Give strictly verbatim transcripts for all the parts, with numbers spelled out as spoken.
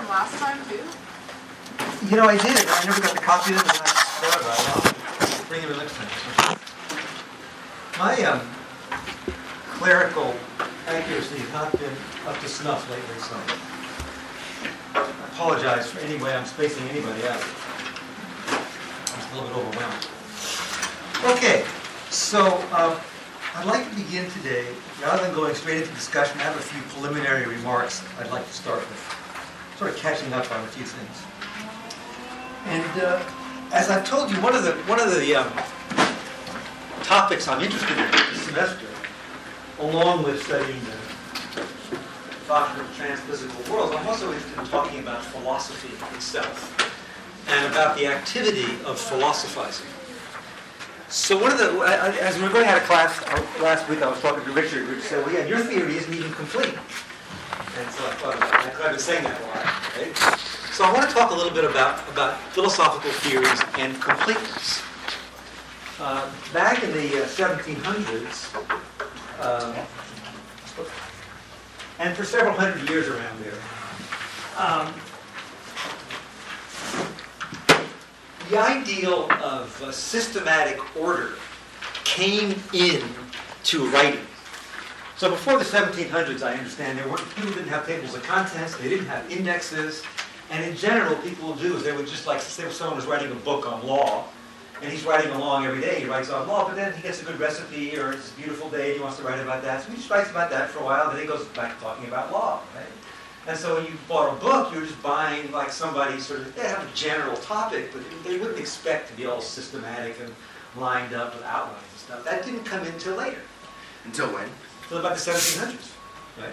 from last time, too? You know, I did. I never got the copy of it, and I thought about it. I'll bring it in next time. My um, clerical accuracy has not been up to snuff lately, so I apologize for any way I'm spacing anybody out. I'm just a little bit overwhelmed. Okay, so um, I'd like to begin today, rather than going straight into discussion, I have a few preliminary remarks I'd like to start with, sort of catching up on a few things. And uh, as I've told you, one of the one of the um, topics I'm interested in this semester, along with studying the doctrine of transphysical worlds, I'm also interested in talking about philosophy itself and about the activity of philosophizing. So one of the, as we were going out of class last week, I was talking to Richard, which said, well, yeah, your theory isn't even complete. And so I thought about it. I've been saying that a lot, right? So I want to talk a little bit about, about philosophical theories and completeness. Uh, back in the uh, seventeen hundreds, um, and for several hundred years around there, um, the ideal of uh, systematic order came in to writing. So before the seventeen hundreds, I understand, there weren't, people didn't have tables of contents, they didn't have indexes, and in general, people would do is they would just like, say if someone was writing a book on law, and he's writing along every day, he writes on law, but then he gets a good recipe, or it's a beautiful day, and he wants to write about that, so he just writes about that for a while, then he goes back to talking about law, right? And so when you bought a book, you were just buying like somebody sort of, they have a general topic, but they wouldn't expect to be all systematic and lined up with outlines and stuff. That didn't come in until later. Until when? Until about the seventeen hundreds, right?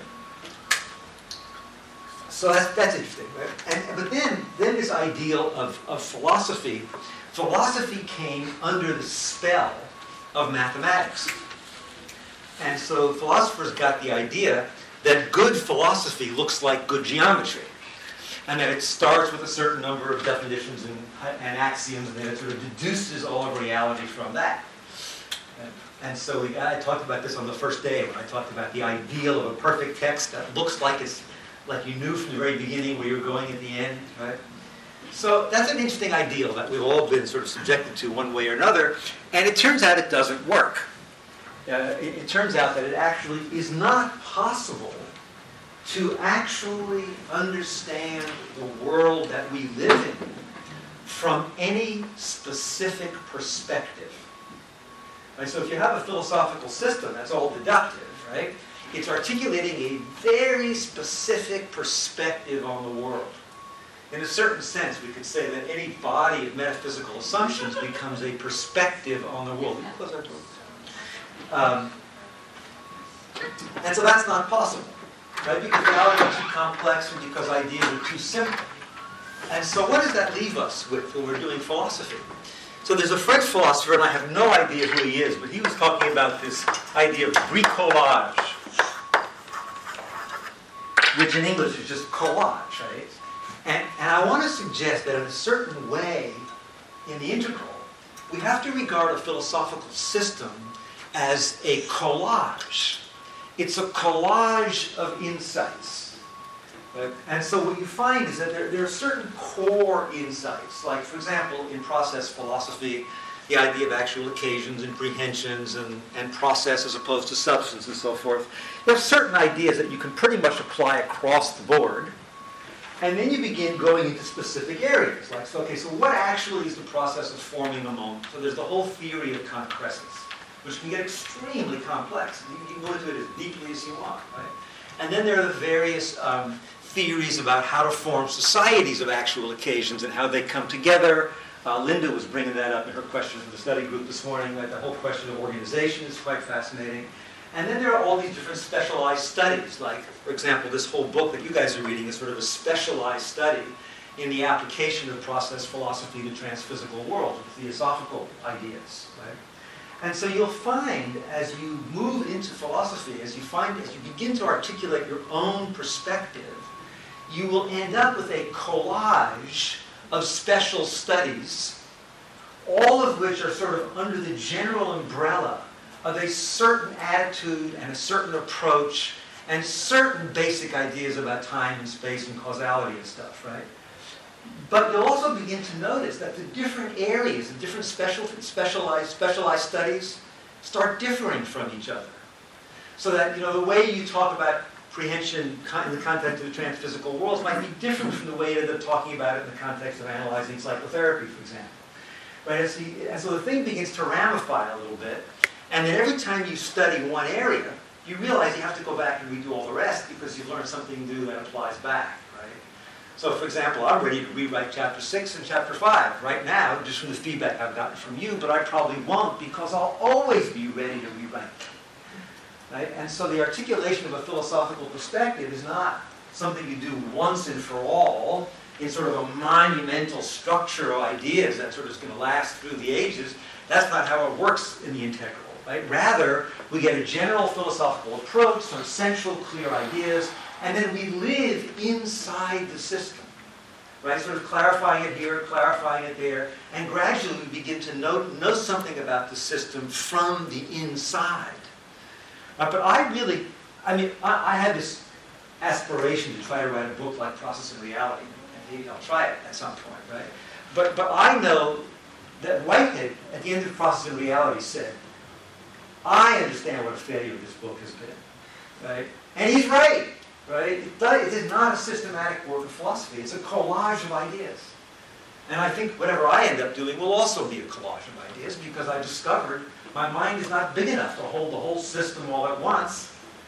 So that's, that's interesting, right? And, but then, then this ideal of, of philosophy, philosophy came under the spell of mathematics. And so philosophers got the idea that good philosophy looks like good geometry, and that it starts with a certain number of definitions and, and axioms, and then it sort of deduces all of reality from that. And, and so we, I talked about this on the first day when I talked about the ideal of a perfect text that looks like it's like you knew from the very beginning where you were going at the end, right? So that's an interesting ideal that we've all been sort of subjected to one way or another, and it turns out it doesn't work. Uh, it, it turns out that it actually is not possible to actually understand the world that we live in from any specific perspective. Right? So if you have a philosophical system, that's all deductive, right? It's articulating a very specific perspective on the world. In a certain sense, we could say that any body of metaphysical assumptions becomes a perspective on the world. Close our doors. Um, and so that's not possible, right? Because reality is too complex and because ideas are too simple. And so what does that leave us with when we're doing philosophy? So there's a French philosopher, and I have no idea who he is, but he was talking about this idea of bricolage, which in English is just collage, right? And, and I want to suggest that in a certain way, in the integral, we have to regard a philosophical system as a collage. It's a collage of insights. Right? And so what you find is that there, there are certain core insights, like, for example, in process philosophy, the idea of actual occasions and prehensions and, and process as opposed to substance and so forth. You have certain ideas that you can pretty much apply across the board. And then you begin going into specific areas. Like, so, okay, so what actually is the process of forming a moment? So there's the whole theory of concrescence, which can get extremely complex. You can go into it as deeply as you want, right? And then there are the various um, theories about how to form societies of actual occasions and how they come together. Uh, Linda was bringing that up in her question for the study group this morning. That the whole question of organization is quite fascinating. And then there are all these different specialized studies. Like, for example, this whole book that you guys are reading is sort of a specialized study in the application of process philosophy to transphysical world, theosophical ideas, right? And so you'll find, as you move into philosophy, as you find, as you begin to articulate your own perspective, you will end up with a collage of special studies, all of which are sort of under the general umbrella of a certain attitude and a certain approach and certain basic ideas about time and space and causality and stuff, right? But you'll also begin to notice that the different areas, the different special, specialized, specialized studies start differing from each other. So that, you know, the way you talk about prehension in the context of the transphysical worlds might be different from the way you end up talking about it in the context of analyzing psychotherapy, for example. Right? And so, you, and so the thing begins to ramify a little bit, and then every time you study one area, you realize you have to go back and redo all the rest because you've learned something new that applies back. So, for example, I'm ready to rewrite chapter six and chapter five right now, just from the feedback I've gotten from you, but I probably won't because I'll always be ready to rewrite. Right? And so the articulation of a philosophical perspective is not something you do once and for all in sort of a monumental structure of ideas that sort of is going to last through the ages. That's not how it works in the integral. Right? Rather, we get a general philosophical approach, some central clear ideas, and then we live inside the system, right? Sort of clarifying it here, clarifying it there, and gradually we begin to know, know something about the system from the inside. Uh, but I really, I mean, I, I had this aspiration to try to write a book like Process of Reality, and maybe I'll try it at some point, right? But, but I know that Whitehead, at the end of Process of Reality, said, I understand what a failure this book has been, right? And he's right. Right? It, does, it is not a systematic work of philosophy. It's a collage of ideas. And I think whatever I end up doing will also be a collage of ideas because I discovered my mind is not big enough to hold the whole system all at once.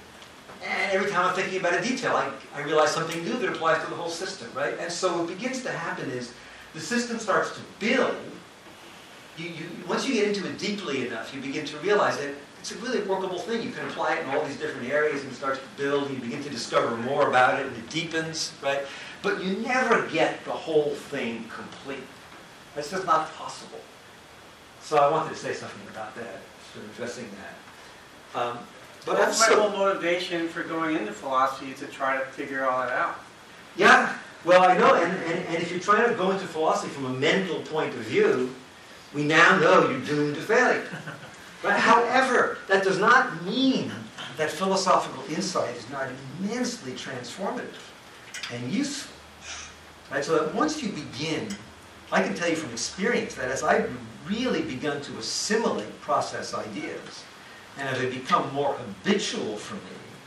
And every time I'm thinking about a detail, I, I realize something new that applies to the whole system. Right? And so what begins to happen is the system starts to build. You, you, once you get into it deeply enough, you begin to realize that it's a really workable thing. You can apply it in all these different areas and it starts to build and you begin to discover more about it and it deepens, right? But you never get the whole thing complete. That's just not possible. So I wanted to say something about that, sort of addressing that. Um, but That's also, my whole motivation for going into philosophy is to try to figure all that out. Yeah, well I know, and, and, and if you're trying to go into philosophy from a mental point of view, we now know you're doomed to failure. But however, that does not mean that philosophical insight is not immensely transformative and useful. Right? So that once you begin, I can tell you from experience that as I've really begun to assimilate process ideas, and as they become more habitual for me,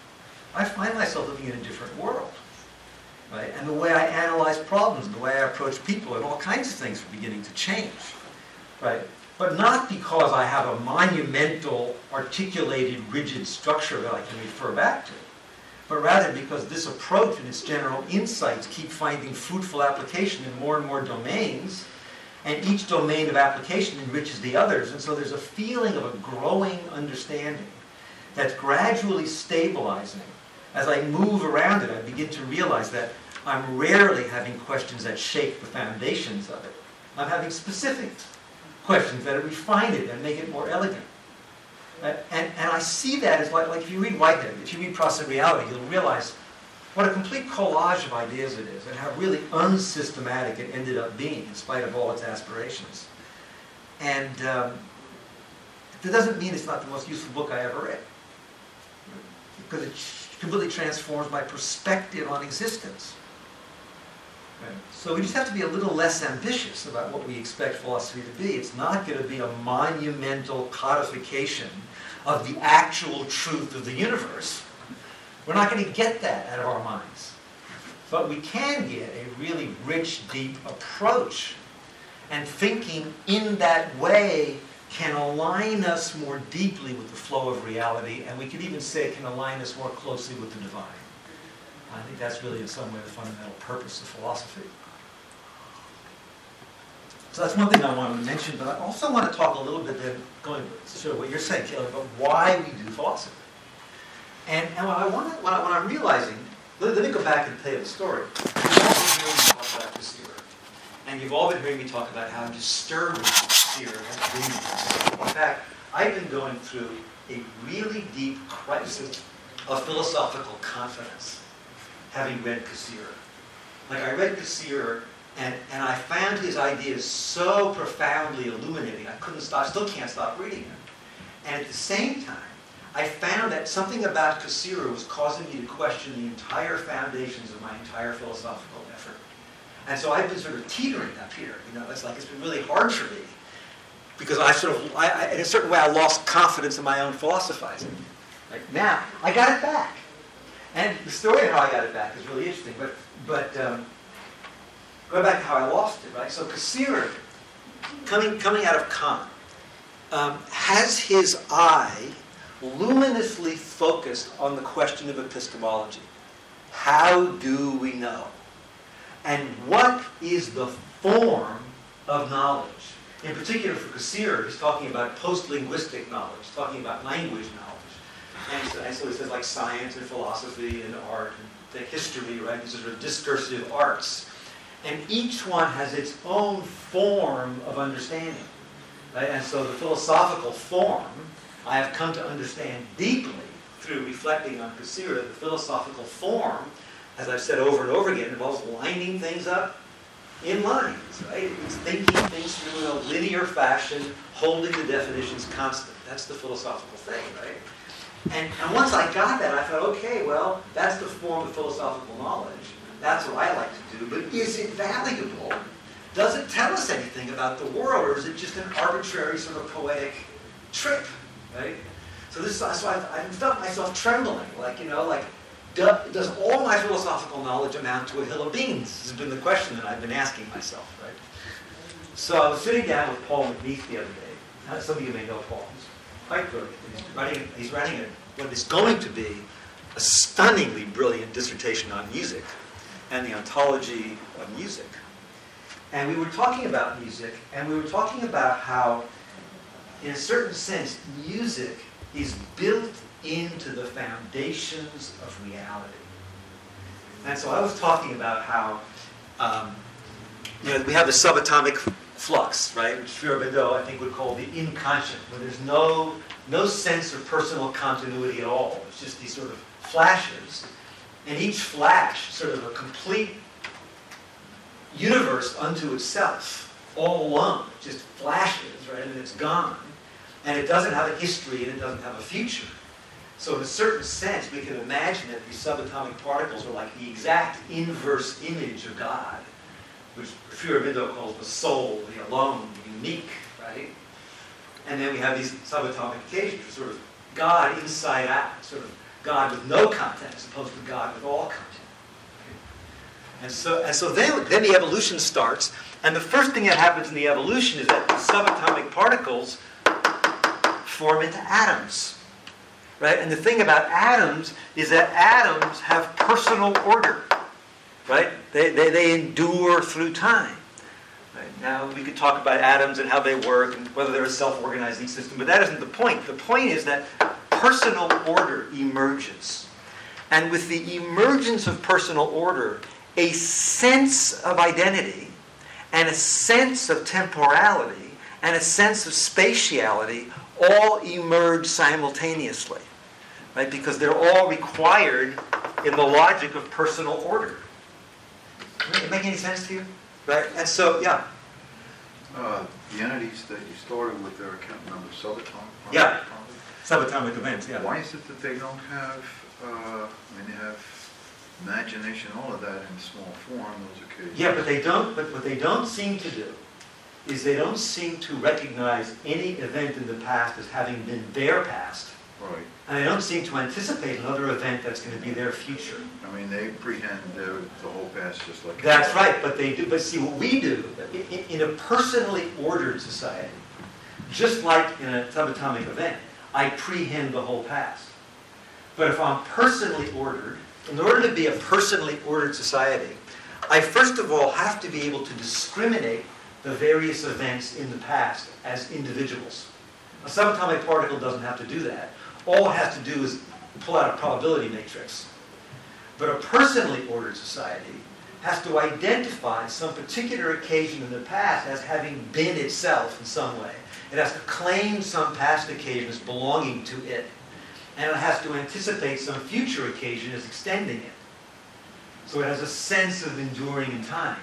I find myself living in a different world. Right? And the way I analyze problems, and the way I approach people, and all kinds of things are beginning to change. Right? But not because I have a monumental, articulated, rigid structure that I can refer back to, but rather because this approach and its general insights keep finding fruitful application in more and more domains, and each domain of application enriches the others, and so there's a feeling of a growing understanding that's gradually stabilizing. As I move around it, I begin to realize that I'm rarely having questions that shake the foundations of it. I'm having specific questions that refine it and make it more elegant. Uh, and, and I see that as like, like if you read Whitehead, if you read Process of Reality, you'll realize what a complete collage of ideas it is and how really unsystematic it ended up being in spite of all its aspirations. And um, that doesn't mean it's not the most useful book I ever read, because it completely transforms my perspective on existence. Right. So we just have to be a little less ambitious about what we expect philosophy to be. It's not going to be a monumental codification of the actual truth of the universe. We're not going to get that out of our minds. But we can get a really rich, deep approach. And thinking in that way can align us more deeply with the flow of reality, and we could even say it can align us more closely with the divine. I think that's really in some way the fundamental purpose of philosophy. So that's one thing I wanted to mention, but I also want to talk a little bit then, going to show what you're saying, Caleb, about why we do philosophy. And, and what, I want to, what, I, what I'm realizing, let, let me go back and tell you the story. You've all been hearing me talk about Cassirer. And you've all been hearing me talk about how disturbing Cassirer has been. In fact, I've been going through a really deep crisis of philosophical confidence, having read Cassirer. Like, I read Cassirer, and, and I found his ideas so profoundly illuminating, I couldn't stop, still can't stop reading them. And at the same time, I found that something about Cassirer was causing me to question the entire foundations of my entire philosophical effort. And so I've been sort of teetering up here. You know, it's like it's been really hard for me because I sort of, I, I, in a certain way, I lost confidence in my own philosophizing. Right now, I got it back. And the story of how I got it back is really interesting. But, but um, going back to how I lost it, right? So Cassirer, coming coming out of Kant, um, has his eye luminously focused on the question of epistemology. How do we know? And what is the form of knowledge? In particular for Cassirer, he's talking about post-linguistic knowledge, talking about language knowledge. And so, and so he says like science and philosophy and art and the history, right? These are sort of discursive arts. And each one has its own form of understanding. Right? And so the philosophical form, I have come to understand deeply through reflecting on Cassirer, the philosophical form, as I've said over and over again, involves lining things up in lines, right? It's thinking things through in a linear fashion, holding the definitions constant. That's the philosophical thing, right? And, and once I got that, I thought, okay, well, that's the form of philosophical knowledge. That's what I like to do. But is it valuable? Does it tell us anything about the world, or is it just an arbitrary sort of poetic trip, right? So this, so I've, I've felt myself trembling, like, you know, like, do, does all my philosophical knowledge amount to a hill of beans? This has been the question that I've been asking myself, right? So I was sitting down with Paul McNeath the other day. Now, some of you may know Paul. He's quite good. He's writing, he's writing a, what is going to be a stunningly brilliant dissertation on music and the ontology of music. And we were talking about music, and we were talking about how, in a certain sense, music is built into the foundations of reality. And so I was talking about how, um, you know, we have the subatomic flux, right, which Fioravento, I think, would call the inconscient, where there's no, no sense of personal continuity at all. It's just these sort of flashes, and each flash sort of a complete universe unto itself, all alone. It just flashes, right, and it's gone. And it doesn't have a history, and it doesn't have a future. So in a certain sense, we can imagine that these subatomic particles are like the exact inverse image of God, which Fioravento calls the soul, the alone, the unique, right? And then we have these subatomic occasions, sort of God inside out, sort of God with no content as opposed to God with all content. And so, and so then, then the evolution starts, and the first thing that happens in the evolution is that the subatomic particles form into atoms. Right? And the thing about atoms is that atoms have personal order. Right? They, they, they endure through time. Right? Now, we could talk about atoms and how they work and whether they're a self-organizing system, but that isn't the point. The point is that personal order emerges. And with the emergence of personal order, a sense of identity and a sense of temporality and a sense of spatiality all emerge simultaneously, right? Because they're all required in the logic of personal order. Does it make any sense to you? Right? And so, yeah. Uh, the entities that you started with their account number, subatomic. Yeah. Subatomic events, yeah. Why is it that they don't have, uh, I mean, they have imagination, all of that in small form, those occasions? Yeah, but they don't, but what they don't seem to do is they don't seem to recognize any event in the past as having been their past. Right. And they don't seem to anticipate another event that's going to be their future. I mean, they prehend the, the whole past just like... That's right, but they do. But see, what we do, in, in a personally ordered society, just like in a subatomic event, I prehend the whole past. But if I'm personally ordered, in order to be a personally ordered society, I first of all have to be able to discriminate the various events in the past as individuals. A subatomic particle doesn't have to do that. All it has to do is pull out a probability matrix. But a personally ordered society has to identify some particular occasion in the past as having been itself in some way. It has to claim some past occasion as belonging to it. And it has to anticipate some future occasion as extending it. So it has a sense of enduring in time.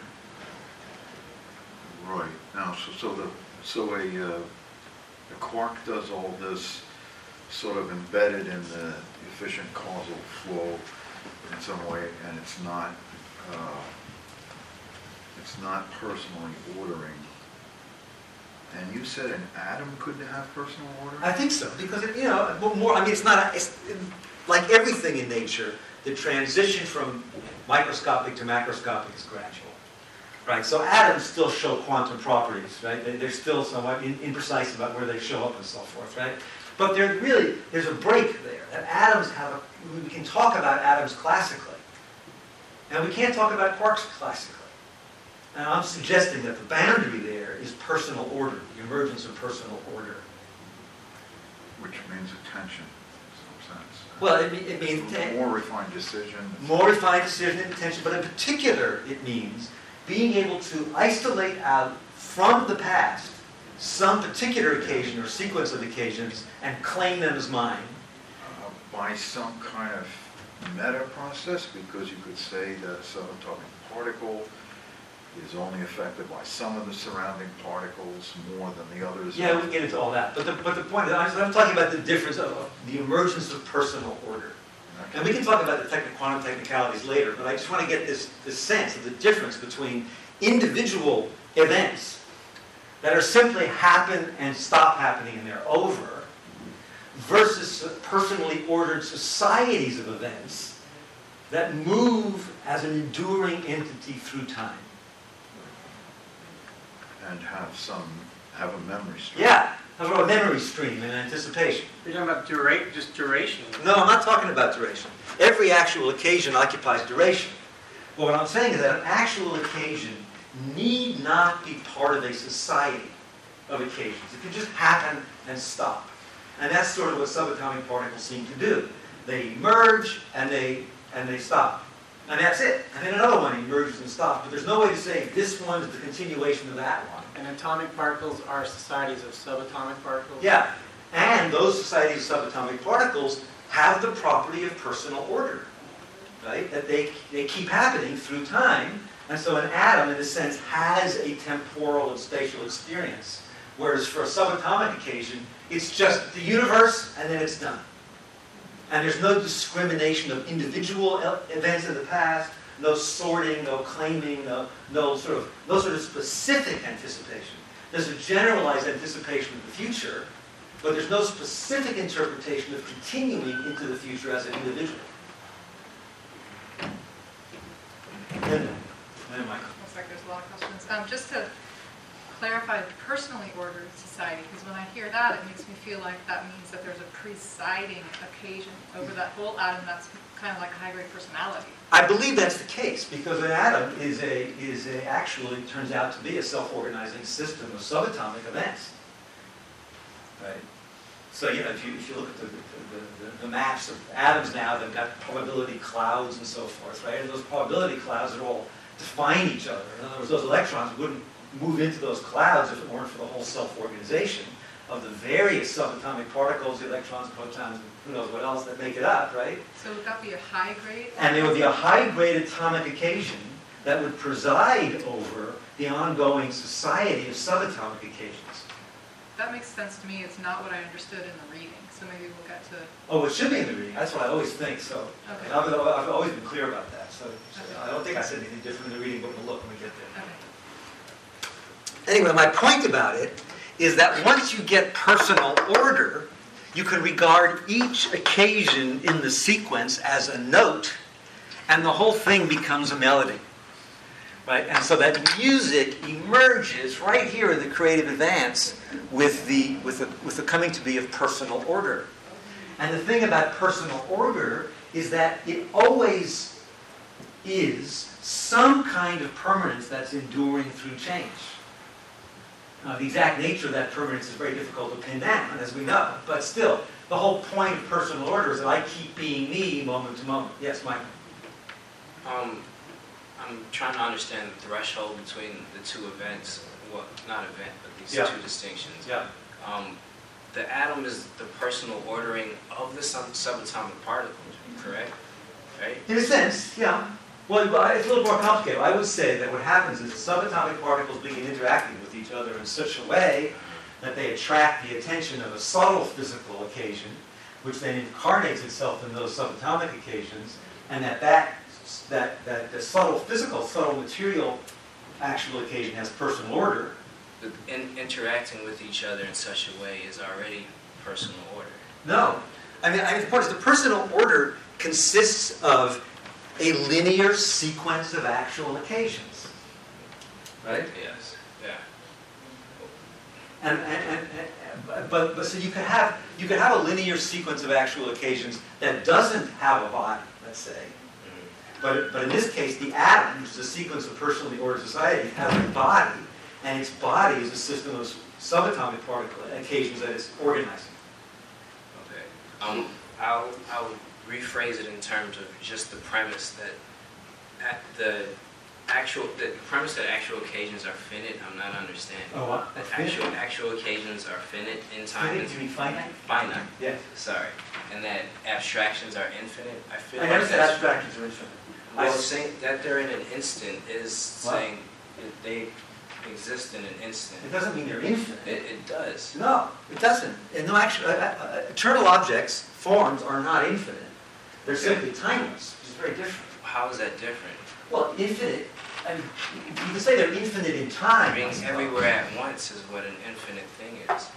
Right. Now, so, so the so a, uh, a quark does all this sort of embedded in the efficient causal flow in some way, and it's not, uh, it's not personally ordering. And you said an atom could have personal ordering? I think so, because, it, you know, more, I mean, it's not, a, it's, like everything in nature, the transition from microscopic to macroscopic is gradual, right? So atoms still show quantum properties, right? They, they're still somewhat in, imprecise about where they show up and so forth, right? But there really, there's a break there. That atoms have a, we can talk about atoms classically, and we can't talk about quarks classically. And I'm suggesting that the boundary there is personal order, the emergence of personal order. Which means attention, in some sense. Well, it, it means So more refined decision. more refined decision and attention, but in particular, it means being able to isolate out from the past some particular occasion or sequence of occasions and claim them as mine. Uh, by some kind of meta process, because you could say that a subatomic particle is only affected by some of the surrounding particles more than the others. Yeah, we can get into all that. But the, but the point is, I'm, I'm talking about the difference of, of the emergence of personal order. Okay. And we can talk about the technical quantum technicalities later, but I just want to get this, this sense of the difference between individual events that are simply happen and stop happening and they're over, versus personally ordered societies of events that move as an enduring entity through time. And have some, have a memory stream. Yeah, have a memory stream and anticipation. You're talking about dura- just duration. No, I'm not talking about duration. Every actual occasion occupies duration. But what I'm saying is that an actual occasion need not be part of a society of occasions. It can just happen and stop. And that's sort of what subatomic particles seem to do. They emerge and they and they stop. And that's it. And then another one emerges and stops. But there's no way to say this one is the continuation of that one. And atomic particles are societies of subatomic particles? Yeah. And those societies of subatomic particles have the property of personal order, right? That they, they keep happening through time. And so an atom, in a sense, has a temporal and spatial experience. Whereas for a subatomic occasion, it's just the universe and then it's done. And there's no discrimination of individual events in the past, no sorting, no claiming, no, no sort of no sort of specific anticipation. There's a generalized anticipation of the future, but there's no specific interpretation of continuing into the future as an individual. And, and Michael. Looks like there's a lot of questions. Um, just to clarify the personally ordered society, because when I hear that, it makes me feel like that means that there's a presiding occasion over that whole atom that's kind of like a high-grade personality. I believe that's the case, because an atom is a is a actually turns out to be a self-organizing system of subatomic events. Right. So you know, if you if you look at the the, the, the maps of atoms now, they've got probability clouds and so forth, right? And those probability clouds are all define each other. In other words, those electrons wouldn't move into those clouds if it weren't for the whole self-organization of the various subatomic particles, the electrons, protons, and who knows what else that make it up, right? So would that be a high grade? And there would be a high-grade atomic occasion that would preside over the ongoing society of subatomic occasions. That makes sense to me. It's not what I understood in the reading. So maybe we'll get to... Oh, it should be in the reading. That's what I always think. So Okay. I've, I've always been clear about that. So, so Okay. I don't think I said anything different in the reading, but we'll look when we get there. Okay. Anyway, my point about it is that once you get personal order, you can regard each occasion in the sequence as a note, and the whole thing becomes a melody. Right? And so that music emerges right here in the creative advance with the, with the, with the coming to be of personal order. And the thing about personal order is that it always is some kind of permanence that's enduring through change. Uh, the exact nature of that permanence is very difficult to pin down, as we know. But still, the whole point of personal order is that I keep being me moment to moment. Yes, Michael? Um, I'm trying to understand the threshold between the two events. Well, not event, but these Yeah. two distinctions. Yeah. Um, the atom is the personal ordering of the sub- subatomic particles, correct? Right? In a sense, yeah. Well, but it's a little more complicated. I would say that what happens is the subatomic particles begin interacting with each other in such a way that they attract the attention of a subtle physical occasion, which then incarnates itself in those subatomic occasions, and that that, that, that the subtle physical, subtle material actual occasion has personal order. In, interacting with each other in such a way is already personal order. No. I mean, I mean, the point is the personal order consists of a linear sequence of actual occasions. Right? Yes. Yeah. And, and, and, and but, but so you could have you could have a linear sequence of actual occasions that doesn't have a body, let's say. Mm-hmm. But, but in this case, the atom, which is a sequence of personally ordered society, has a body, and its body is a system of subatomic particle occasions that it's organizing. Okay. Um, I'll, I'll rephrase it in terms of just the premise that at the actual, the premise that actual occasions are finite, I'm not understanding. Oh, what? That actual, actual occasions are finite in time. Finite, you mean finite? Finite. Yes. Sorry. And that abstractions are infinite. I feel I like never said that's- abstractions are infinite. Well, I- saying that they're in an instant is What? saying that they exist in an instant. It doesn't mean they're infinite. It, it does. No, it doesn't. And no, actually, uh, uh, eternal objects, forms, are not infinite. They're Okay. simply timeless, which is very different. How is that different? Well, infinite, I mean, you can say they're infinite in time. I Being suppose. everywhere at once is what an infinite thing is.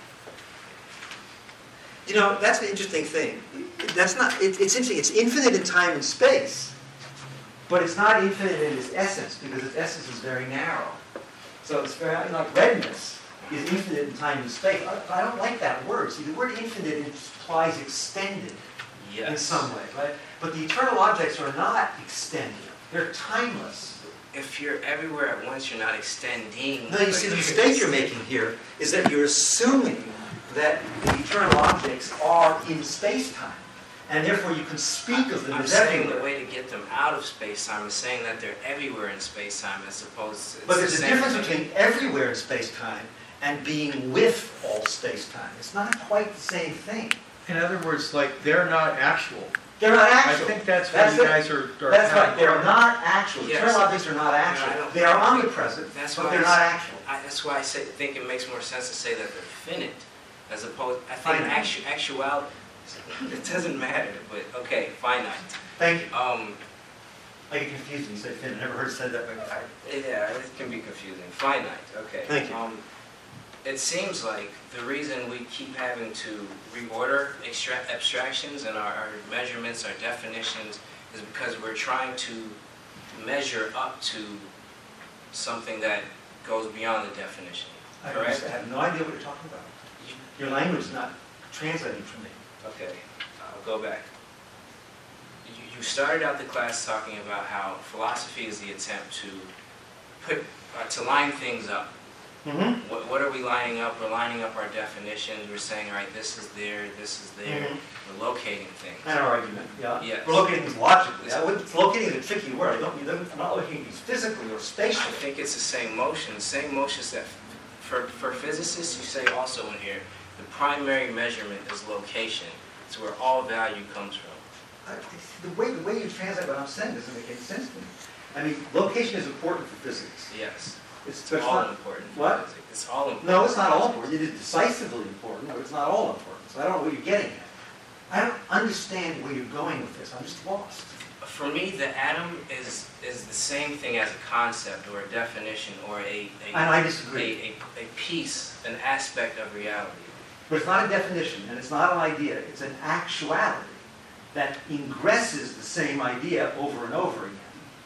You know, that's the interesting thing. That's not, it, it's interesting, it's infinite in time and space, but it's not infinite in its essence, because its essence is very narrow. So it's very, like redness is infinite in time and space. I, I don't like that word. See, the word infinite implies extended Yes. in some way, right? But the eternal objects are not extended. They're timeless. If you're everywhere at once, you're not extending. No, you but see, the you're mistake you're making here is that you're assuming that the eternal objects are in space-time, and therefore you can speak of them I'm as saying everywhere. the way to get them out of space-time is saying that they're everywhere in space-time as opposed to... But there's it's a the same difference thing. between everywhere in space-time and being with all space-time. It's not quite the same thing. In other words, like, they're not actual. They're not I actual. think that's what That's you it. guys are... are That's right. kind They're of- not actual. Yes. Eternal objects are not I actual. don't- They are omnipresent, That's but why they're I not say- actual. I, that's why I say, think it makes more sense to say that they're finite, as opposed... I think Finite. actu, actuality... It doesn't matter, but okay, finite. Thank you. Um, I get confused when you say fin. I never heard it said that before. yeah, it can be confusing. Finite, okay. Thank you. Um, it seems like the reason we keep having to reorder extra- abstractions and our, our measurements, our definitions, is because we're trying to measure up to something that goes beyond the definition. I Correct? just have no idea what you're talking about. Your language is not translating for me. Okay, I'll go back. You, you started out the class talking about how philosophy is the attempt to put, uh, to line things up. Mm-hmm. What, what are we lining up? We're lining up our definitions. We're saying, all right, this is there, this is there. Mhm. We're locating things. An argument, yeah. Yes. We're locating things logically. I wouldn't, locating is a tricky word. I don't, you don't- I'm not looking at things physically or I spatially. think it's the same motion, the same motions that, for, for physicists, you say also in here, the primary measurement is location. It's where all value comes from. I- The way, the way you translate what I'm saying doesn't make any sense to me. I mean, location is important for physics. Yes, It's, it's but it's all not, important. for what? physics. It's all important. no, it's not all important. It is decisively important, but it's not all important. So I don't know what you're getting at. I don't understand where you're going with this. I'm just lost. For me, the atom is, is the same thing as a concept or a definition or a, And a, I a, disagree. a, a piece, an aspect of reality. But it's not a definition, and it's not an idea. It's an actuality that ingresses the same idea over and over again.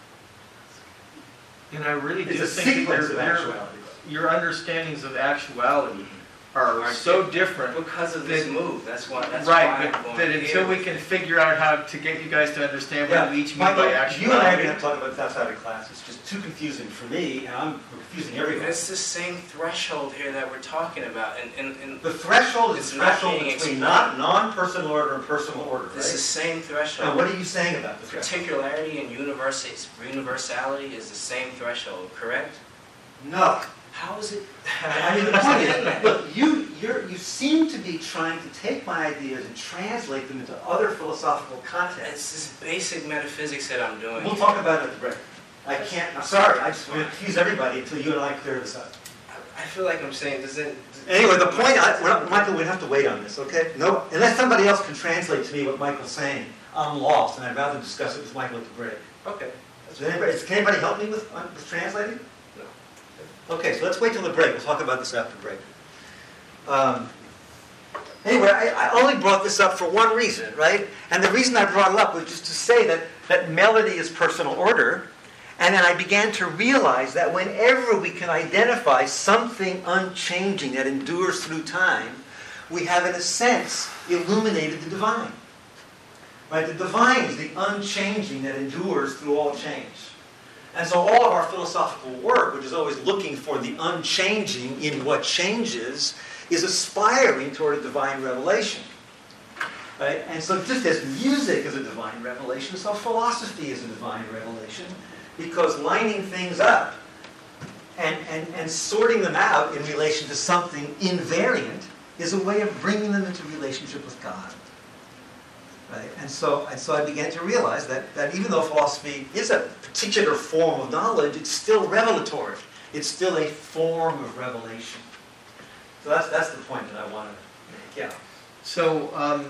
And I really It's do a think that sequence they're- of they're- actualities. your understandings of actuality are Are so di- different. Because of this That- move, that's why, that's Right, why but I'm going that until here we with can it. figure out how to get you guys to understand what we each mean Michael, by you and I are going actuality. to talk about this outside of class. It's just too confusing for me, and I'm confusing everyone. It's the same threshold here that we're talking about, and, and, and The threshold is It's the not threshold being between explained. not non-personal order and personal order, it's the right? same And threshold. what are you saying about the threshold? Particularity and universa- universality is the same threshold, correct? No. How is it? I mean, the point is, look, you, you're, you seem to be trying to take my ideas and translate them into other philosophical contexts. It's this basic metaphysics that I'm doing. We'll talk about it at the break. I can't, I'm sorry, I just want to confuse everybody until you and I clear this up. I feel like I'm saying, does it? Anyway, the point, I, we're not, Michael, we have to wait on this, okay? No, unless somebody else can translate to me what Michael's saying, I'm lost, and I'd rather discuss it with Michael at the break. Okay. Does anybody, can anybody help me with, uh, with translating? No. Okay, so let's wait till the break. We'll talk about this after break. Um, anyway, I, I only brought this up for one reason, right? And the reason I brought it up was just to say that, that melody is personal order. And then I began to realize that whenever we can identify something unchanging that endures through time, we have, in a sense, illuminated the divine. Right? The divine is the unchanging that endures through all change. And so all of our philosophical work, which is always looking for the unchanging in what changes, is aspiring toward a divine revelation. Right? And so just as music is a divine revelation, so philosophy is a divine revelation. Because lining things up and, and, and sorting them out in relation to something invariant is a way of bringing them into relationship with God. Right? And so, and so I began to realize that, that even though philosophy is a particular form of knowledge, it's still revelatory. It's still a form of revelation. So that's, that's the point that I want to make, yeah. So, um,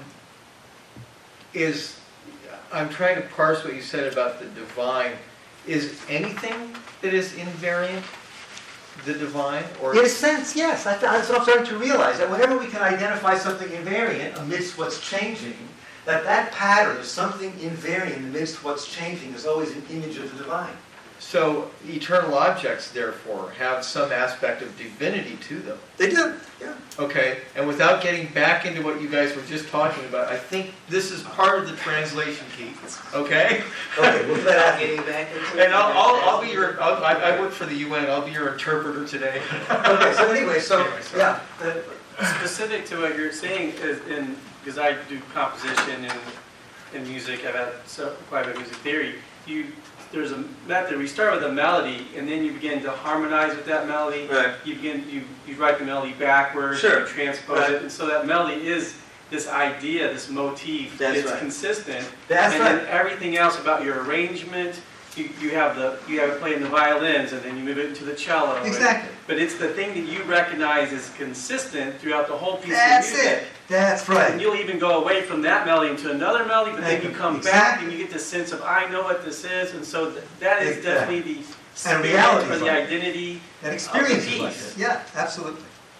is, I'm trying to parse what you said about the divine. Is anything that is invariant the divine? Or in a sense, yes. That's what I'm starting to realize, that whenever we can identify something invariant amidst what's changing, that that pattern of something invariant amidst what's changing is always an image of the divine. So eternal objects, therefore, have some aspect of divinity to them. They do, yeah. Okay, and without getting back into what you guys were just talking about, I think this is part of the translation key. Okay? Okay, we'll let that Getting back into And I'll, I'll, I'll be your, I'll, I, I work for the U N, I'll be your interpreter today. Okay, so anyway, so, Anyway, sorry. yeah. Uh, specific to what you're saying is in, because I do composition and, and music, I've had so, quite a bit of music theory. You, there's a method, we start with a melody, and then you begin to harmonize with that melody. Right. You begin, you, you write the melody backwards, Sure. you transpose Right. it, and so that melody is this idea, this motif. That's it's right. consistent. That's and right. then everything else about your arrangement, you, you have the you have it playing the violins, and then you move it into the cello. and- Exactly. but it's the thing that you recognize is consistent throughout the whole piece That's of music. it. That's And right. you'll even go away from that melody into another melody, but then you come back Exactly. and you get this sense of, I know what this is, and so th- that is Exactly. definitely the And spirit reality or is the like it. identity. And experiences Of like peace. this. Yeah, absolutely.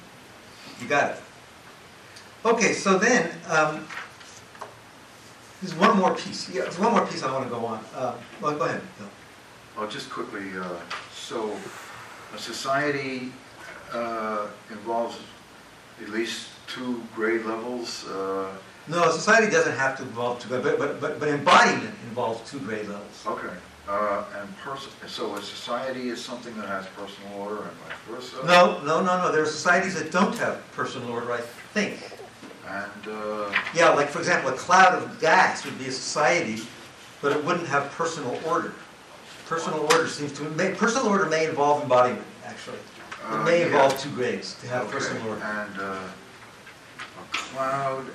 You got it. Okay, so then, um, there's one more piece. Yeah, there's one more piece I want to go on. Uh, well, go ahead, Bill. Oh, just quickly, uh, so a society uh, involves at least two grade levels. uh, No, society doesn't have to involve two, but, but, but, but embodiment involves two grade levels. Okay, uh, and person, so a society is something that has personal order and vice versa? No, no, no, no. There are societies that don't have personal order, I think. And, uh, Yeah, like for example, a cloud of gas would be a society, but it wouldn't have personal order. Personal order seems to, may, personal order may involve embodiment, actually. It uh, may yeah. involve two grades to have Okay, personal order. and uh, a cloud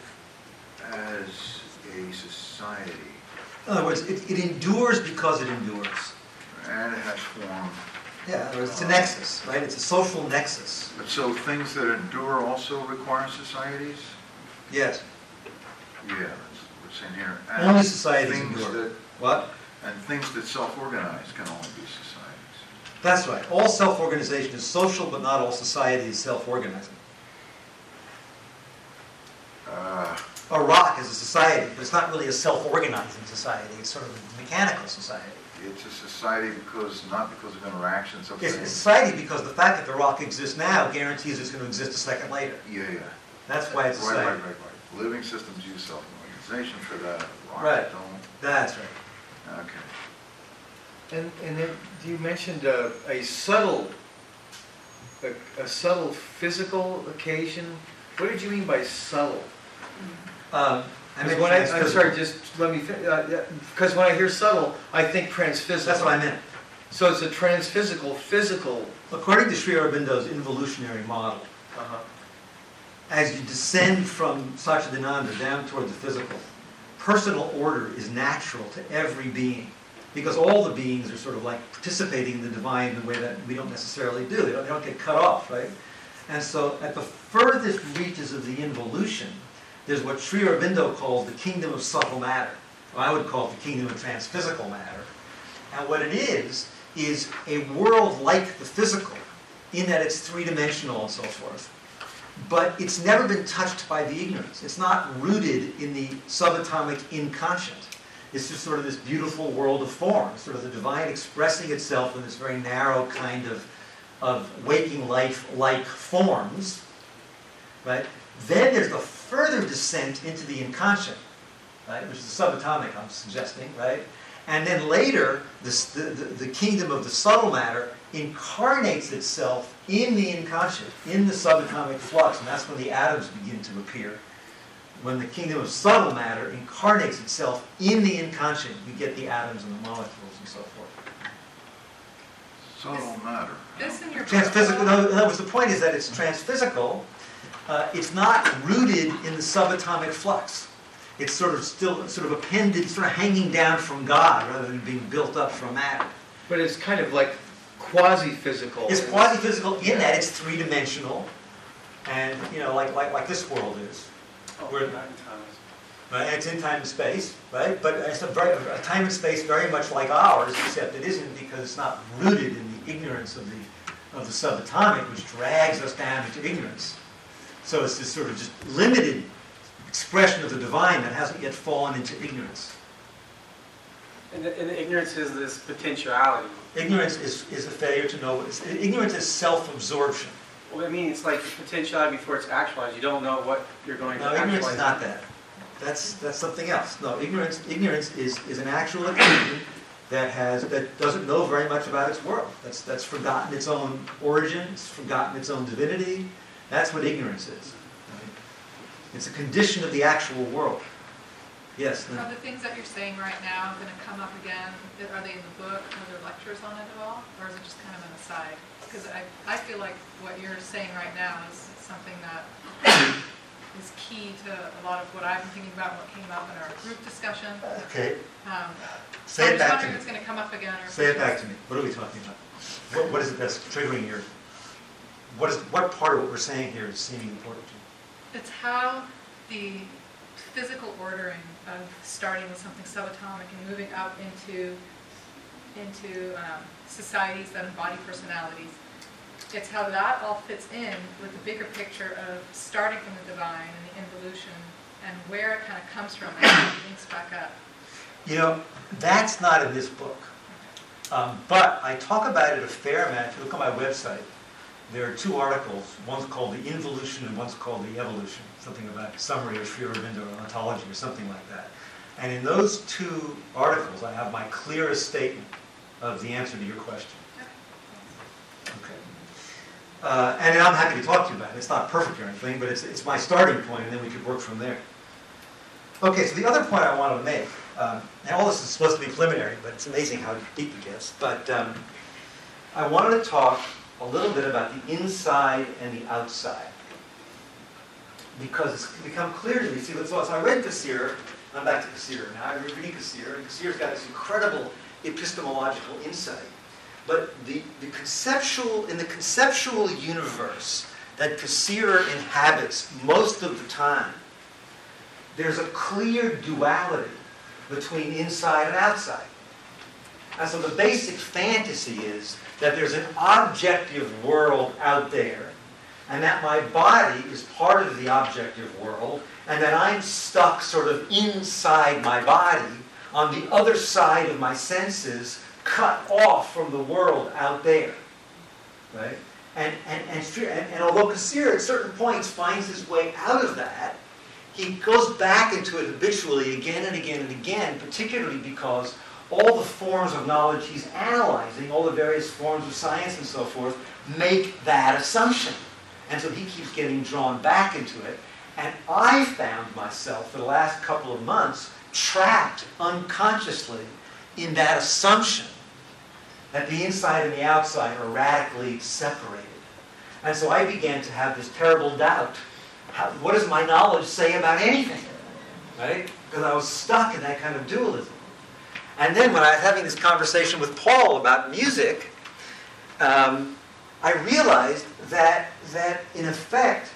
as a society, In other words, it, it endures because it endures. and it has form. Yeah, in other words, it's a nexus, right? It's a social nexus. But so things that endure also require societies? Yes. Yeah, that's what's in here. And Only societies things endure. that- What? And things that self-organize can only be societies. That's right. All self-organization is social, but not all society is self-organizing. Uh, A rock is a society, but it's not really a self-organizing society. It's sort of a mechanical society. It's a society because, not because of interactions of It's a things. society because the fact that the rock exists now guarantees it's going to exist a second later. Yeah, yeah. That's why it's a Right, right, society. right, right. Living systems use self-organization for that. Rocks Right. don't. That's right. Okay. And, and then you mentioned a, a subtle, a, a subtle physical occasion. What did you mean by subtle? Um, I Because meant when I, I'm transphysical. sorry, just let me, because when I hear subtle, I think transphysical. That's what I meant. So it's a transphysical, physical. According to Sri Aurobindo's involutionary model, Uh-huh. as you descend from Satchidananda down toward the physical, personal order is natural to every being. because all the beings are sort of like participating in the divine in a way that we don't necessarily do. They don't, they don't get cut off, right? And so at the furthest reaches of the involution, there's what Sri Aurobindo calls the kingdom of subtle matter. Or I would call it the kingdom of transphysical matter. And what it is, is a world like the physical, in that it's three-dimensional and so forth. But it's never been touched by the ignorance. It's not rooted in the subatomic inconscient. It's just sort of this beautiful world of form, sort of the divine expressing itself in this very narrow kind of, of waking life-like forms, right? Then there's the further descent into the inconscient, right, which is the subatomic, I'm suggesting, right? And then later, this, the, the, the kingdom of the subtle matter incarnates itself in the inconscient, in the subatomic flux, and that's when the atoms begin to appear. When the kingdom of subtle matter incarnates itself in the inconscient, you get the atoms and the molecules and so forth. Subtle matter. This in your Transphysical, no, in other words, the point is that it's transphysical. Uh, it's not rooted in the subatomic flux. It's sort of still sort of appended, sort of hanging down from God rather than being built up from matter. But it's kind of like quasi-physical. It's quasi-physical in that it's three-dimensional, and you know, like like like this world is. Oh, Where- not in time. Right? And it's in time and space, right? But it's a, very, a time and space very much like ours, except it isn't because it's not rooted in the ignorance of the of the subatomic, which drags us down into ignorance. So it's this sort of just limited expression of the divine that hasn't yet fallen into ignorance. And the, and the ignorance is this potentiality. Ignorance is, is a failure to know what is. Ignorance is self-absorption. Well, I mean, it's like potentiality before it's actualized. You don't know what you're going to No, actualize. ignorance is not that. That's that's something else. No, ignorance ignorance is, is an actual occasion that has that doesn't know very much about its world. That's that's forgotten its own origin. It's forgotten its own divinity. That's what ignorance is. Right? It's a condition of the actual world. Yes. Are the things that you're saying right now going to come up again? Are they in the book? Are there lectures on it at all? Or is it just kind of an aside? Because I, I feel like what you're saying right now is something that is key to a lot of what I've been thinking about, what came up in our group discussion. Okay. Um, Say so I'm it just back to wondering me. if it's going to come up again. Or if Say it it's back just- to me. What are we talking about? What, what is it that's triggering your? What is what part of what we're saying here is seeming important to you? It's how the physical ordering of starting with something subatomic and moving up into into um, societies that embody personalities. It's how that all fits in with the bigger picture of starting from the divine and the involution and where it kind of comes from and how it links back up. You know, that's not in this book. Um, but I talk about it a fair amount. If you look on my website, there are two articles. One's called The Involution and one's called The Evolution. Something about summary of Sri Aurobindo or ontology or something like that. And in those two articles, I have my clearest statement of the answer to your question. Okay. Uh, and I'm happy to talk to you about it. It's not perfect or anything, but it's, it's my starting point, and then we could work from there. Okay, so the other point I want to make, um, and all this is supposed to be preliminary, but it's amazing how deep it gets. But um, I wanted to talk a little bit about the inside and the outside. Because it's become clear to me, see, so I read Kassir, I'm back to Kassir now, I'm reading Kassir, and Kassir's got this incredible epistemological insight. But the, the conceptual, in the conceptual universe that Kassir inhabits most of the time, there's a clear duality between inside and outside. And so the basic fantasy is that there's an objective world out there, and that my body is part of the objective world, and that I'm stuck sort of inside my body, on the other side of my senses, cut off from the world out there. Right? And, and, and, and, and although Kassir at certain points finds his way out of that, he goes back into it habitually again and again and again, particularly because all the forms of knowledge he's analyzing, all the various forms of science and so forth, make that assumption. And so he keeps getting drawn back into it. And I found myself, for the last couple of months, trapped unconsciously in that assumption that the inside and the outside are radically separated. And so I began to have this terrible doubt. How, what does my knowledge say about anything? Right? Because I was stuck in that kind of dualism. And then when I was having this conversation with Paul about music, um, I realized that, that in effect,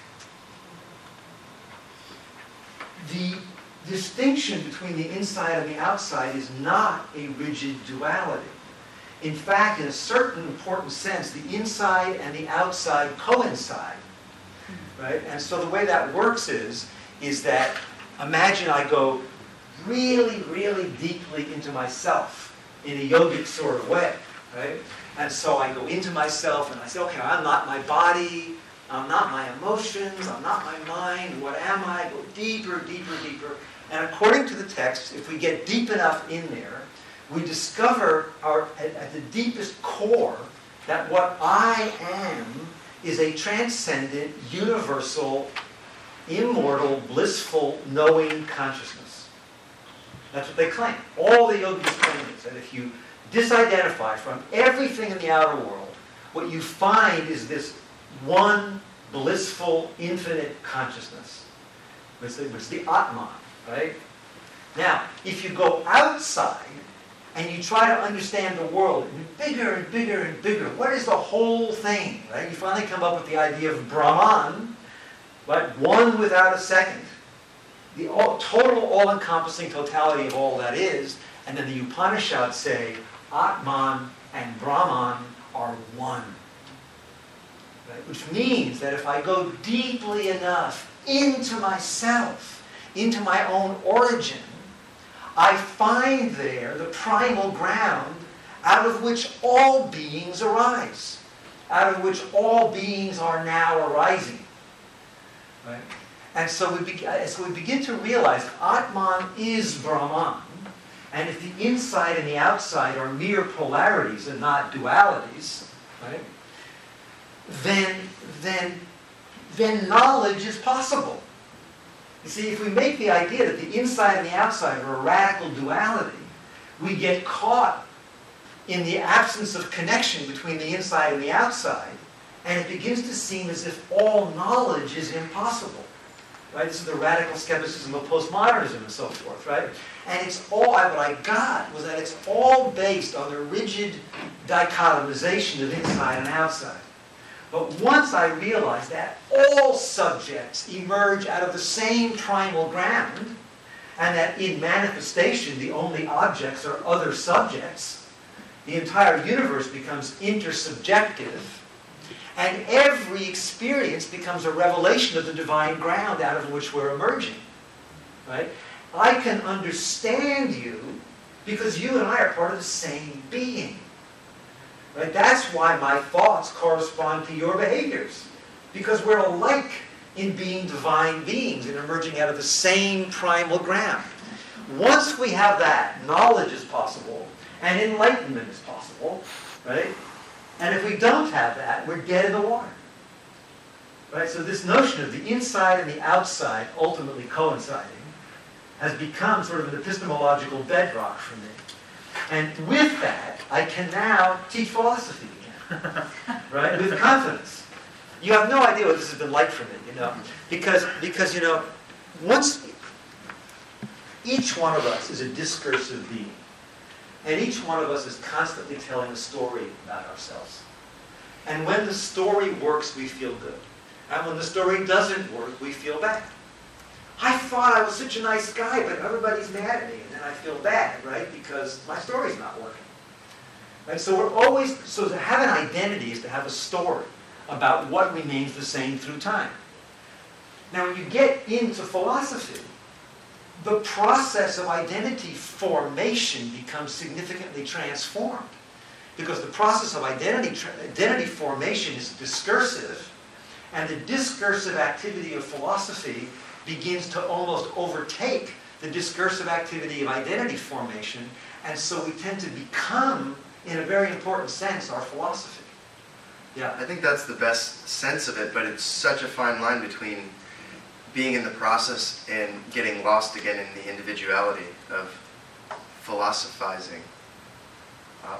the distinction between the inside and the outside is not a rigid duality. In fact, in a certain important sense, the inside and the outside coincide, right? And so the way that works is, is that imagine I go really, really deeply into myself in a yogic sort of way, right? And so I go into myself and I say, okay, I'm not my body, I'm not my emotions, I'm not my mind, what am I? I go deeper, deeper, deeper. And according to the text, if we get deep enough in there, we discover our, at, at the deepest core that what I am is a transcendent, universal, immortal, blissful, knowing consciousness. That's what they claim. All the yogis claim is that if you disidentify from everything in the outer world, what you find is this one blissful, infinite consciousness. Which is the Atman, right? Now, if you go outside and you try to understand the world, bigger and bigger and bigger, what is the whole thing, right? You finally come up with the idea of Brahman, but one without a second. The all, total, all-encompassing totality of all that is, and then the Upanishads say, Atman and Brahman are one. Right? Which means that if I go deeply enough into myself, into my own origin, I find there the primal ground out of which all beings arise, out of which all beings are now arising. Right? And so we, be, so we begin to realize Atman is Brahman, and if the inside and the outside are mere polarities and not dualities, right, then, then, then knowledge is possible. You see, if we make the idea that the inside and the outside are a radical duality, we get caught in the absence of connection between the inside and the outside, and it begins to seem as if all knowledge is impossible. Right? This is the radical skepticism of postmodernism and so forth, right? And it's all, what I got was that it's all based on the rigid dichotomization of inside and outside. But once I realized that all subjects emerge out of the same primal ground, and that in manifestation the only objects are other subjects, the entire universe becomes intersubjective, and every experience becomes a revelation of the divine ground out of which we're emerging. Right? I can understand you because you and I are part of the same being. Right? That's why my thoughts correspond to your behaviors. Because we're alike in being divine beings and emerging out of the same primal ground. Once we have that, knowledge is possible and enlightenment is possible. Right? And if we don't have that, we're dead in the water. Right? So this notion of the inside and the outside ultimately coinciding has become sort of an epistemological bedrock for me. And with that, I can now teach philosophy again. Right? With confidence. You have no idea what this has been like for me, you know. Because, because you know, once each one of us is a discursive being. And each one of us is constantly telling a story about ourselves. And when the story works, we feel good. And when the story doesn't work, we feel bad. I thought I was such a nice guy, but everybody's mad at me, and then I feel bad, right? Because my story's not working. Right? So we're always, so to have an identity is to have a story about what remains the same through time. Now, when you get into philosophy, the process of identity formation becomes significantly transformed. Because the process of identity, identity formation is discursive, and the discursive activity of philosophy begins to almost overtake the discursive activity of identity formation, and so we tend to become, in a very important sense, our philosophy. Yeah. I think that's the best sense of it, but it's such a fine line between being in the process and getting lost again in the individuality of philosophizing. Um,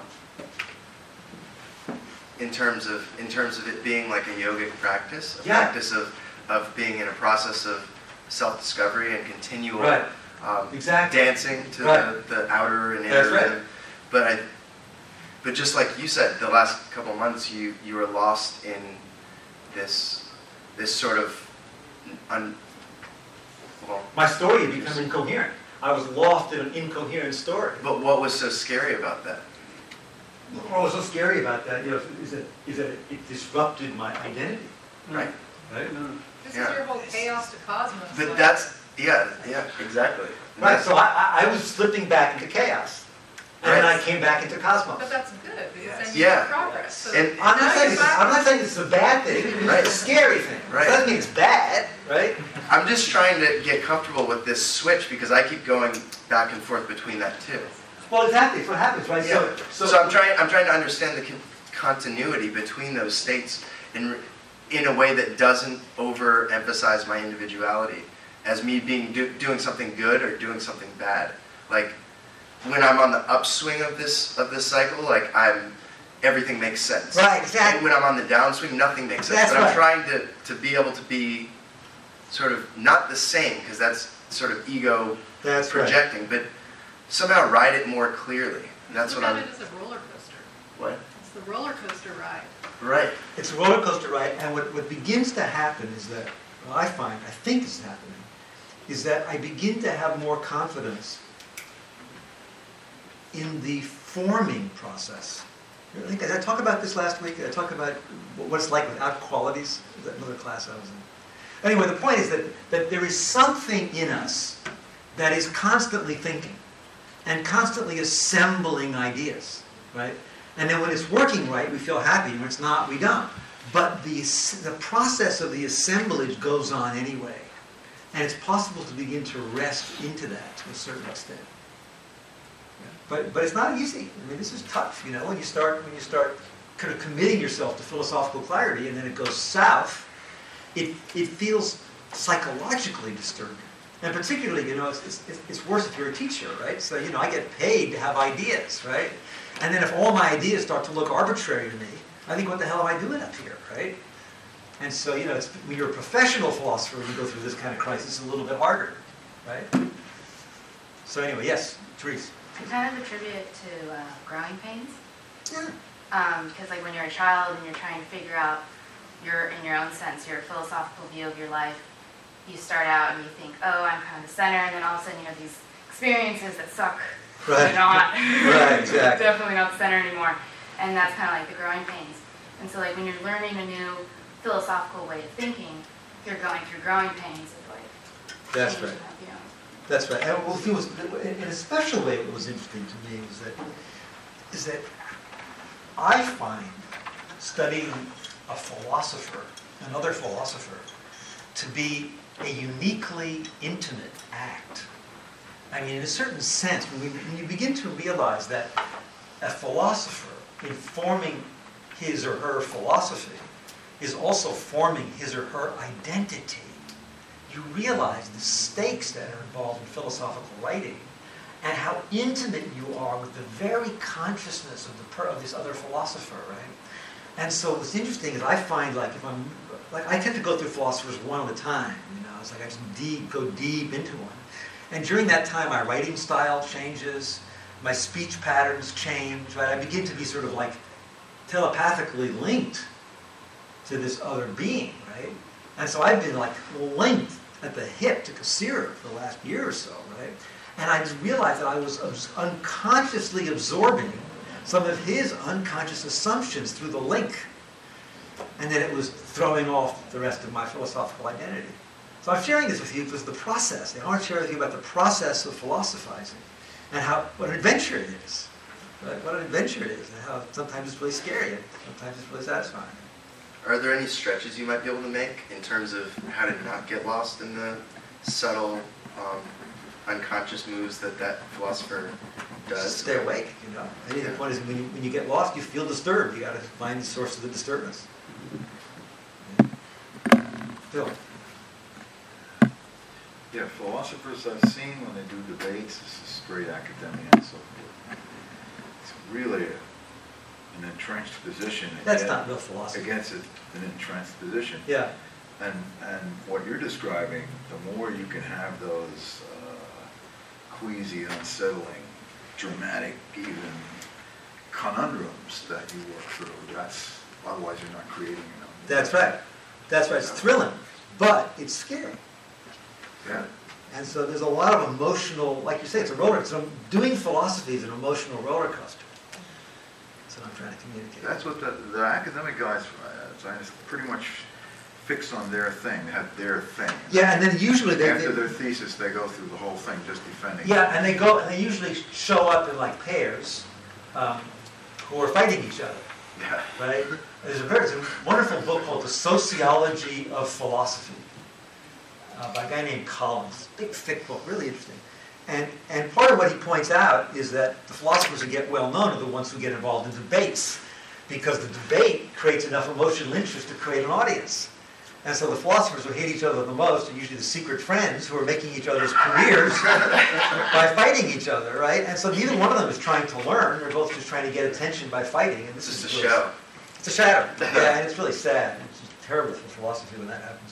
in terms of in terms of it being like a yogic practice, a yeah. practice of, of being in a process of self-discovery and continual right. um, Exactly. dancing to Right. the, the outer and inner That's right. rhythm. But I, but just like you said, the last couple of months, you you were lost in this this sort of un, well. My story had become incoherent. I was lost in an incoherent story. But what was so scary about that? What was so scary about that, you know, is that, is that it disrupted my identity, Right. right? Mm. This Yeah. is your whole chaos to cosmos. But like- that's yeah, yeah, exactly. Right, so I, I I was slipping back into chaos, and then I Right. came back into cosmos. But that's good, because then you Yeah. make progress. So And- I'm not now saying you're this, I'm back- not saying this is a bad thing, Right. it's a scary thing. Right. It doesn't mean it's bad, right? I'm just trying to get comfortable with this switch because I keep going back and forth between that too. Well, exactly, it's what happens, right? Yeah. So, So, I'm trying. I'm trying to understand the con- continuity between those states in in a way that doesn't overemphasize my individuality as me being do, doing something good or doing something bad. Like when I'm on the upswing of this of this cycle, like I'm everything makes sense. Right, exactly. And when I'm on the downswing, nothing makes sense. That's but I'm right. trying to to be able to be sort of not the same because that's sort of ego That's right. projecting, but somehow ride it more clearly. And that's Look what at I'm. it as a roller coaster. What? It's the roller coaster ride. Right. It's a roller coaster ride, and what, what begins to happen is that, what I find, I think is happening, is that I begin to have more confidence in the forming process. I think, did I talk about this last week? Did I talk about what it's like without qualities? Was that another class I was in? Anyway, the point is that, that there is something in us that is constantly thinking and constantly assembling ideas, right? And then when it's working right, we feel happy. When it's not, we don't. But the, the process of the assemblage goes on anyway. And it's possible to begin to rest into that to a certain extent. But, but it's not easy. I mean, this is tough, you know, when you start, when you start kind of committing yourself to philosophical clarity and then it goes south, it, it feels psychologically disturbing. And particularly, you know, it's, it's, it's worse if you're a teacher, right? So, you know, I get paid to have ideas, right? And then if all my ideas start to look arbitrary to me, I think, what the hell am I doing up here, right? And so, you know, it's, when you're a professional philosopher, you go through this kind of crisis a little bit harder, right? So anyway, yes, Therese. I kind of attribute it to uh, growing pains. Yeah. Um, because like when you're a child and you're trying to figure out your, in your own sense, your philosophical view of your life, you start out and you think, oh, I'm kind of the center, and then all of a sudden you have these experiences that suck. Right. You're not. Right, exactly. Definitely not the center anymore. And that's kind of like the growing pains. And so like when you're learning a new philosophical way of thinking, you're going through growing pains of like That's changing right. that, you know. That's right. And what was, in a special way, what was interesting to me is that, is that I find studying a philosopher, another philosopher, to be a uniquely intimate act. I mean, in a certain sense, when, we, when you begin to realize that a philosopher, in forming his or her philosophy, is also forming his or her identity, you realize the stakes that are involved in philosophical writing and how intimate you are with the very consciousness of the per, of this other philosopher, right? And so what's interesting is I find, like, if I'm, like, I tend to go through philosophers one at a time, you know, it's like I just deep, go deep into one. And during that time, my writing style changes, my speech patterns change, right? I begin to be sort of like telepathically linked to this other being, right? And so I've been like linked at the hip to Cassirer for the last year or so, right? And I just realized that I was abs- unconsciously absorbing some of his unconscious assumptions through the link. And then it was throwing off the rest of my philosophical identity. So I'm sharing this with you because the process, I want to share with you about the process of philosophizing and how, what an adventure it is. Right? What an adventure it is, and how sometimes it's really scary and sometimes it's really satisfying. Are there any stretches you might be able to make in terms of how to not get lost in the subtle, um, unconscious moves that that philosopher does? Just stay awake, you know. I think the point is when you, when you get lost, you feel disturbed. You got to find the source of the disturbance. Phil. Yeah, philosophers I've seen when they do debates, this is straight academia and so forth. It's really a, an entrenched position. That's again- not real philosophy. Against a, an entrenched position. Yeah. And, and what you're describing, the more you can have those uh, queasy, unsettling, dramatic, even conundrums that you work through. That's, otherwise you're not creating enough. That's right. That's right. It's thrilling, but it's scary. Yeah. And so there's a lot of emotional, like you say, it's a roller. So doing philosophy is an emotional roller coaster. That's what I'm trying to communicate. That's what the, the academic guys, uh, scientists, pretty much fix on their thing, they have their thing. Yeah, and then usually they, After they their thesis, they go through the whole thing just defending. yeah, and they go and they usually show up in like pairs, um, who are fighting each other. Yeah. Right? There's a very there's a wonderful book called The Sociology of Philosophy uh, by a guy named Collins. Big, thick book, really interesting. And and part of what he points out is that the philosophers who get well known are the ones who get involved in debates, because the debate creates enough emotional interest to create an audience. And so the philosophers who hate each other the most are usually the secret friends who are making each other's careers by fighting each other, right? And so neither one of them is trying to learn. They're both just trying to get attention by fighting. And this It's is just a really- show. It's a shadow. Yeah, and it's really sad. It's just terrible for philosophy when that happens.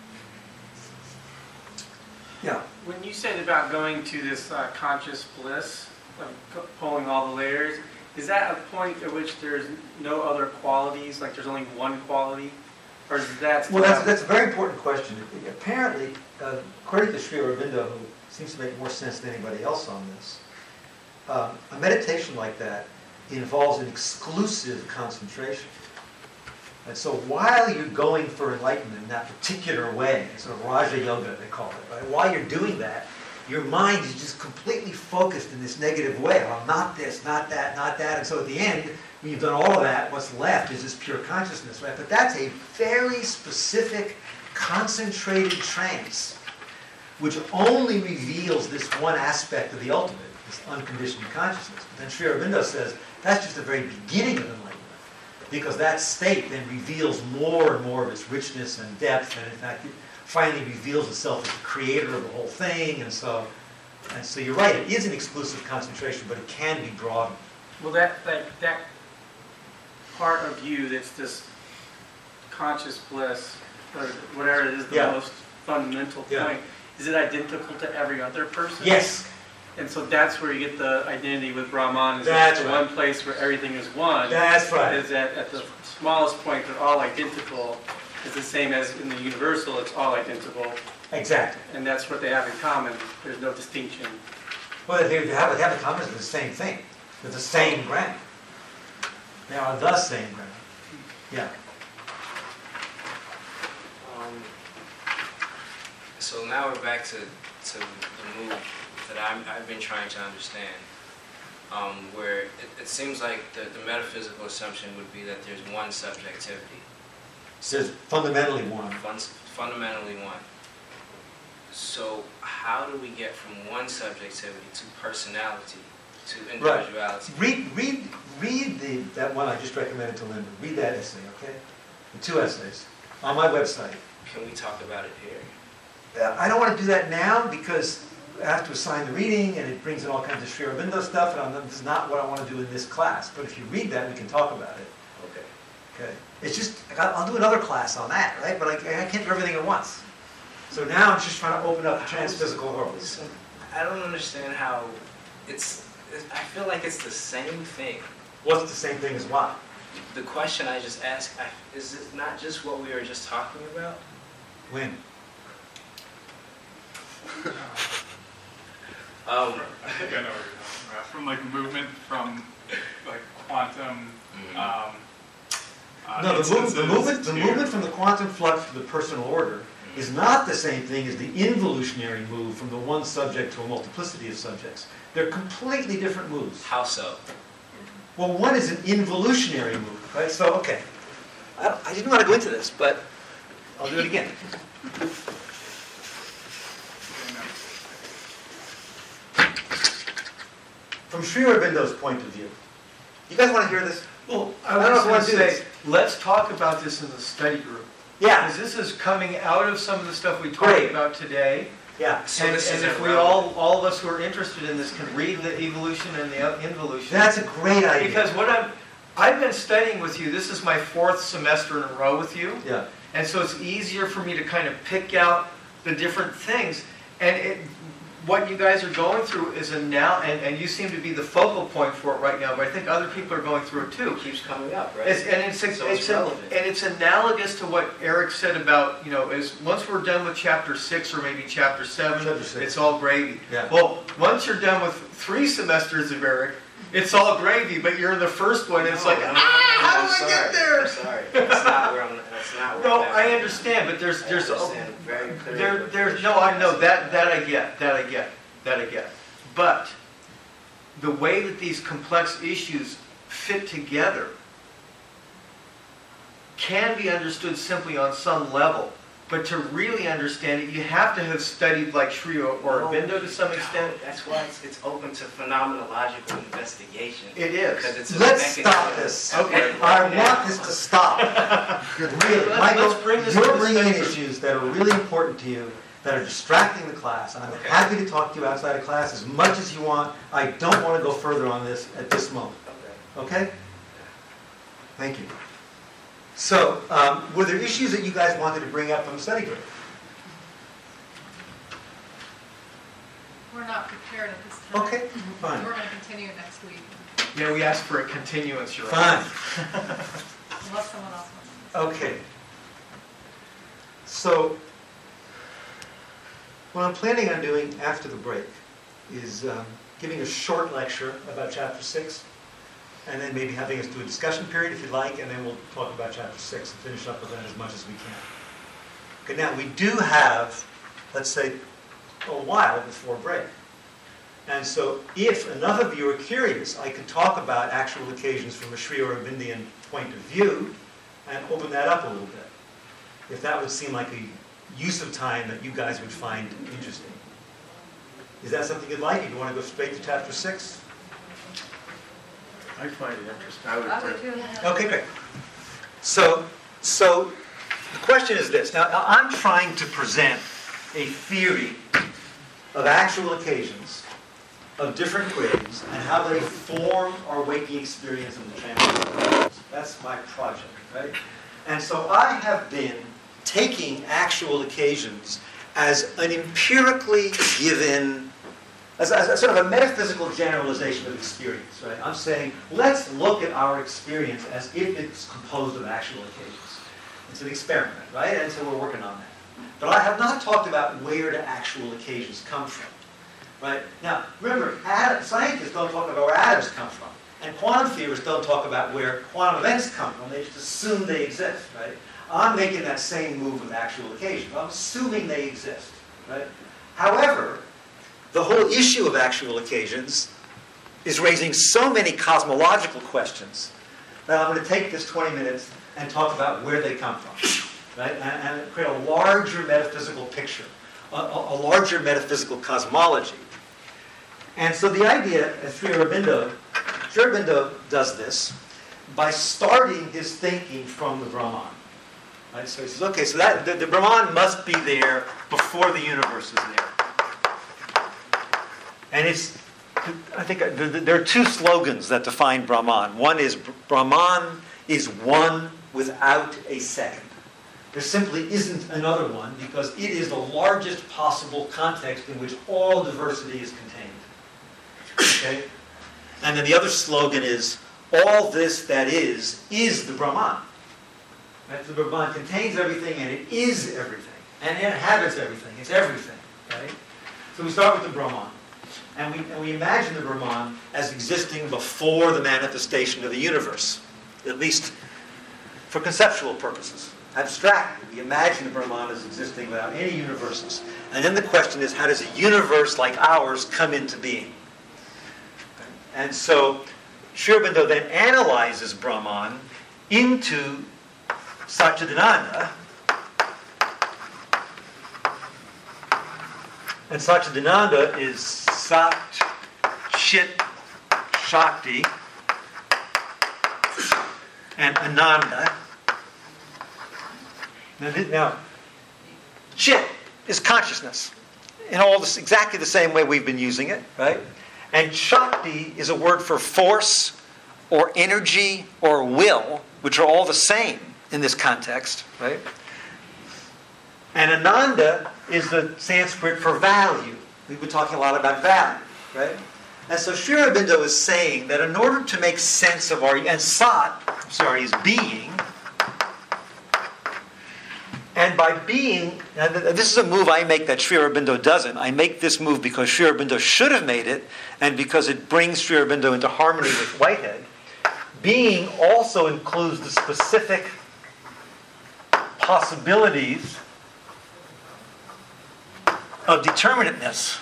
Yeah. When you said about going to this uh, conscious bliss, of co- pulling all the layers, is that a point at which there's no other qualities, like there's only one quality? Or is that... Well, that's, that's a very important question. Apparently, uh, according to Sri Aurobindo, who seems to make more sense than anybody else on this, um, a meditation like that involves an exclusive concentration. And so while you're going for enlightenment in that particular way, sort of Raja Yoga they call it, right? While you're doing that, your mind is just completely focused in this negative way. Oh, not this, not that, not that. And so at the end, when you've done all of that, what's left is this pure consciousness, right? But that's a very specific, concentrated trance, which only reveals this one aspect of the ultimate, this unconditioned consciousness. But then Sri Aurobindo says that's just the very beginning of enlightenment, because that state then reveals more and more of its richness and depth, and in fact, it finally reveals itself as the creator of the whole thing. And so, and so you're right, it is an exclusive concentration, but it can be broadened. Well, that, that, that part of you that's this conscious bliss, or whatever it is, the Yeah. most fundamental Yeah. point, is it identical to every other person? Yes. And so that's where you get the identity with Brahman, is That's that the right. one place where everything is one. That's right. Is that at the smallest point they're all identical. It's the same as in the universal, it's all identical. Exactly. And that's what they have in common. There's no distinction. Well, they have, they have in common, the same thing. They're the same ground. They are the same ground. Yeah. Um, so now we're back to, to the move that I'm, I've been trying to understand, um, where it, it seems like the, the metaphysical assumption would be that there's one subjectivity. There's fundamentally one. Fun, fundamentally one. So how do we get from one subjectivity to personality, to individuality? Read, read, read the, that one I just recommended to Linda. Read that essay, okay? The two essays on my website. Can we talk about it here? Uh, I don't want to do that now because I have to assign the reading and it brings in all kinds of Sri Aurobindo stuff, and I'm, this is not what I want to do in this class. But if you read that, we can talk about it. Okay. Okay. It's just, I'll do another class on that, right? But I, I can't do everything at once. So now I'm just trying to open up the transphysical world. Listen, I don't understand how it's, it's, I feel like it's the same thing. What's the same thing as what? The question I just asked, I, is it not just what we were just talking about? When? Um, I think I know what you're talking about. From like movement, from like quantum. Um, uh, No, the, move, the instances movement, the to- movement from the quantum flux to the personal order is not the same thing as the involutionary move from the one subject to a multiplicity of subjects. They're completely different moves. how so? Well, one is an involutionary move, right? So, okay. I, I didn't want to go into this, but I'll do it again. From Sri Aurobindo's point of view. You guys want to hear this? Well, I don't know if I want to do say, this. let's talk about this in the study group. Yeah, Because this is coming out of some of the stuff we talked Great. about today. yeah. So And, this and is if we irrelevant. all, all of us who are interested in this can read the evolution and the involution. That's a great idea. Because what I'm, I've been studying with you, this is my fourth semester in a row with you. Yeah. And so it's easier for me to kind of pick out the different things. And it, what you guys are going through is a now, and, and you seem to be the focal point for it right now, but I think other people are going through it too. It keeps coming up, right? It's, and it's, So it's, it's a- relevant. and it's analogous to what Eric said about, you know, is once we're done with chapter six or maybe chapter seven, Chapter six. it's all gravy. Yeah. Well, once you're done with three semesters of Eric, it's all gravy, but you're in the first one, it's No, like, no, no, ah, no, how I'm do I sorry. get there? I'm sorry. That's not where I'm, that's not where No, I'm at. I understand, but there's, I there's, a- understand very clearly there, what there's, you're no, I know, saying. that, that I get, that I get, that I get. But the way that these complex issues fit together can be understood simply on some level. But to really understand it, you have to have studied like Sri or Aurobindo to some extent. That's why it's, it's open to phenomenological investigation. It is. Because it's a Let's mechanism. stop this. Okay. I want this to stop. Really, Let's- Michael, let's bring this to you're the bringing in center. issues that are really important to you, that are distracting the class, and I'm happy to talk to you outside of class as much as you want. I don't want to go further on this at this moment. Okay. Okay? Thank you. So, um, were there issues that you guys wanted to bring up from the study group? We're not prepared at this time. Okay, fine. We're going to continue next week, Yeah, we asked for a continuance, you're right. Fine. unless someone else wants to. Okay. So, what I'm planning on doing after the break is um, giving a short lecture about chapter six, and then maybe having us do a discussion period if you'd like, and then we'll talk about chapter six and finish up with that as much as we can. Okay, now we do have, let's say, a while before break. And so if enough of you are curious, I could talk about actual occasions from a Sri Aurobindian point of view and open that up a little bit. If that would seem like a use of time that you guys would find interesting. Is that something you'd like? If you want to go straight to chapter six? I find it interesting. I would I would too. too. Okay, great. So, so the question is this. Now, I'm trying to present a theory of actual occasions of different grades and how they form our waking experience of the transcendental. That's my project, right? And so I have been taking actual occasions as an empirically given, as, as a sort of a metaphysical generalization of experience, right? I'm saying, let's look at our experience as if it's composed of actual occasions. It's an experiment, right? And so we're working on that. But I have not talked about where do actual occasions come from, right? Now, remember, atom, scientists don't talk about where atoms come from. And quantum theorists don't talk about where quantum events come from. They just assume they exist, right? I'm making that same move with actual occasions. I'm assuming they exist, right? However, the whole issue of actual occasions is raising so many cosmological questions that I'm going to take this twenty minutes and talk about where they come from, right? And, and create a larger metaphysical picture, a, a, a larger metaphysical cosmology. And so the idea, as Sri Aurobindo, Sri Aurobindo does this by starting his thinking from the Brahman. Right? So he says, okay, so that the, the Brahman must be there before the universe is there. And it's, I think uh, th- th- there are two slogans that define Brahman. One is Brahman is one without a second. There simply isn't another one because it is the largest possible context in which all diversity is contained. Okay? And then the other slogan is, all this that is, is the Brahman. Right? The Brahman contains everything and it is everything. And it inhabits everything. It's everything. Right? So we start with the Brahman. And we, and we imagine the Brahman as existing before the manifestation of the universe, at least for conceptual purposes. Abstractly, we imagine the Brahman as existing without any universes. And then the question is, how does a universe like ours come into being? And so Sri Aurobindo then analyzes Brahman into Satchidananda. And Satchidananda is Sat, Chit, Shakti, and Ananda. Now, th- now, Chit is consciousness in all this exactly the same way we've been using it, right? And Shakti is a word for force or energy or will, which are all the same in this context, right? And Ananda is the Sanskrit for value, we've been talking a lot about value, right? And so Sri Aurobindo is saying that in order to make sense of our, and Sat, I'm sorry, is being, and by being, and this is a move I make that Sri Aurobindo doesn't. I make this move because Sri Aurobindo should have made it, and because it brings Sri Aurobindo into harmony with Whitehead. Being also includes the specific possibilities of determinateness,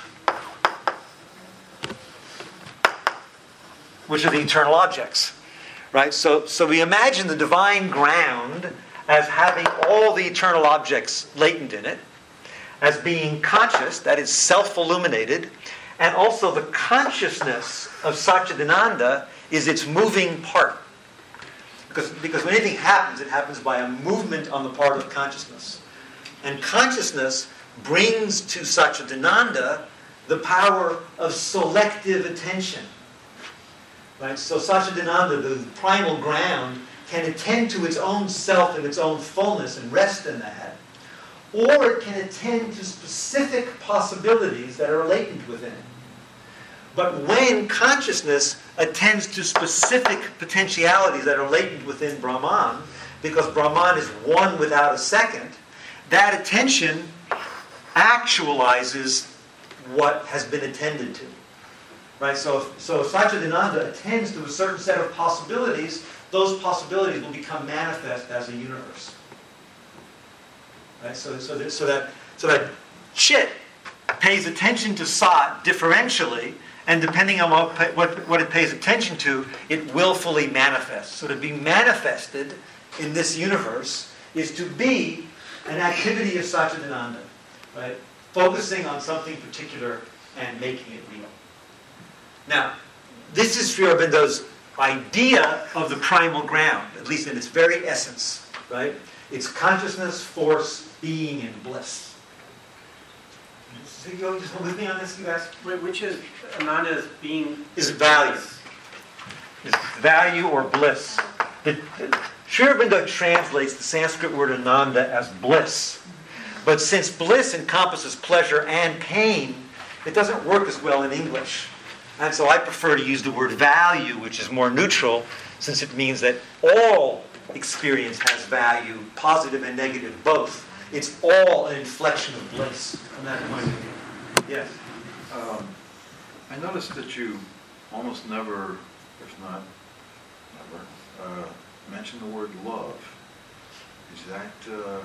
which are the eternal objects, right? So, so we imagine the divine ground as having all the eternal objects latent in it, as being conscious, that is self-illuminated, and also the consciousness of Satchidananda is its moving part. Because, because when anything happens, it happens by a movement on the part of consciousness. And consciousness brings to Satchidananda the power of selective attention. Right? So Satchidananda, the primal ground, can attend to its own self and its own fullness and rest in that. Or it can attend to specific possibilities that are latent within it. But when consciousness attends to specific potentialities that are latent within Brahman, because Brahman is one without a second, that attention actualizes what has been attended to. Right? So if, so if Satchidananda attends to a certain set of possibilities, those possibilities will become manifest as a universe. Right? So, so, that, so, that, so that Chit pays attention to Sat differentially, and depending on what, what, what it pays attention to, it willfully manifests. So to be manifested in this universe is to be an activity of Satchidananda, right? Focusing on something particular and making it real. Now, this is Sri Aurobindo's idea of the primal ground, at least in its very essence, right? It's consciousness, force, being, and bliss. So you go just with me on this, you guys? Wait, which is Ananda's being? Is value. Is value or bliss. The, the, Sri Aurobindo translates the Sanskrit word Ananda as bliss. But since bliss encompasses pleasure and pain, it doesn't work as well in English. And so I prefer to use the word value, which is more neutral, since it means that all experience has value, positive and negative both. It's all an inflection of bliss from that point of view. Yes? Um, I noticed that you almost never, if not never, uh, mention the word love. Is that uh,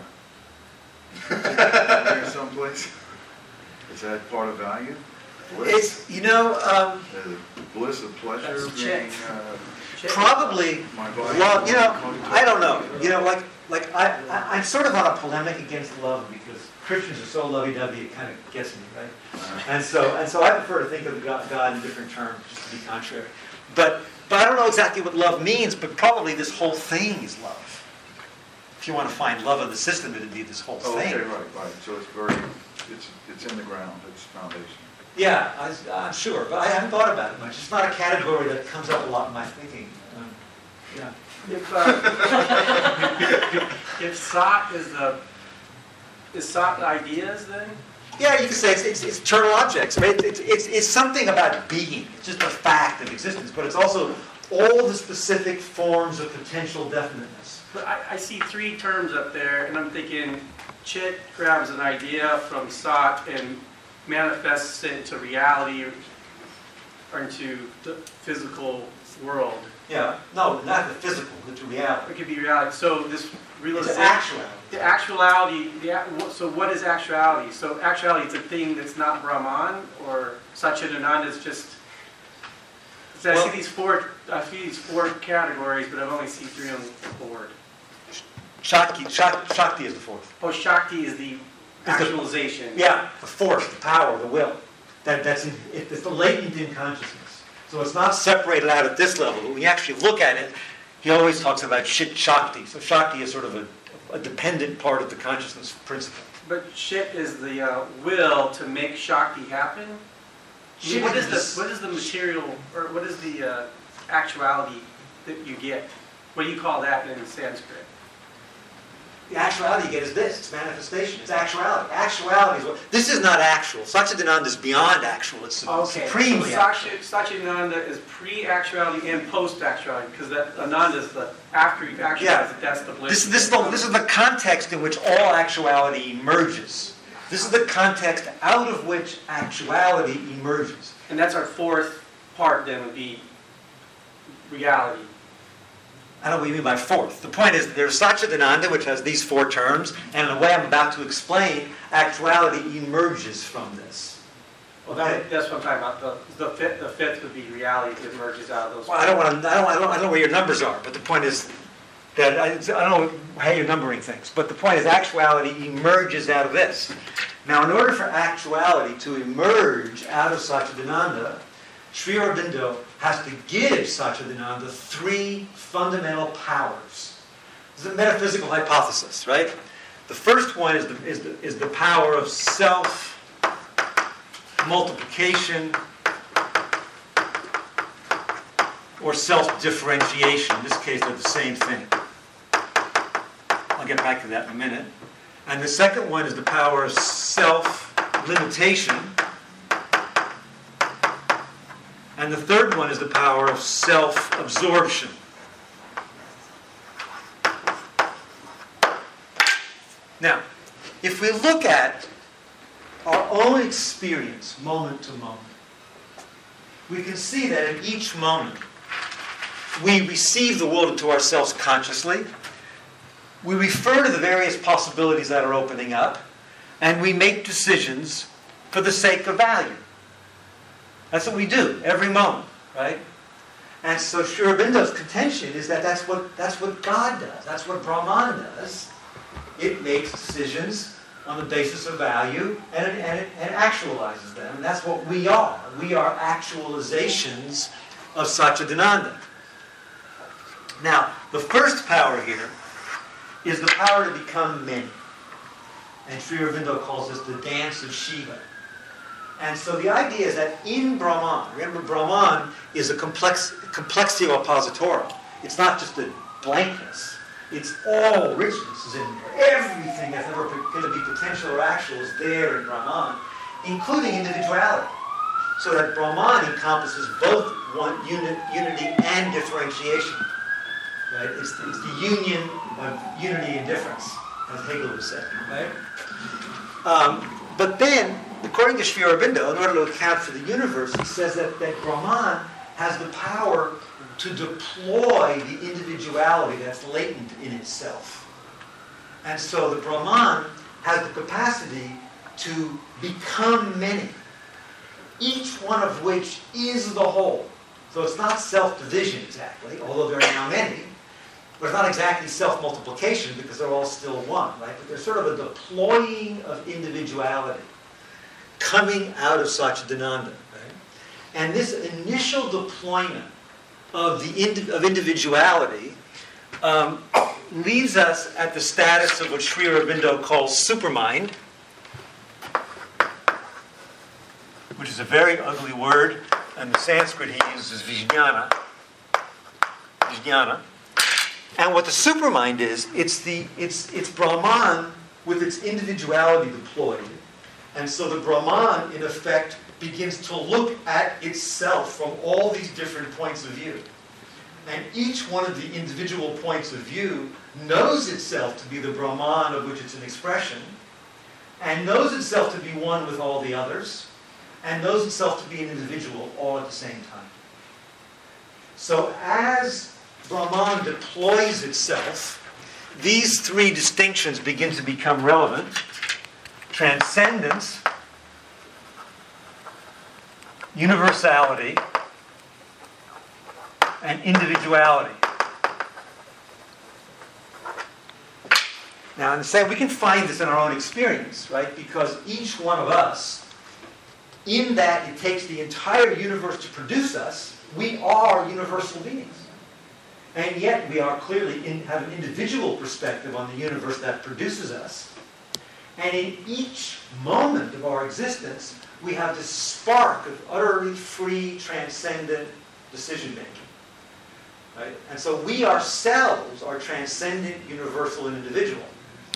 there someplace? Is that part of value? Bliss? It's, you know, um, the bliss of pleasure That's being check. uh, probably my body. love, you know, I don't know. You know, like, like I, I, I'm sort of on a polemic against love because Christians are so lovey-dovey, it kind of gets me, right? Uh, And so, and so I prefer to think of God, God in different terms, just to be contrary. But, but I don't know exactly what love means, but probably this whole thing is love. If you want to find love of the system, it'd be this whole oh, thing. okay, right, right. So it's very, it's it's in the ground. It's foundation. Yeah, I, I'm sure, but I haven't thought about it much. It's not a category that comes up a lot in my thinking. Um, yeah. If, uh, if Sat is the, is Sat ideas then? Yeah, you could say it's, it's, it's eternal objects. Right? It's, it's, it's something about being. It's just a fact of existence, but it's also all the specific forms of potential definiteness. But I, I see three terms up there, and I'm thinking Chit grabs an idea from Sat and manifests it into reality or, or into the physical world. Yeah, no, not the physical, but the reality. It could be reality. So this It's realization, actuality. the actuality. The, ac- so what is actuality? So actuality is a thing that's not Brahman, or Satchidananda is just. So I Well- see these four. I see these four categories, but I've only seen three on the board. Shakti, Shak, Shakti is the fourth. Oh, Shakti is the the- actualization. Yeah, the force, the power, the will. That, that's in, it's the latent in consciousness. So it's not separated out at this level, but when you actually look at it, he always talks about Shit Shakti. So Shakti is sort of a, a dependent part of the consciousness principle. But Shit is the uh, will to make Shakti happen. I mean, Shit what is is- the what is the material or what is the uh, actuality that you get? What do you call that in Sanskrit? the actuality you get is this. It's manifestation. It's actuality. Actuality is what... This is not actual. Satchidananda is beyond actual. It's Okay, supremely so actual. Satchi- Satchidananda is pre-actuality and post-actuality, because that Ananda is the after you actualize Yeah. it, that's the bliss. This, this, is the, this is the context in which all actuality emerges. This is the context out of which actuality emerges. And that's our fourth part then would be reality. I don't know what you mean by fourth. The point is that there's Satchidananda, which has these four terms, and in the way I'm about to explain, actuality emerges from this. Well, that, that's what I'm talking about. The, the, fifth, the fifth would be reality that emerges out of those. Well, I don't want to. I don't, I don't. I don't know where your numbers are, but the point is that I, I don't know how you're numbering things. But the point is, actuality emerges out of this. Now, in order for actuality to emerge out of Satchidananda, Sri Aurobindo has to give Satchidananda three fundamental powers. This is a metaphysical hypothesis, right? The first one is the, is the, is the power of self-multiplication or self-differentiation. In this case, they're the same thing. I'll get back to that in a minute. And the second one is the power of self-limitation. And the third one is the power of self-absorption. Now, if we look at our own experience moment to moment, we can see that in each moment we receive the world into ourselves consciously, we refer to the various possibilities that are opening up, and we make decisions for the sake of value. That's what we do every moment, right? And so Sri Aurobindo's contention is that that's what, that's what God does. That's what Brahman does. It makes decisions on the basis of value and it, and, it, and it actualizes them. And that's what we are. We are actualizations of Satchidananda. Now, the first power here is the power to become many. And Sri Aurobindo calls this the dance of Shiva. And so the idea is that in Brahman, remember Brahman is a complex, complexio oppositorum. It's not just a blankness. It's all richness is in there. Everything that's ever going to be potential or actual is there in Brahman, including individuality. So that Brahman encompasses both one unit, unity and differentiation. Right? It's the, it's the union of unity and difference, as Hegel would say. Right? Um, but then, according to Sri Aurobindo, in order to account for the universe, he says that, that Brahman has the power to deploy the individuality that's latent in itself. And so the Brahman has the capacity to become many, each one of which is the whole. So it's not self-division exactly, although there are now many, but it's not exactly self-multiplication because they're all still one, right? But there's sort of a deploying of individuality coming out of Satchidananda, right? And this initial deployment of the indi- of individuality um, leaves us at the status of what Sri Aurobindo calls supermind, which is a very ugly word, and the Sanskrit he uses vijnana. Vijnana. And what the supermind is, it's the it's it's Brahman with its individuality deployed. And so the Brahman, in effect, begins to look at itself from all these different points of view. And each one of the individual points of view knows itself to be the Brahman of which it's an expression, and knows itself to be one with all the others, and knows itself to be an individual all at the same time. So as Brahman deploys itself, these three distinctions begin to become relevant. Transcendence, universality, and individuality. Now, in the same, we can find this in our own experience, right? Because each one of us, in that it takes the entire universe to produce us, we are universal beings. And yet we are clearly in, have an individual perspective on the universe that produces us. And in each moment of our existence, we have this spark of utterly free, transcendent decision-making. Right? And so we ourselves are transcendent, universal, and individual.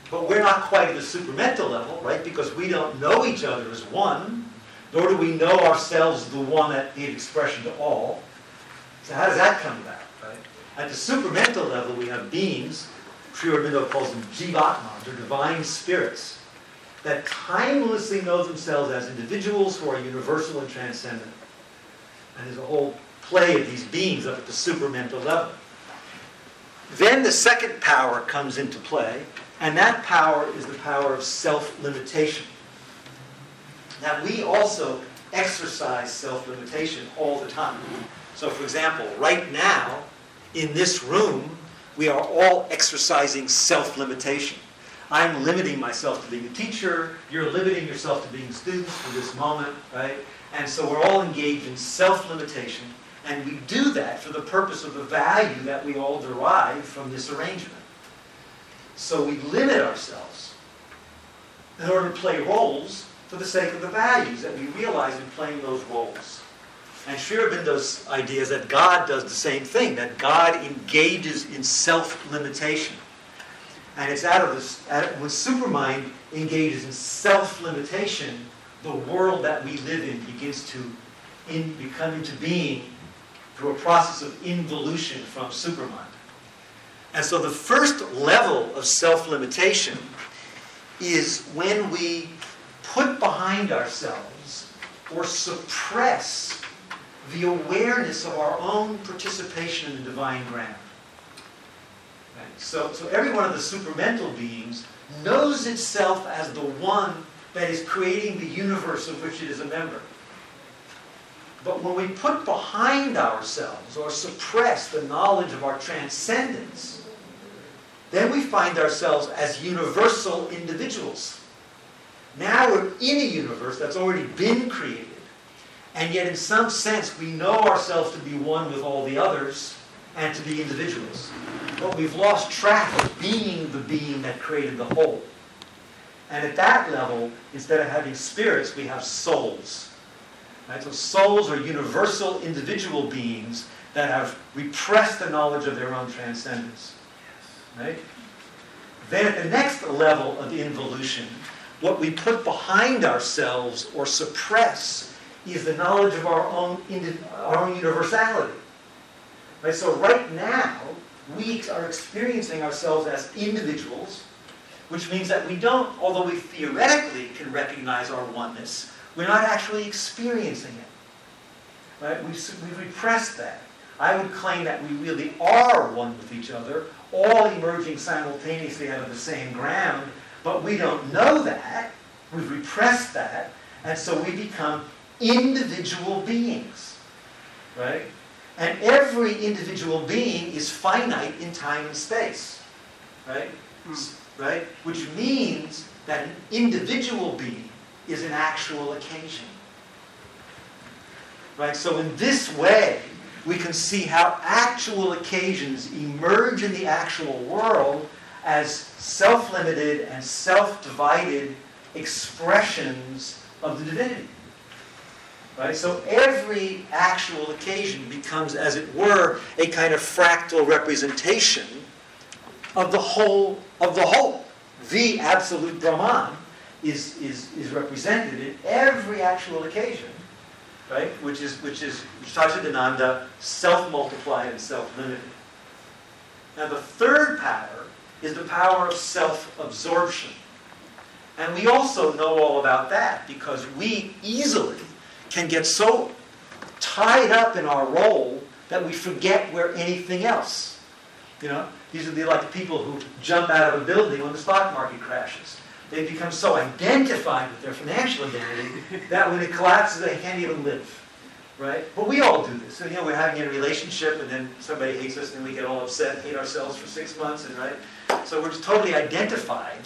But we're not quite at the supramental level, right? Because we don't know each other as one, nor do we know ourselves as the one that gave expression to all. So how does that come about, right? At the supramental level, we have beings, Sri Aurobindo calls them jivatmas, or divine spirits, that timelessly know themselves as individuals who are universal and transcendent. And there's a whole play of these beings up at the supramental level. Then the second power comes into play, and that power is the power of self-limitation. Now, we also exercise self-limitation all the time. So, for example, right now, in this room, we are all exercising self-limitation. I'm limiting myself to being a teacher, you're limiting yourself to being students for this moment, right? And so we're all engaged in self-limitation, and we do that for the purpose of the value that we all derive from this arrangement. So we limit ourselves in order to play roles for the sake of the values that we realize in playing those roles. And Sri Aurobindo's idea is that God does the same thing, that God engages in self-limitation. And it's out of this, when Supermind engages in self-limitation, the world that we live in begins to in, become into being through a process of involution from Supermind. And so the first level of self-limitation is when we put behind ourselves or suppress the awareness of our own participation in the divine ground. Right? So, so every one of the supramental beings knows itself as the one that is creating the universe of which it is a member. But when we put behind ourselves or suppress the knowledge of our transcendence, then we find ourselves as universal individuals. Now we're in a universe that's already been created, and yet in some sense we know ourselves to be one with all the others and to be individuals. But we've lost track of being the being that created the whole. And at that level, instead of having spirits, we have souls. Right? So souls are universal individual beings that have repressed the knowledge of their own transcendence. Right? Then at the next level of involution, what we put behind ourselves or suppress is the knowledge of our own, our own universality. Right? So right now, we are experiencing ourselves as individuals, which means that we don't, although we theoretically can recognize our oneness, we're not actually experiencing it. Right? We've, we've repressed that. I would claim that we really are one with each other, all emerging simultaneously out of the same ground, but we don't know that. We've repressed that, and so we become individual beings. Right? And every individual being is finite in time and space. Right? Mm. Right? Which means that an individual being is an actual occasion. Right? So in this way, we can see how actual occasions emerge in the actual world as self-limited and self-divided expressions of the divinity. Right? So every actual occasion becomes, as it were, a kind of fractal representation of the whole of the whole. The absolute Brahman is, is, is represented in every actual occasion, right? Which is which is Satchidananda, self-multiplied and self-limited. Now the third power is the power of self-absorption. And we also know all about that because we easily can get so tied up in our role that we forget we're anything else. You know, these are the, like the people who jump out of a building when the stock market crashes. They become so identified with their financial identity that when it collapses, they can't even live. Right? But we all do this. So, you know, we're having a relationship, and then somebody hates us, and we get all upset and hate ourselves for six months, and right? So we're just totally identified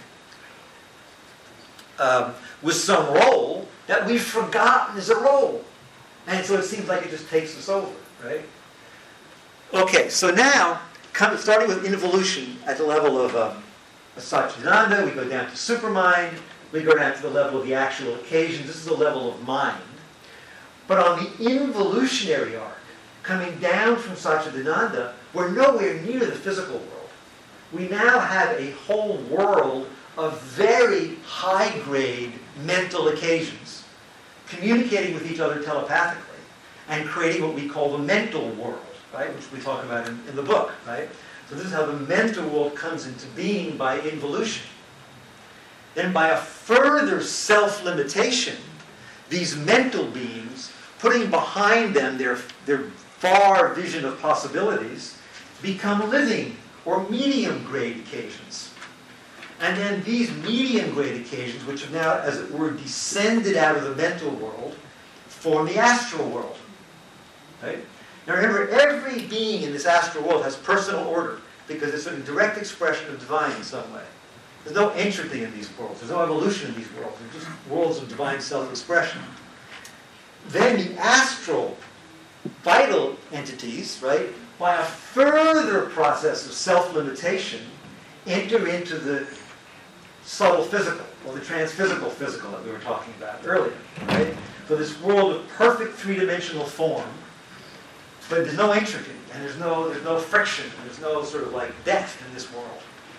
um, with some role that we've forgotten is a role. And so it seems like it just takes us over, right? Okay, so now, come, starting with involution at the level of um, Satchidananda, we go down to supermind, we go down to the level of the actual occasions. This is the level of mind. But on the involutionary arc, coming down from Satchidananda, we're nowhere near the physical world. We now have a whole world of very high-grade mental occasions, communicating with each other telepathically, and creating what we call the mental world, right, which we talk about in, in the book, right? So this is how the mental world comes into being by involution. Then by a further self-limitation, these mental beings, putting behind them their, their far vision of possibilities, become living or medium-grade occasions. And then these medium-grade occasions, which have now, as it were, descended out of the mental world, form the astral world. Right? Now remember, every being in this astral world has personal order, because it's a direct expression of divine in some way. There's no entropy in these worlds. There's no evolution in these worlds. They're just worlds of divine self-expression. Then the astral, vital entities, right, by a further process of self-limitation, enter into the subtle physical, or the transphysical physical that we were talking about earlier, right? So this world of perfect three-dimensional form, but there's no entropy, and there's no, there's no friction, there's no sort of like death in this world.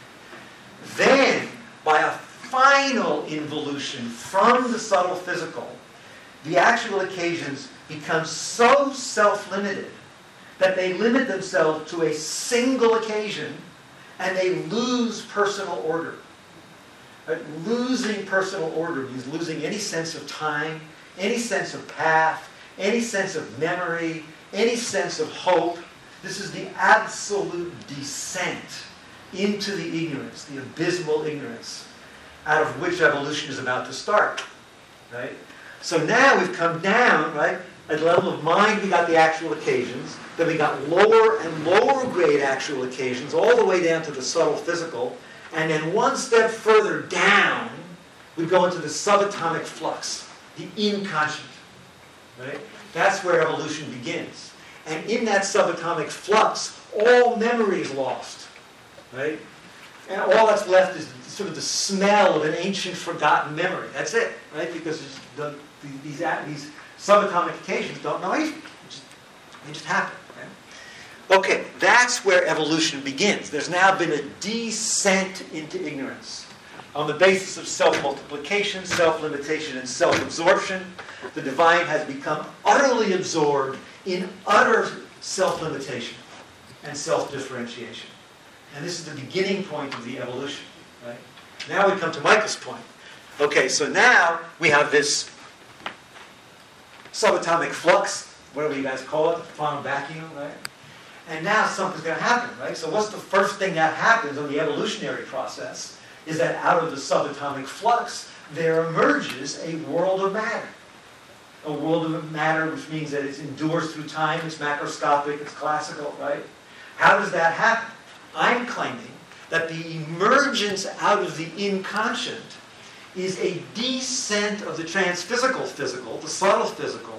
Then, by a final involution from the subtle physical, the actual occasions become so self-limited that they limit themselves to a single occasion, and they lose personal order. Right? Losing personal order means losing any sense of time, any sense of path, any sense of memory, any sense of hope. This is the absolute descent into the ignorance, the abysmal ignorance, out of which evolution is about to start. Right? So now we've come down, right? At the level of mind, we got the actual occasions. Then we got lower and lower grade actual occasions, all the way down to the subtle physical. And then one step further down, we go into the subatomic flux, the inconscient. Right? That's where evolution begins. And in that subatomic flux, all memory is lost. Right? And all that's left is sort of the smell of an ancient forgotten memory. That's it. Right? Because it's the, the, these, these subatomic occasions don't know anything. They just, they just happen. Right? Okay, that's where evolution begins. There's now been a descent into ignorance. On the basis of self-multiplication, self-limitation, and self-absorption, the divine has become utterly absorbed in utter self-limitation and self-differentiation. And this is the beginning point of the evolution. Right? Now we come to Michael's point. Okay, so now we have this subatomic flux, whatever you guys call it, the quantum vacuum, right? And now something's going to happen, right? So what's the first thing that happens in the evolutionary process is that out of the subatomic flux, there emerges a world of matter. A world of matter, which means that it endures through time, it's macroscopic, it's classical, right? How does that happen? I'm claiming that the emergence out of the inconscient is a descent of the transphysical physical, the subtle physical,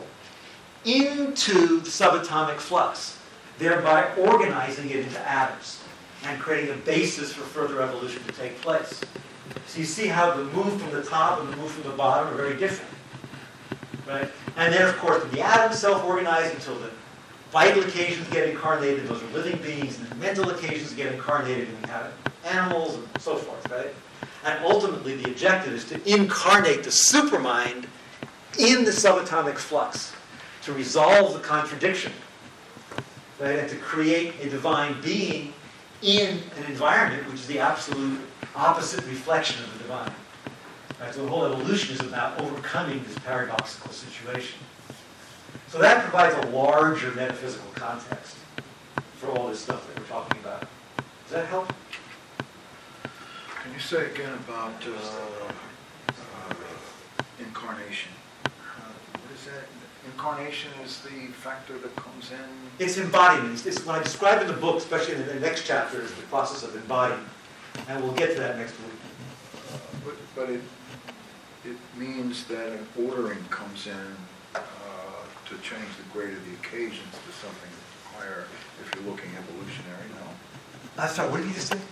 into the subatomic flux, thereby organizing it into atoms and creating a basis for further evolution to take place. So you see how the move from the top and the move from the bottom are very different. Right? And then, of course, the atoms self-organize until the vital occasions get incarnated, and those are living beings, and the mental occasions get incarnated, and we have animals and so forth, right? And ultimately, the objective is to incarnate the supermind in the subatomic flux, to resolve the contradiction, right? And to create a divine being in an environment which is the absolute opposite reflection of the divine. Right? So the whole evolution is about overcoming this paradoxical situation. So that provides a larger metaphysical context for all this stuff that we're talking about. Does that help? Can you say again about uh, uh, incarnation? Uh, what is that? Incarnation is the factor that comes in? It's embodiment. It's, it's, when I describe in the book, especially in the next chapter, is the process of embodiment. And we'll get to that next week. Uh, but but it, it means that an ordering comes in uh, to change the grade of the occasions to something higher if you're looking evolutionary, no? I'm sorry, what did you just say?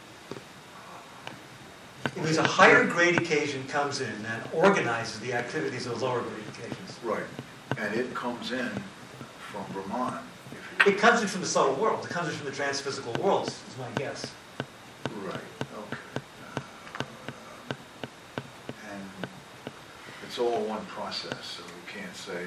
It means a higher grade occasion comes in and organizes the activities of lower grade occasions. Right. And it comes in from Brahman. If you It comes in from the subtle world. It comes in from the transphysical worlds, is my guess. Right. Okay. it's all one process, so we can't say,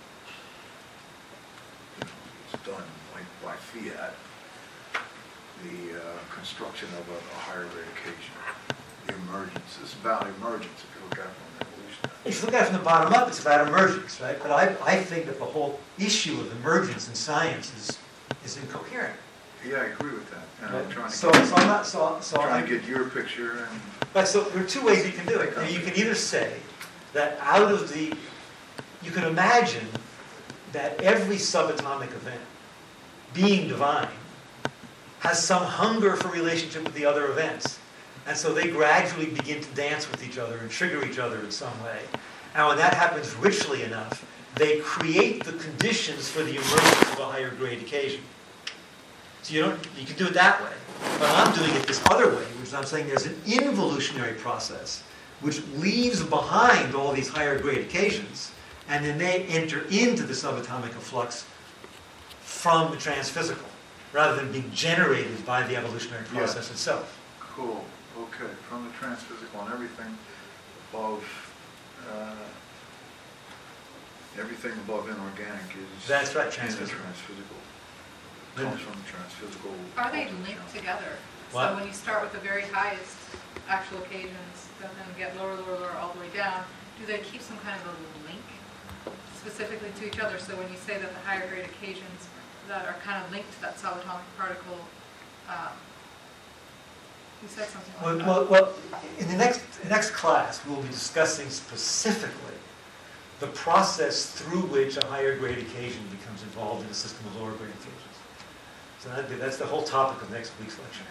you know, it's done like by fiat. The uh, construction of a, a higher rate occasion, the emergence, it's about emergence if you look at it from evolution. If you look at it from the bottom up, it's about emergence, right? But I, I think that the whole issue of emergence in science is, is incoherent. Yeah, I agree with that, and I'm trying to So, get, so I'm not, so, so trying I'm, to get your picture and. but so there are two ways you can do it. You can either say that out of the, you can imagine that every subatomic event, being divine, has some hunger for relationship with the other events. And so they gradually begin to dance with each other and trigger each other in some way. And when that happens richly enough, they create the conditions for the emergence of a higher grade occasion. So you don't, you can do it that way. But I'm doing it this other way, which is I'm saying there's an involutionary process which leaves behind all these higher grade occasions, and then they enter into the subatomic flux from the transphysical, rather than being generated by the evolutionary process Yeah. itself. Cool, okay, from the transphysical and everything above, uh, everything above inorganic is. That's right, in the transphysical. transphysical. Comes from the transphysical. Are they ultimate linked count. together? What? So when you start with the very highest actual occasions, and then get lower, lower, lower, all the way down, do they keep some kind of a link specifically to each other? So when you say that the higher grade occasions that are kind of linked to that subatomic particle, um, you said something like Well, that. well, well, in the next, the next class, we'll be discussing specifically the process through which a higher grade occasion becomes involved in a system of lower grade occasions. So that, that's the whole topic of next week's lecture.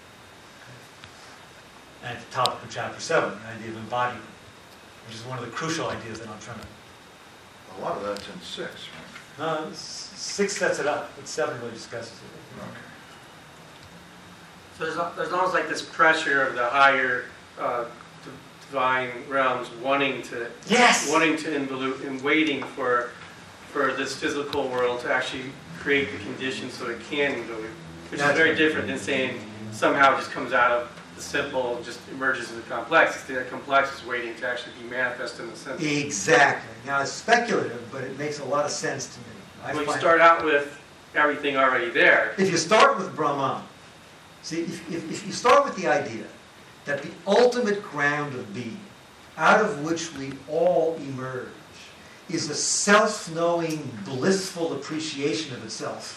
And the topic of chapter seven, the idea of embodiment, which is one of the crucial ideas that I'm trying to. A lot of that's in six, right? No, s- six sets it up, but seven really discusses it. Okay. So there's, al- there's almost like this pressure of the higher uh, d- divine realms wanting to Yes! wanting to involute and waiting for for this physical world to actually create the conditions so it can involute, which That's is very right. different than saying somehow it just comes out of the simple, just emerges in the complex. It's the complex is waiting to actually be manifest in the simple. Exactly. Now, it's speculative, but it makes a lot of sense to me. I When you find- start out with everything already there, If you start with Brahman, see, if, if, if you start with the idea that the ultimate ground of being, out of which we all emerge, is a self-knowing, blissful appreciation of itself,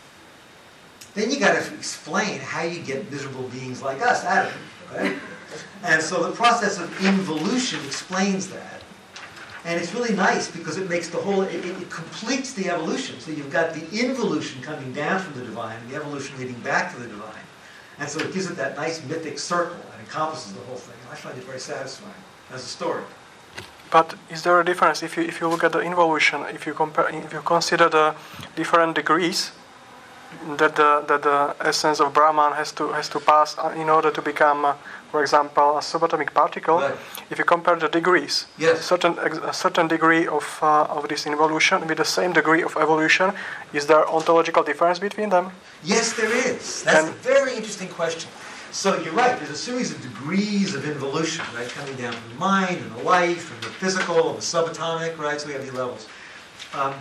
then you got to explain how you get miserable beings like us out of it, right? And so the process of involution explains that. And it's really nice because it makes the whole, it, it, it completes the evolution. So you've got the involution coming down from the divine, and the evolution leading back to the divine. And so it gives it that nice mythic circle and encompasses the whole thing. I find it very satisfying as a story. But is there a difference if you if you look at the involution, if you compare, if you consider the different degrees that the that the essence of Brahman has to has to pass in order to become, uh, for example, a subatomic particle? Right. If you compare the degrees, Yes. certain a certain degree of uh, of this involution with the same degree of evolution, is there ontological difference between them? Yes, there is. That's And- a very interesting question. So you're right, there's a series of degrees of involution, right, coming down from the mind and the life and the physical and the subatomic, right, so we have these levels. Um,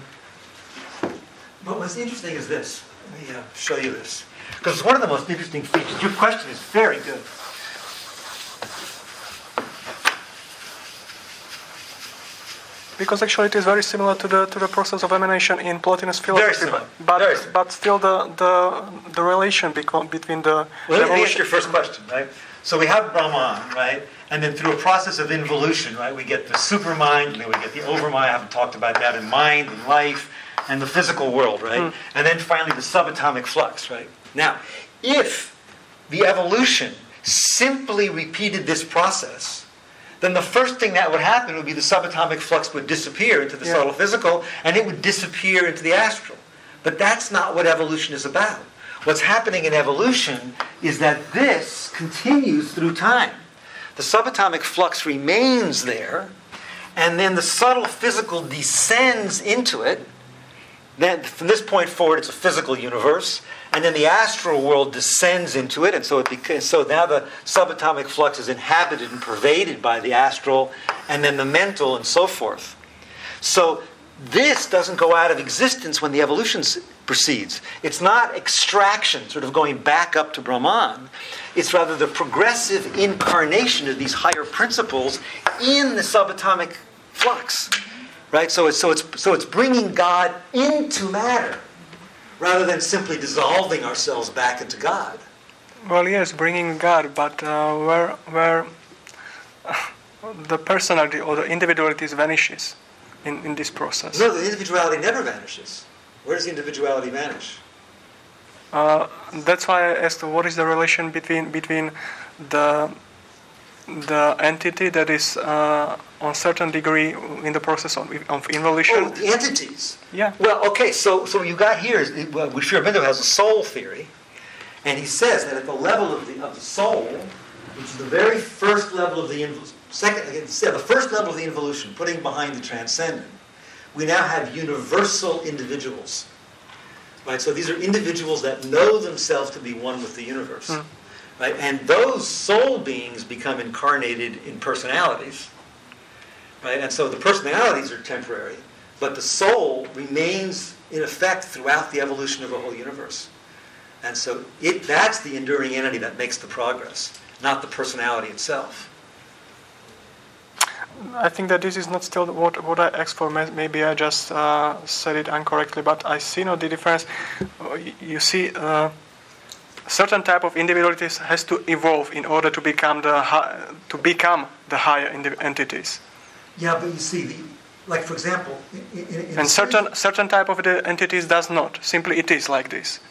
but what's interesting is this. Let me uh, show you this. Because it's one of the most interesting features. Your question is very good. Because actually it is very similar to the to the process of emanation in Plotinus philosophy. Very similar. But Very similar. but still the the the relation beco- between the Well, let me answer evolution- your first question, right? So we have Brahman, right? And then through a process of involution, right, we get the supermind, and then we get the overmind. I haven't talked about that, in mind and life and the physical world, right? Mm. And then finally the subatomic flux, right? Now, if the evolution simply repeated this process, then the first thing that would happen would be the subatomic flux would disappear into the Yeah. subtle physical, and it would disappear into the astral. But that's not what evolution is about. What's happening in evolution is that this continues through time. The subatomic flux remains there, and then the subtle physical descends into it, then from this point forward, it's a physical universe, and then the astral world descends into it, and so it beca- so now the subatomic flux is inhabited and pervaded by the astral, and then the mental, and so forth. So this doesn't go out of existence when the evolution s- proceeds. It's not extraction, sort of going back up to Brahman. It's rather the progressive incarnation of these higher principles in the subatomic flux. Right, so it's so it's so it's bringing God into matter, rather than simply dissolving ourselves back into God. Well, yes, bringing God, but uh, where where the personality or the individuality vanishes in, in this process. No, the individuality never vanishes. Where does the individuality vanish? Uh, that's why I asked, what is the relation between between the the entity that is uh, on certain degree in the process of, of involution? Oh, the entities. Yeah. Well, okay, so so what you got here is, well, Sri Aurobindo has a soul theory, and he says that at the level of the of the soul, which is the very first level of the invol- second, instead the first level of the involution, putting behind the transcendent, we now have universal individuals. Right? So these are individuals that know themselves to be one with the universe. Mm. Right? And those soul beings become incarnated in personalities. Right? And so the personalities are temporary, but the soul remains in effect throughout the evolution of the whole universe. And so it, that's the enduring entity that makes the progress, not the personality itself. I think that this is not still what, what I asked for. Maybe I just uh, said it incorrectly, but I see no the difference. You see, uh, certain type of individuality has to evolve in order to become the hi- to become the higher indi- entities. Yeah, but you see, the, like for example, in, in, in and certain certain type of the entities does not. Simply, it is like this.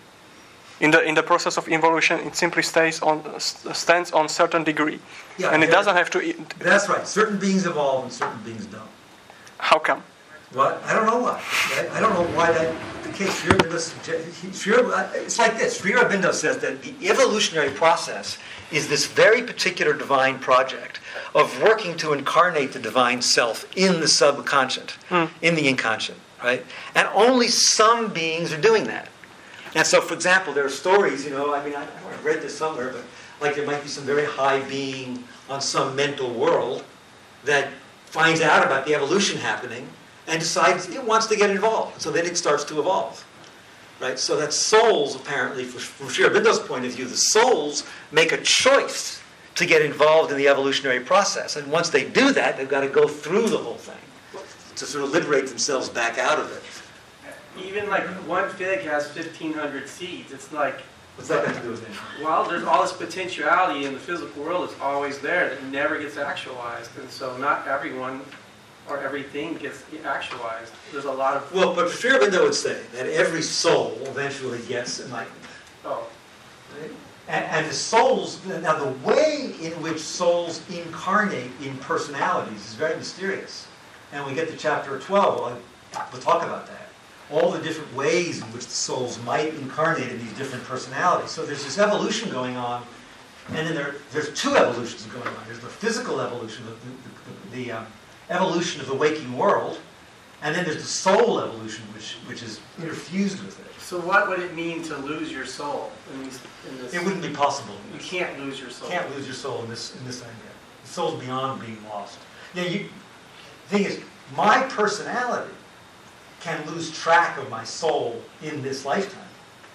In the in the process of evolution, it simply stays on stands on certain degree, yeah, and it yeah, doesn't have to. E- that's right. Certain beings evolve and certain beings don't. How come? What? I don't know why. Right? I don't know why that the case. Sri Aurobindo suggests- Sri Aurobindo- it's like this. Sri Aurobindo says that the evolutionary process is this very particular divine project of working to incarnate the divine self in the subconscious, mm. in the inconscient, right? And only some beings are doing that. And so, for example, there are stories, you know, I mean, I, I've read this somewhere, but like there might be some very high being on some mental world that finds out about the evolution happening and decides it wants to get involved. So then it starts to evolve, right? So that souls, apparently, from Sri Aurobindo's point of view, the souls make a choice to get involved in the evolutionary process. And once they do that, they've got to go through the whole thing to sort of liberate themselves back out of it. Even like one fig has fifteen hundred seeds. It's like, what's that got to do with it? Well, there's all this potentiality in the physical world that's always there that never gets actualized. And so not everyone or everything gets actualized. There's a lot of... Well, but Sri Aurobindo would say that every soul eventually gets enlightened. Oh. Right? And, and the souls, now the way in which souls incarnate in personalities is very mysterious. And when we get to chapter twelve, we'll, we'll talk about that. All the different ways in which the souls might incarnate in these different personalities. So there's this evolution going on, and then there, there's two evolutions going on. There's the physical evolution, the, the, the, the um, evolution of the waking world, and then there's the soul evolution, which, which is interfused with it. So what would it mean to lose your soul in, these, in this? It wouldn't be possible. You can't lose your soul. You can't lose your soul in this, in this idea. The soul's beyond being lost. Yeah, you, the thing is, my personality can lose track of my soul in this lifetime.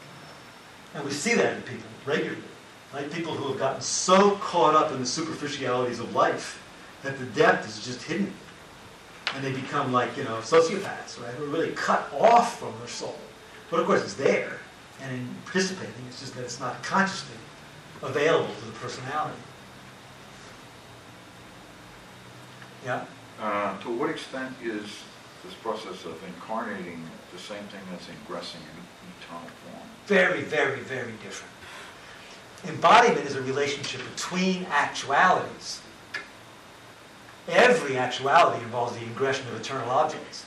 And we see that in people regularly. Right? People who have gotten so caught up in the superficialities of life that the depth is just hidden. And they become like, you know, sociopaths, right? Who are really cut off from their soul. But of course it's there, and in participating, it's just that it's not consciously available to the personality. Yeah? Uh, to what extent is this process of incarnating the same thing as ingressing in eternal form? Very, very, very different. Embodiment is a relationship between actualities. Every actuality involves the ingression of eternal objects.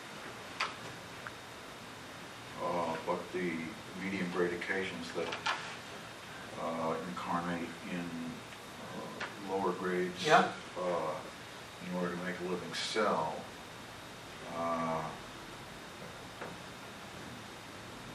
Uh, but the medium grade occasions that uh, incarnate in uh, lower grades Yeah. uh, in order to make a living cell, uh,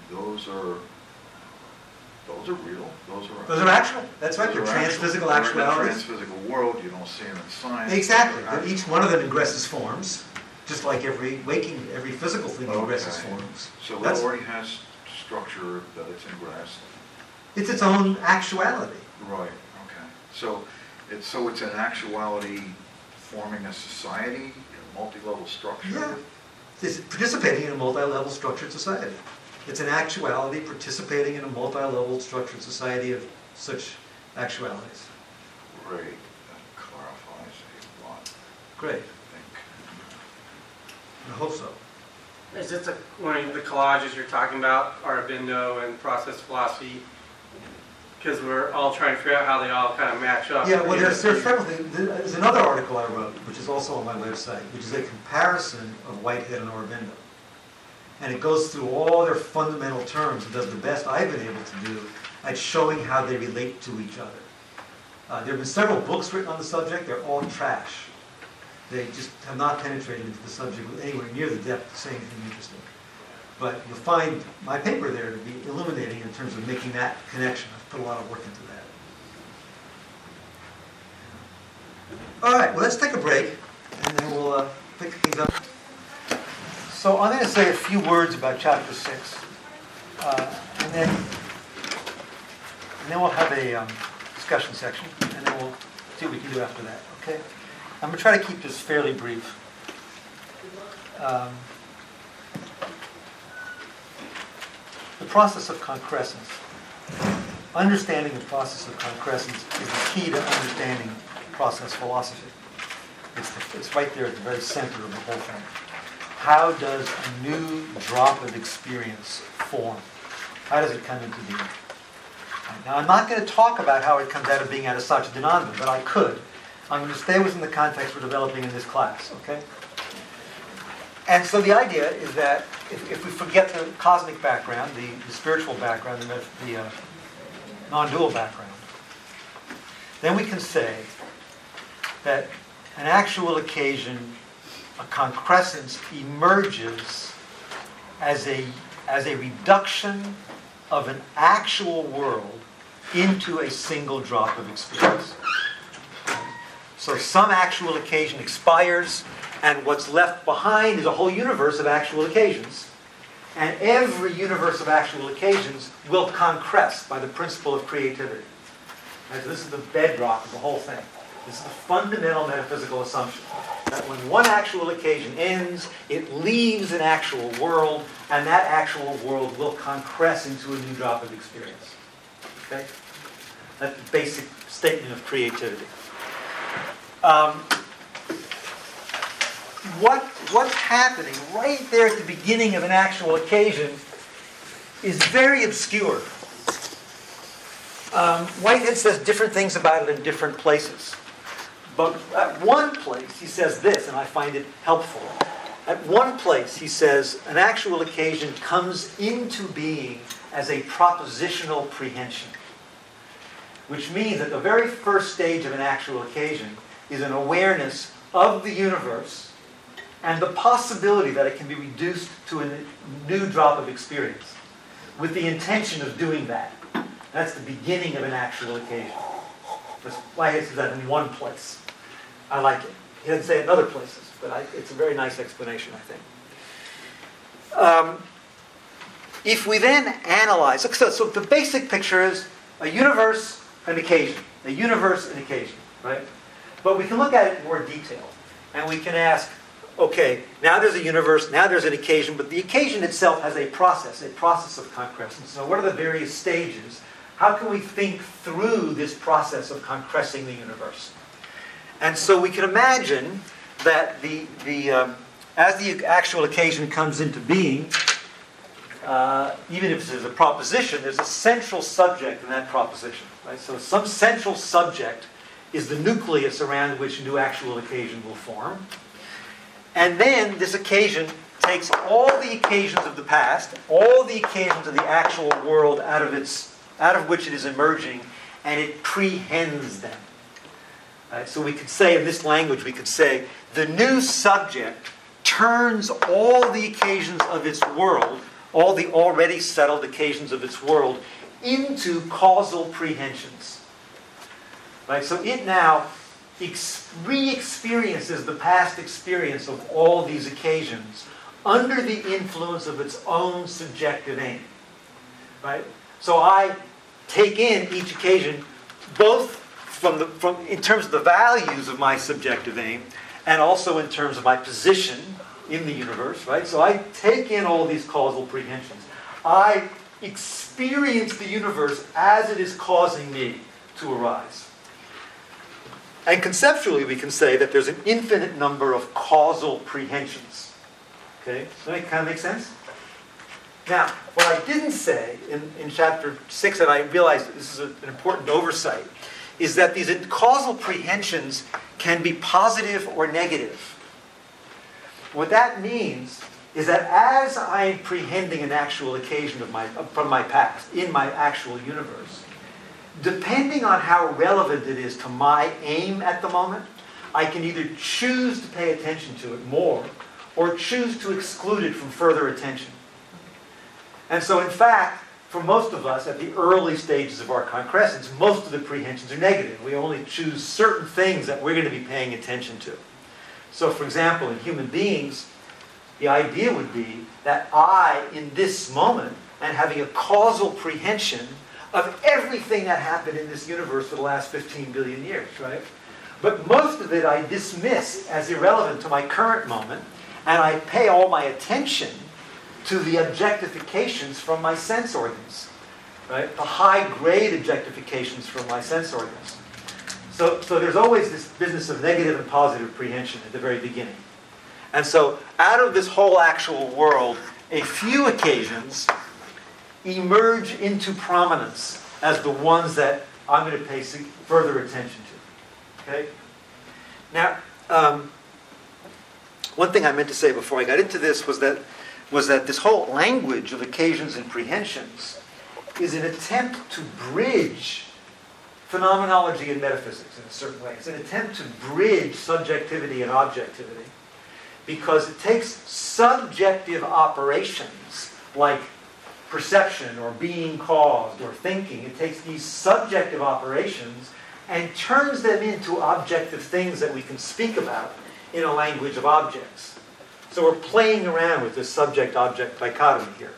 those are, those are real, those are. Those are actual. That's right. those They're are actual. transphysical They're in the actualities. transphysical world, you don't see them in science. Exactly. They're Each one of them ingresses forms, just like every waking, every physical thing ingresses Okay. forms. So it That's- already has structure that it's ingressed. It's its own actuality. Right, okay. So it's, so it's an actuality forming a society, a multi-level structure? Yeah. It's participating in a multi-level structured society. It's an actuality participating in a multi-level structured society of such actualities. Great, that clarifies a lot, Great. I think. I hope so. Is this a, one of the collages you're talking about, Aurobindo and process philosophy? Because we're all trying to figure out how they all kind of match up. Yeah, well, there's, there's several things. There's another article I wrote, which is also on my website, which is a comparison of Whitehead and Aurobindo. And it goes through all their fundamental terms and does the best I've been able to do at showing how they relate to each other. Uh, there have been several books written on the subject. They're all trash. They just have not penetrated into the subject with anywhere near the depth to say anything interesting. But you'll find my paper there to be illuminating in terms of making that connection. I've put a lot of work into that. All right, well, let's take a break, and then we'll uh, pick things up. So I'm going to say a few words about chapter six, uh, and then and then we'll have a um, discussion section, and then we'll see what we can do after that. Okay? I'm going to try to keep this fairly brief. Um, the process of concrescence. Understanding the process of concrescence is the key to understanding process philosophy. It's, the, it's right there at the very center of the whole thing. How does a new drop of experience form? How does it come into being? Now, I'm not going to talk about how it comes out of being out of Satchidananda, but I could. I'm going to stay within the context we're developing in this class, okay? And so the idea is that if, if we forget the cosmic background, the, the spiritual background, the, the uh, non-dual background, then we can say that an actual occasion, a concrescence, emerges as a, as a reduction of an actual world into a single drop of experience. So some actual occasion expires, and what's left behind is a whole universe of actual occasions. And every universe of actual occasions will concress by the principle of creativity. Right, so this is the bedrock of the whole thing. This is the fundamental metaphysical assumption. That when one actual occasion ends, it leaves an actual world, and that actual world will concress into a new drop of experience. Okay? That's the basic statement of creativity. Um, what, what's happening right there at the beginning of an actual occasion is very obscure. Um, Whitehead says different things about it in different places. But at one place he says this, and I find it helpful. At one place he says an actual occasion comes into being as a propositional prehension, which means that the very first stage of an actual occasion is an awareness of the universe and the possibility that it can be reduced to a new drop of experience with the intention of doing that. That's the beginning of an actual occasion. That's why he says that in one place. I like it. He doesn't say it in other places, but I, it's a very nice explanation, I think. Um, if we then analyze, so, so the basic picture is a universe, an occasion. A universe, an occasion, right? But we can look at it in more detail, and we can ask, okay, now there's a universe, now there's an occasion, but the occasion itself has a process, a process of concrescence. So what are the various stages? How can we think through this process of concressing the universe? And so we can imagine that the, the um, as the actual occasion comes into being, uh, even if there's a proposition, there's a central subject in that proposition. Right? So some central subject is the nucleus around which new actual occasion will form. And then this occasion takes all the occasions of the past, all the occasions of the actual world out of its, out of which it is emerging, and it prehends them. Right? So we could say, in this language, we could say, the new subject turns all the occasions of its world all the already settled occasions of its world into causal prehensions. Right? So it now ex- re-experiences the past experience of all these occasions under the influence of its own subjective aim. Right? So I take in each occasion both from the, from, in terms of the values of my subjective aim and also in terms of my position in the universe, right? So I take in all these causal prehensions. I experience the universe as it is causing me to arise. And conceptually, we can say that there's an infinite number of causal prehensions. Okay? Does that kind of make sense? Now, what I didn't say in, in chapter six, and I realized this is a, an important oversight, is that these causal prehensions can be positive or negative. What that means is that as I'm prehending an actual occasion of my, from my past, in my actual universe, depending on how relevant it is to my aim at the moment, I can either choose to pay attention to it more or choose to exclude it from further attention. And so, in fact, for most of us, at the early stages of our concrescence, most of the prehensions are negative. We only choose certain things that we're going to be paying attention to. So, for example, in human beings, the idea would be that I, in this moment, am having a causal prehension of everything that happened in this universe for the last fifteen billion years, right? But most of it I dismiss as irrelevant to my current moment, and I pay all my attention to the objectifications from my sense organs, right? The high-grade objectifications from my sense organs. So, so there's always this business of negative and positive prehension at the very beginning. And so out of this whole actual world, a few occasions emerge into prominence as the ones that I'm going to pay further attention to. Okay? Now, um, one thing I meant to say before I got into this was that was that this whole language of occasions and prehensions is an attempt to bridge phenomenology and metaphysics in a certain way. It's an attempt to bridge subjectivity and objectivity because it takes subjective operations like perception or being caused or thinking. It takes these subjective operations and turns them into objective things that we can speak about in a language of objects. So we're playing around with this subject-object dichotomy here.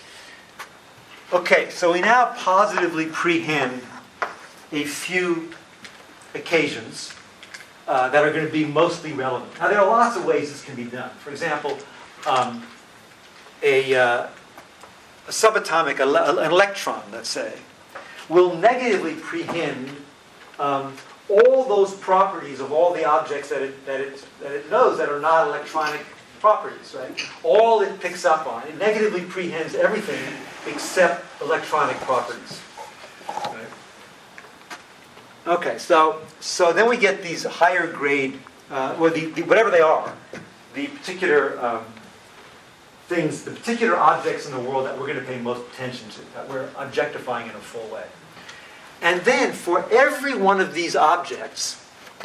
Okay, so we now positively prehend a few occasions uh, that are going to be mostly relevant. Now, there are lots of ways this can be done. For example, um, a, uh, a subatomic, ele- an electron, let's say, will negatively prehend um, all those properties of all the objects that it, that, it, that it knows that are not electronic properties, right? All it picks up on. It negatively prehends everything except electronic properties. Right? Okay, so so then we get these higher grade, uh, or the, the, whatever they are, the particular um, things, the particular objects in the world that we're going to pay most attention to, that we're objectifying in a full way. And then for every one of these objects,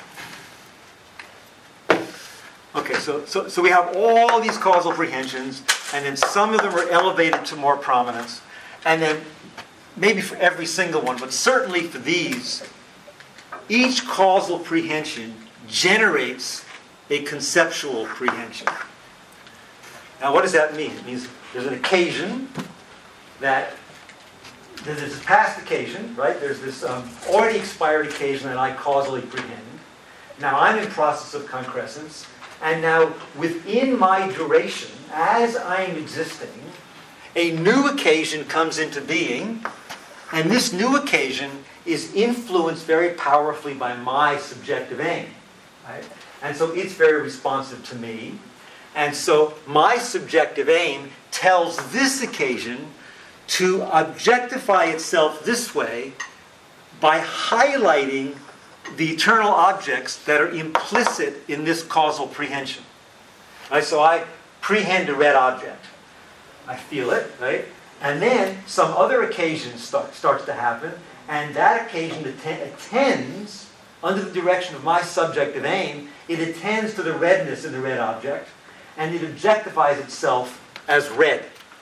okay, so, so, so we have all these causal prehensions, and then some of them are elevated to more prominence, and then maybe for every single one, but certainly for these, each causal prehension generates a conceptual prehension. Now, what does that mean? It means there's an occasion that, there's this past occasion, right? There's this um, already expired occasion that I causally prehend. Now I'm in process of concrescence, and now within my duration, as I'm existing, a new occasion comes into being, and this new occasion is influenced very powerfully by my subjective aim, right? And so it's very responsive to me. And so my subjective aim tells this occasion to objectify itself this way by highlighting the eternal objects that are implicit in this causal prehension. Right? So I prehend a red object. I feel it, right? And then some other occasion start, starts to happen, and that occasion atten- attends, under the direction of my subjective aim, it attends to the redness in the red object, and it objectifies itself as red.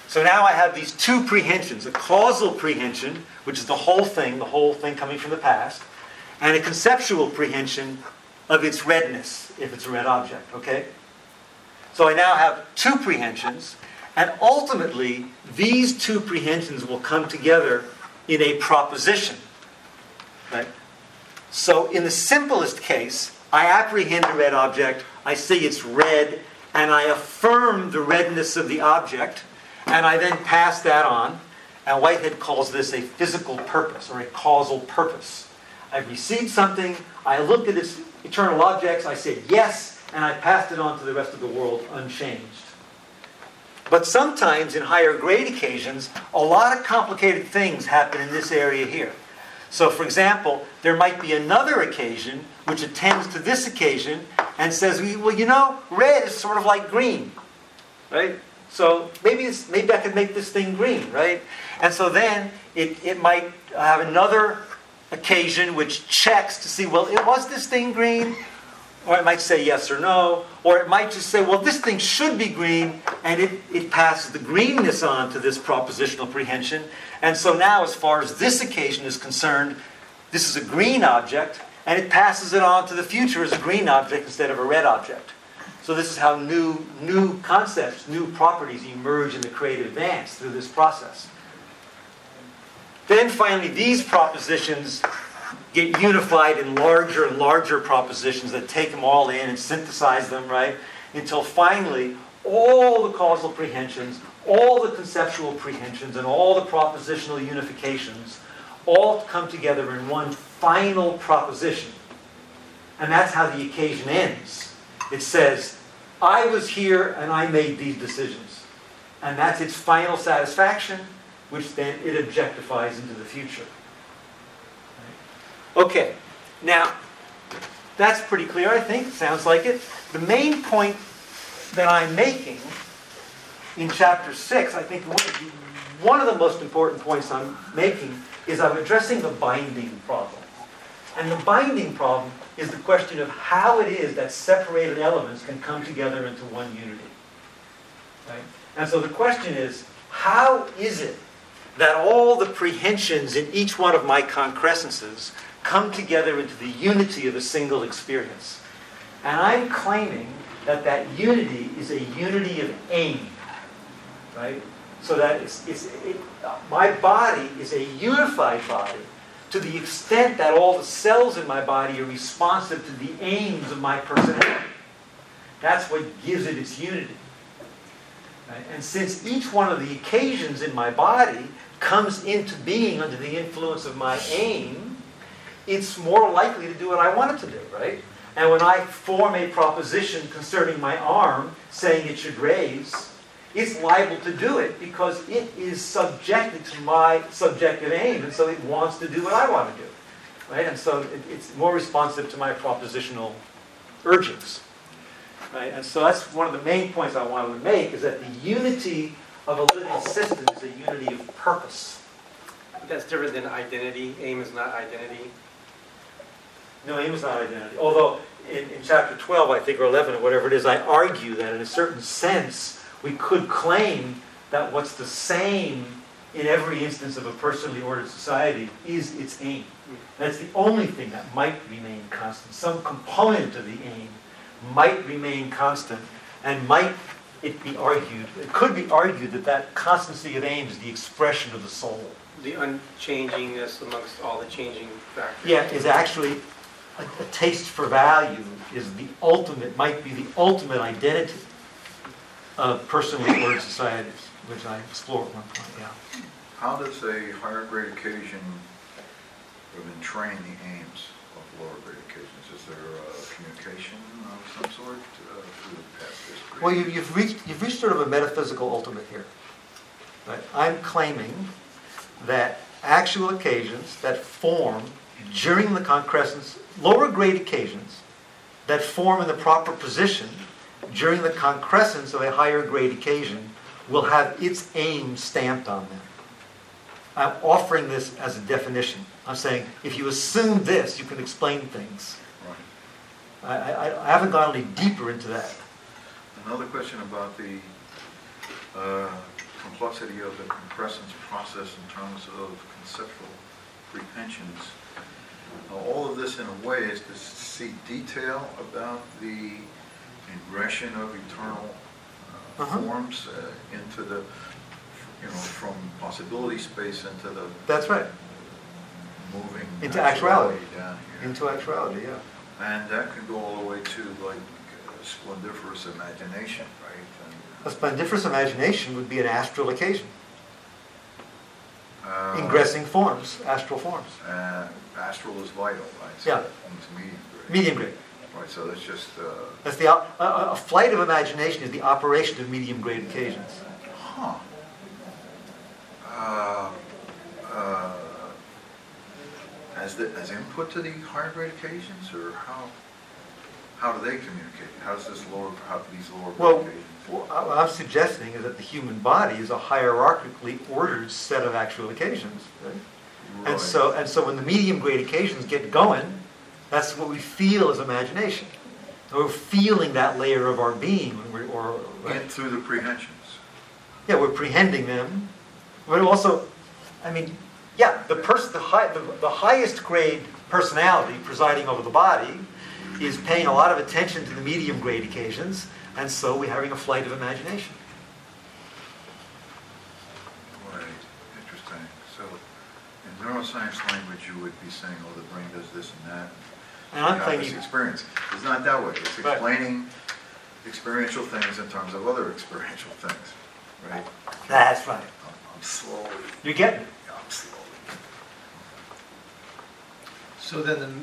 So now I have these two prehensions, a causal prehension, which is the whole thing, the whole thing coming from the past, and a conceptual prehension of its redness, if it's a red object, okay? So I now have two prehensions, and ultimately, these two prehensions will come together in a proposition, right? So in the simplest case, I apprehend a red object, I say it's red, and I affirm the redness of the object, and I then pass that on, and Whitehead calls this a physical purpose, or a causal purpose. I've received something, I looked at its eternal objects, I said yes, and I passed it on to the rest of the world unchanged. But sometimes, in higher grade occasions, a lot of complicated things happen in this area here. So, for example, there might be another occasion which attends to this occasion and says, well, you know, red is sort of like green, right? So maybe it's, maybe I could make this thing green, right? And so then it, it might have another occasion which checks to see, well, it was this thing green? Or it might say yes or no. Or it might just say, well, this thing should be green, and it, it passes the greenness on to this propositional prehension. And so now, as far as this occasion is concerned, this is a green object, and it passes it on to the future as a green object instead of a red object. So this is how new, new concepts, new properties emerge in the creative advance through this process. Then finally, these propositions get unified in larger and larger propositions that take them all in and synthesize them, right? Until finally, all the causal prehensions, all the conceptual prehensions, and all the propositional unifications all come together in one final proposition. And that's how the occasion ends. It says, I was here and I made these decisions. And that's its final satisfaction, which then it objectifies into the future. Okay, now, that's pretty clear, I think. Sounds like it. The main point that I'm making in chapter six, I think one of the, one of the most important points I'm making is I'm addressing the binding problem. And the binding problem is the question of how it is that separated elements can come together into one unity. Right? And so the question is, how is it that all the prehensions in each one of my concrescences come together into the unity of a single experience? And I'm claiming that that unity is a unity of aim, right? So that it's, it's, it, my body is a unified body to the extent that all the cells in my body are responsive to the aims of my personality. That's what gives it its unity. Right? And since each one of the occasions in my body comes into being under the influence of my aim, it's more likely to do what I want it to do, right? And when I form a proposition concerning my arm, saying it should raise, it's liable to do it because it is subjected to my subjective aim, and so it wants to do what I want to do, right? And so it, it's more responsive to my propositional urgings, right? And so that's one of the main points I wanted to make, is that the unity of a living system is a unity of purpose. That's different than identity. Aim is not identity. No, aim is not identity. Although in, in chapter twelve, I think, or eleven, or whatever it is, I argue that in a certain sense, we could claim that what's the same in every instance of a personally ordered society is its aim. That's the only thing that might remain constant. Some component of the aim might remain constant, and might it be argued, it could be argued that that constancy of aim is the expression of the soul. The unchangingness amongst all the changing factors. Yeah, is actually a, a taste for value is the ultimate, might be the ultimate identity of personally ordered societies, which I explore at one point, yeah. How does a higher grade occasion entrain the aims of lower grade occasions? Is there a communication of some sort uh, through the past history? Well, you, you've reached you've reached sort of a metaphysical ultimate here. Right? I'm claiming that actual occasions that form during the concrescence, lower grade occasions that form in the proper position during the concrescence of a higher grade occasion will have its aim stamped on them. I'm offering this as a definition. I'm saying, if you assume this, you can explain things. Right. I, I, I haven't gone any deeper into that. Another question about the uh, complexity of the impressions process in terms of conceptual prehensions. Now, all of this in a way is to see detail about the ingression of eternal uh, Uh-huh. forms uh, into the, you know, from possibility space into the That's right. moving Into actuality. down here. Into actuality, yeah. And that can go all the way to like uh, splendiferous imagination, right? A splendiferous imagination would be an astral occasion. And, uh, Ingressing forms, astral forms. Uh, astral is vital, right? So Yeah. that means medium grade. Medium grade. Right, so that's just, uh, That's the op- a, a a flight of imagination is the operation of medium grade occasions. huh. Uh, uh, as the, as input to the higher grade occasions, or how, how do they communicate? How does this lower, how do these lower grade Well, occasions? What I'm suggesting is that the human body is a hierarchically ordered set of actual occasions. Right? Right. And so, and so when the medium grade occasions get going, that's what we feel as imagination. We're feeling that layer of our being when we're, or, right? And through the prehensions. Yeah, we're prehending them. But also, I mean, yeah, the person, the, high, the, the highest grade personality presiding over the body is paying a lot of attention to the medium grade occasions, and so we're having a flight of imagination. Right, interesting. So in neuroscience language, you would be saying, oh, the brain does this and that. And I'm You have playing this you. experience. It's not that way. It's Right. explaining experiential things in terms of other experiential things, right? That's right. I'm, I'm slowly, You're getting it. yeah, I'm slowly. So then the,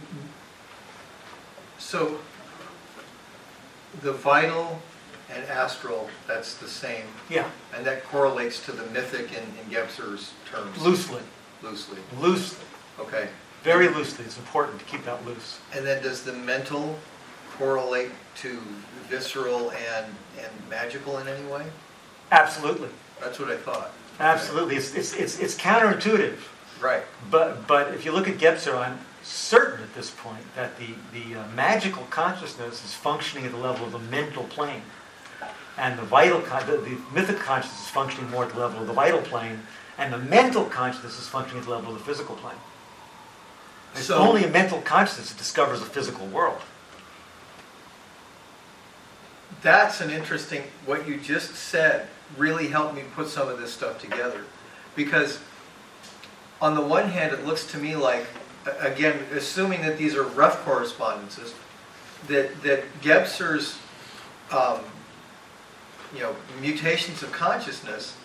so the vital and astral, that's the same, Yeah, and that correlates to the mythic in, in Gebser's terms? loosely. Loosely, Loosely. okay. Very loosely. It's important to keep that loose. And then does the mental correlate to visceral and, and magical in any way? Absolutely. That's what I thought. Absolutely. It's, it's, it's, it's counterintuitive. Right. But, but if you look at Gebser, I'm certain at this point that the, the uh, magical consciousness is functioning at the level of the mental plane. And the vital, con- the, the mythic consciousness is functioning more at the level of the vital plane. And the mental consciousness is functioning at the level of the physical plane. It's So- only a mental consciousness that discovers a physical world. That's an interesting, what you just said really helped me put some of this stuff together. Because on the one hand, it looks to me like, a- again, assuming that these are rough correspondences, that, that Gebser's, um, you know, mutations of consciousness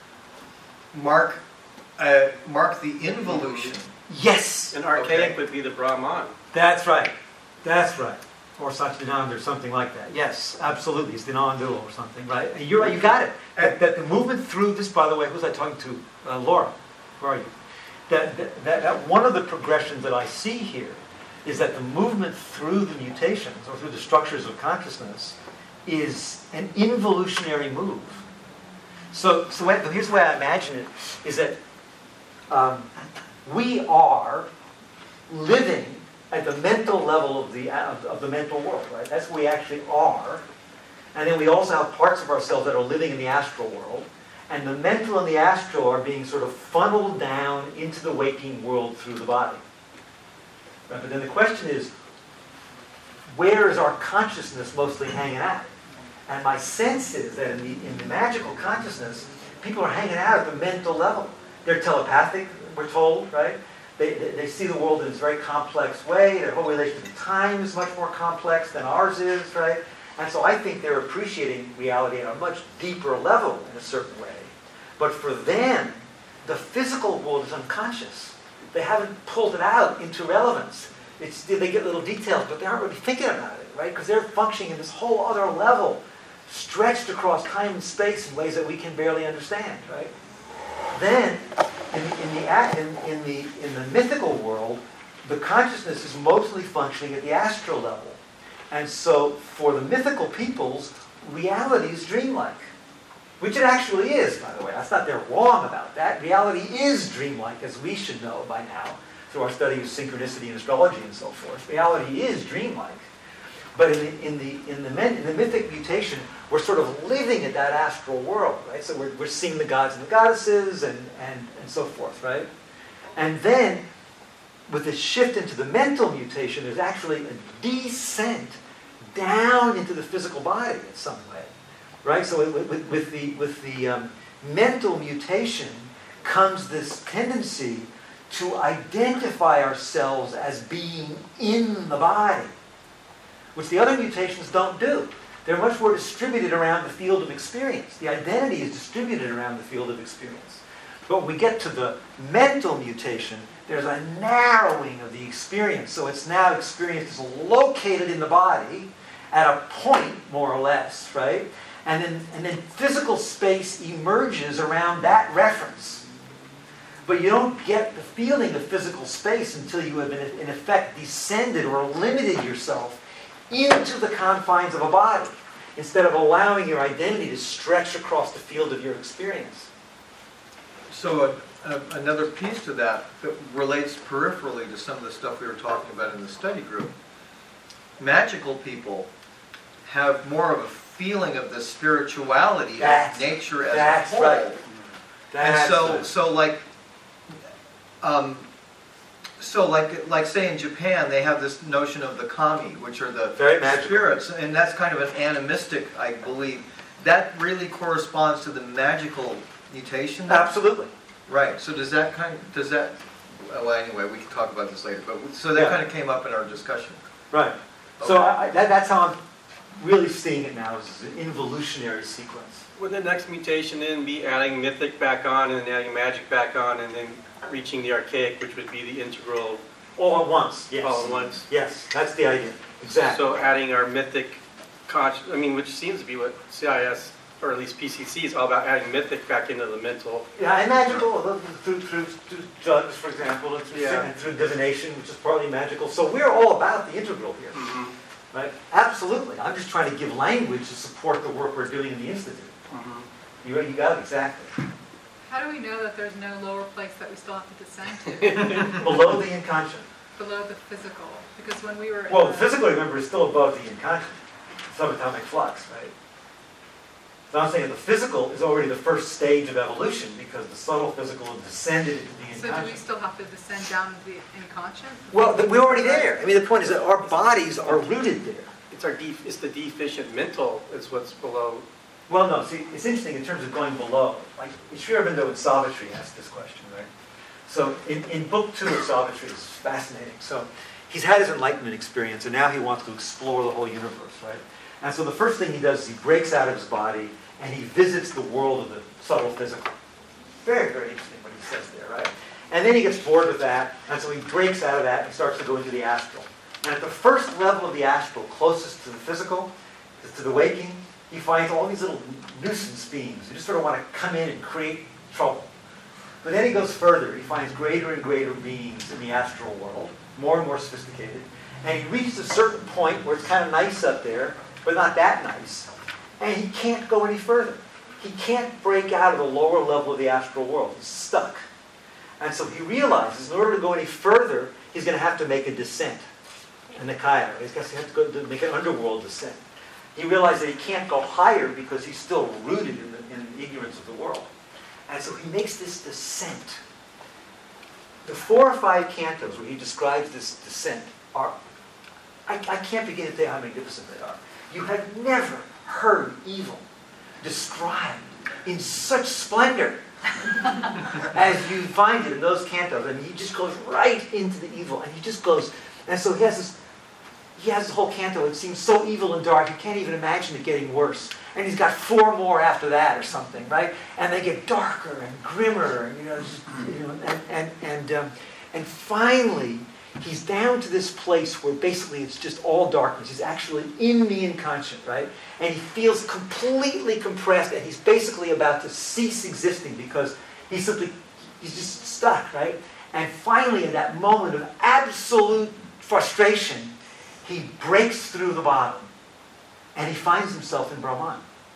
mark, uh, mark the involution. Yes! And archaic Okay. would be the Brahman. That's right. That's right. Or Satchidananda or something like that. Yes, absolutely. It's the non-dual or something, right? And you're right, you got it. That, that the movement through this, by the way, who was I talking to? Uh, Laura. Where are you? That, that, that, that one of the progressions that I see here is that the movement through the mutations or through the structures of consciousness is an involutionary move. So, so when, here's the way I imagine it, is that um, we are living at the mental level of the, of, of the mental world, right? That's where we actually are. And then we also have parts of ourselves that are living in the astral world. And the mental and the astral are being sort of funneled down into the waking world through the body. Right? But then the question is, where is our consciousness mostly hanging out? And my sense is that in the, in the magical consciousness, people are hanging out at the mental level. They're telepathic, we're told, right? They, they, they see the world in this very complex way. Their whole relation to time is much more complex than ours is, right? And so I think they're appreciating reality on a much deeper level in a certain way. But for them, the physical world is unconscious. They haven't pulled it out into relevance. It's, they get little details, but they aren't really thinking about it, right? Because they're functioning in this whole other level, stretched across time and space in ways that we can barely understand, right? Then, in the, in the, in, in the, in the mythical world, the consciousness is mostly functioning at the astral level. And so, for the mythical peoples, reality is dreamlike. Which it actually is, by the way. That's not they're wrong about that. Reality is dreamlike, as we should know by now, through our study of synchronicity and astrology and so forth. Reality is dreamlike. But in the, in the, in the, men, in the mythic mutation, we're sort of living in that astral world, right? So we're, we're seeing the gods and the goddesses and, and, and so forth, right? And then, with the shift into the mental mutation, there's actually a descent down into the physical body in some way, right? So with, with, with the, with the um, mental mutation comes this tendency to identify ourselves as being in the body, which the other mutations don't do. They're much more distributed around the field of experience. The identity is distributed around the field of experience. But when we get to the mental mutation, there's a narrowing of the experience. So it's now experience is located in the body at a point, more or less, right? And then, and then physical space emerges around that reference. But you don't get the feeling of physical space until you have, in effect, descended or limited yourself into the confines of a body, instead of allowing your identity to stretch across the field of your experience. So uh, uh, another piece to that that relates peripherally to some of the stuff we were talking about in the study group. Magical people have more of a feeling of the spirituality That's, of nature as that's a whole. Right. That's and so, right. so like, um, so like, like say in Japan, they have this notion of the kami, which are the Very magical. spirits, and that's kind of an animistic, I believe. That really corresponds to the magical mutation. Absolutely. Right. So does that kind of, does that, well, anyway, we can talk about this later, but, so that Yeah. kind of came up in our discussion. Right. So Okay. I, I, that, that's how I'm really seeing it now, is an involutionary sequence. Would the next mutation then be adding mythic back on and then adding magic back on and then reaching the archaic, which would be the integral All at once, yes. all at once? Yes, that's the idea. Exactly. So adding our mythic conscious, I mean, which seems to be what C I S, or at least P C C, is all about, adding mythic back into the mental. Yeah, and magical, uh, through, through, through drugs, for example, and through, Yeah. and through divination, which is partly magical. So we're all about the integral here, Mhm. right? Absolutely. I'm just trying to give language to support the work we're doing in the Institute. Mhm. You, you got it, exactly. How do we know that there's no lower place that we still have to descend to, Below the inconscient. below the physical? Because when we were in Well, the- physically, remember, is still above the inconscient. Subatomic flux, right? So I'm saying the physical is already the first stage of evolution because the subtle physical has descended into the So do we inconscient. still have to descend down to the inconscient? Well, th- we're already there. I mean, the point is that our bodies are rooted there. It's our def, it's the deficient mental is what's below. Well, no, see, it's interesting in terms of going below. Like, Sri Aurobindo in Savitri asked this question, right? So in, in book two of Savitri, it's fascinating. So he's had his enlightenment experience, and now he wants to explore the whole universe, right? And so the first thing he does is he breaks out of his body, and he visits the world of the subtle physical. Very, very interesting what he says there, right? And then he gets bored with that, and so he breaks out of that and starts to go into the astral. And at the first level of the astral, closest to the physical, to the waking, he finds all these little nuisance beings who just sort of want to come in and create trouble. But then he goes further. He finds greater and greater beings in the astral world, more and more sophisticated. And he reaches a certain point where it's kind of nice up there, but not that nice. And he can't go any further. He can't break out of the lower level of the astral world. He's stuck. And so he realizes in order to go any further, he's going to have to make a descent. A Nikaya. He's going to have to go to make an underworld descent. He realized that he can't go higher because he's still rooted in the, in the ignorance of the world. And so he makes this descent. The four or five cantos where he describes this descent are, I, I can't begin to tell you how magnificent they are. You have never heard evil described in such splendor as you find it in those cantos. I mean, he just goes right into the evil, and he just goes, and so he has this, he has this whole canto. It seems so evil and dark, you can't even imagine it getting worse. And he's got four more after that or something, right? And they get darker and grimmer, and you know, just, you know and and and um, and finally, he's down to this place where basically it's just all darkness. He's actually in the inconscient, right? And he feels completely compressed, and he's basically about to cease existing because he's simply, he's just stuck, right? And finally, in that moment of absolute frustration, he breaks through the bottom, and he finds himself in Brahman.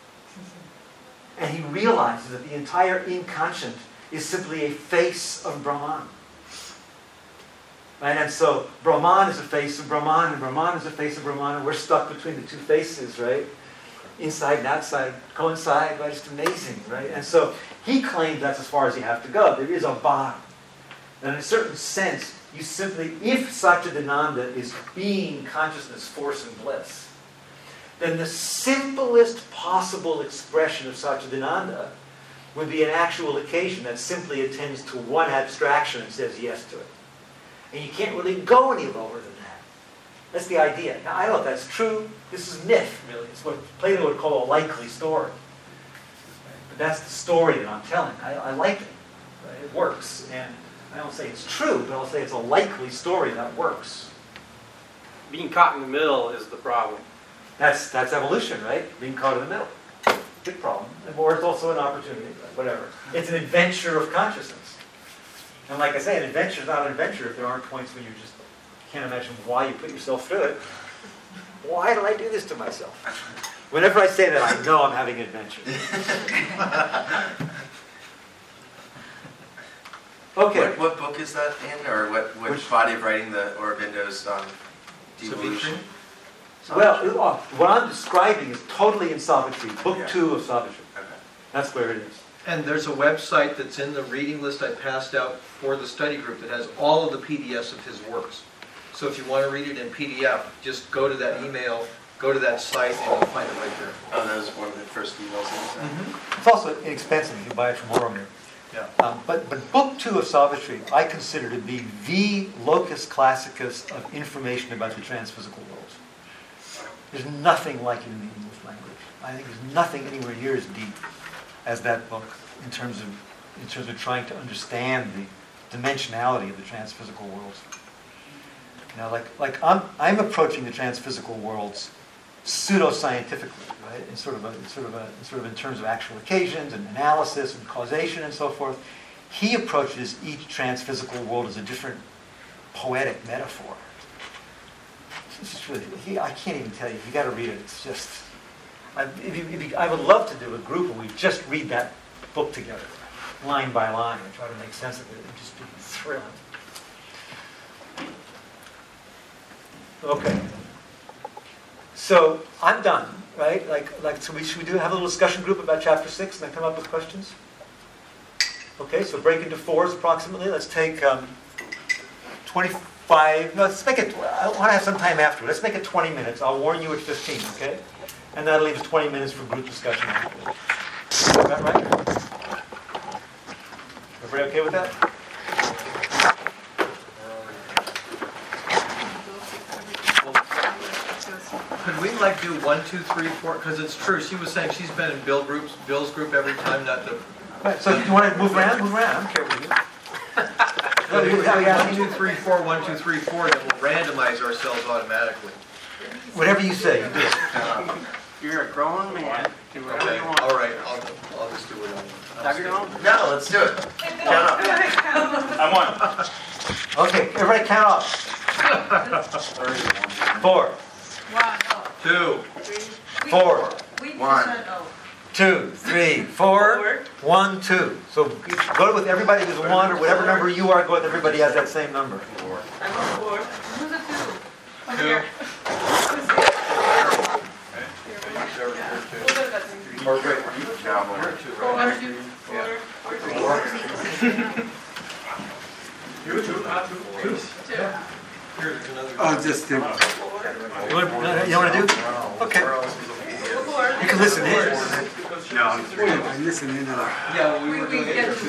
And he realizes that the entire inconscient is simply a face of Brahman. Right? And so Brahman is a face of Brahman, and Brahman is a face of Brahman, and we're stuck between the two faces, right? Inside and outside coincide, right? It's amazing, right? And so he claims that's as far as you have to go. There is a bottom. And in a certain sense, you simply, if Satchidananda is being, consciousness, force, and bliss, then the simplest possible expression of Satchidananda would be an actual occasion that simply attends to one abstraction and says yes to it. And you can't really go any lower than that. That's the idea. Now, I don't know if that's true. This is myth, really. It's what Plato would call a likely story. But that's the story that I'm telling. I, I like it. Right? It works. And I don't say it's true, but I'll say it's a likely story that works. Being caught in the middle is the problem. That's that's evolution, right? Being caught in the middle. Big problem. Or it's also an opportunity, whatever. It's an adventure of consciousness. And like I say, an adventure is not an adventure if there aren't points when you just can't imagine why you put yourself through it. Why did I do this to myself? Whenever I say that, I know I'm having an adventure. Okay. What, what book is that in, or what, what Which- body of writing the Aurobindo's on devolution? Well, it- oh, what I'm describing is totally in Savitri, book Yeah. two of Savitri. Okay. That's where it is. And there's a website that's in the reading list I passed out for the study group that has all of the P D Fs of his works. So if you want to read it in P D F, just go to that email, go to that site, and you'll find it right there. Oh, that was one of the first emails I sent. It's also inexpensive. You can buy it from Oromir. Yeah. Um, but, but book two of Savitri, I consider to be the locus classicus of information about the transphysical world. There's nothing like it in the English language. I think there's nothing anywhere near as deep as that book in terms of in terms of trying to understand the dimensionality of the transphysical worlds. Now, like like I'm I'm approaching the transphysical worlds pseudo-scientifically, right? In sort of a in sort of a in sort of in terms of actual occasions and analysis and causation and so forth. He approaches each transphysical world as a different poetic metaphor. It's just really, he, I can't even tell you. You got to read it. It's just. I, if you, if you, I would love to do a group and we just read that book together, line by line, and try to make sense of it. It'd just be thrilling. Okay. So I'm done, right? Like, like, so we should we do have a little discussion group about chapter six and then come up with questions. Okay. So break into fours approximately. Let's take um, twenty-five. No, let's make it. I want to have some time after. Let's make it twenty minutes. I'll warn you at fifteen. Okay. And that'll leave us twenty minutes for group discussion after. Is that right? Everybody okay with that? Could we like do one, two, three, four? Because it's true. She was saying she's been in Bill groups, Bill's group every time. Not the. Right. So you want to move around? Move around. I don't care what you do. Well, we do one, two, three, four, one, two, three, four. Then we'll randomize ourselves automatically. Whatever you say, you do. You're a grown man. Do whatever Okay. you want. All right. I'll, I'll just do it. on- Have your own. No, let's do it. Count up. I won. Okay. Everybody count off. Four. One, oh, Two. Four. One. Two, three, four, one, two. So go with everybody with one or whatever number you are, go with everybody has that same number. who's a two? Two. Or wait, no, I'm over. Four, two, You two, not two. Two. two. Here's another. Oh, just, uh, You want, you want to do? Okay. You can listen in. No, I'm three. I listen in. uh, Yeah, we We, were we doing get it. to.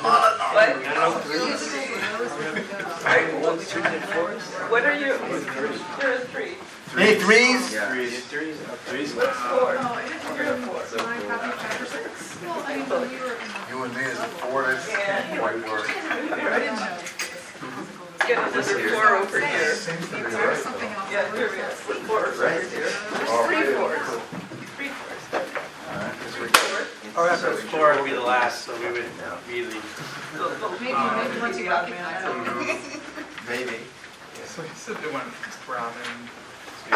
What are you? You're a three. Any threes? Yeah. What's four? Oh, it is your my copy chapter six. Well, I mean, when you were in the. You and me is a four, that's white word. I didn't know. Get another four over here. There's something else. Yeah, here we go. Four over here. Three fours. Three fours. All right. So four would be the last, so we would really. Maybe, maybe once you recognize it. Maybe. So he said they went Brahmin to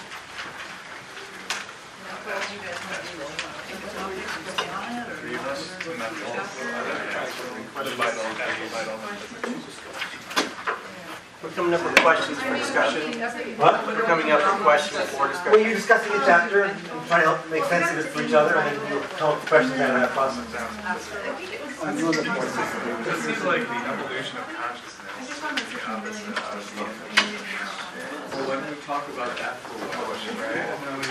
three of us, and then the vital, the vital. coming up with questions for discussion. What? We're coming up with questions for Well, discussion. you're discussing a chapter and trying to help make sense of it for each other, and then you'll come up with questions out of that process. It seems like the evolution of consciousness is the opposite of Well, why don't we talk about that for a while, right?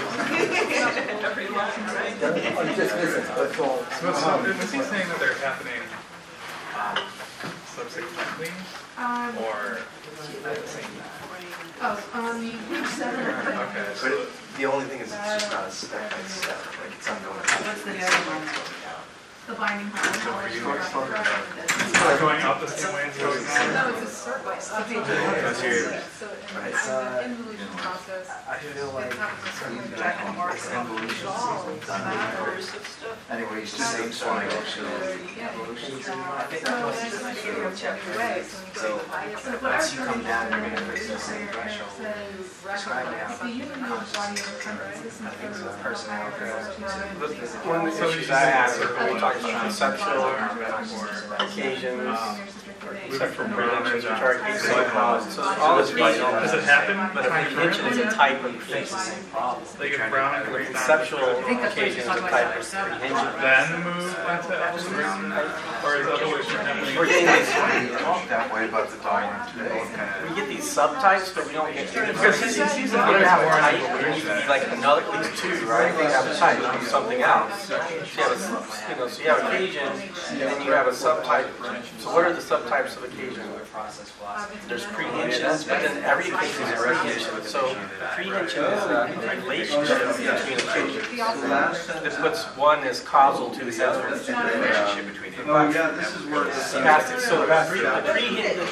So, so was he saying that they're happening um, subsequently Um, or at the same time? oh, on page seven. Okay, But so it- the only thing is it's just not a step by step, like it's ongoing. What's the other one? The binding power. it's going up the same way it's going No, down? it's a circle. Okay. So Right. it's an involution process. I feel like It happens a certain way. Jack and Mark. evolution is done before. Anyway, it's just same sort of evolution. I think that was just like a chapter way. So once you come down, you're gonna reach the same Where it threshold. says, Describing how the human body overcomes I think it's a personality. One of the issues I have is when we talk about conceptual occasions, except for prehensions, which are occasional causes. So all is occasional. Does it happen? But a prehension is a type of occasion. Like if Brown A goes down, conceptual occasion is a type of prehension. then move into evolution? Or is evolution happening? We're getting these, Talk that way about the diamond, they both kind we of. get these subtypes, but we don't get. Because he's, he's You don't have a type, there needs to be like another, at least two, right? You have a type of something else. So you have a, you know, so you have occasion, and then you have a subtype. So what are the subtypes of occasion? There's prehensions, but then every occasion is a prehension. So prehension is a relationship between occasions. It puts one as causal to the other. Relationship between them. Oh, yeah, this is where You have to, so the pre- the prehension,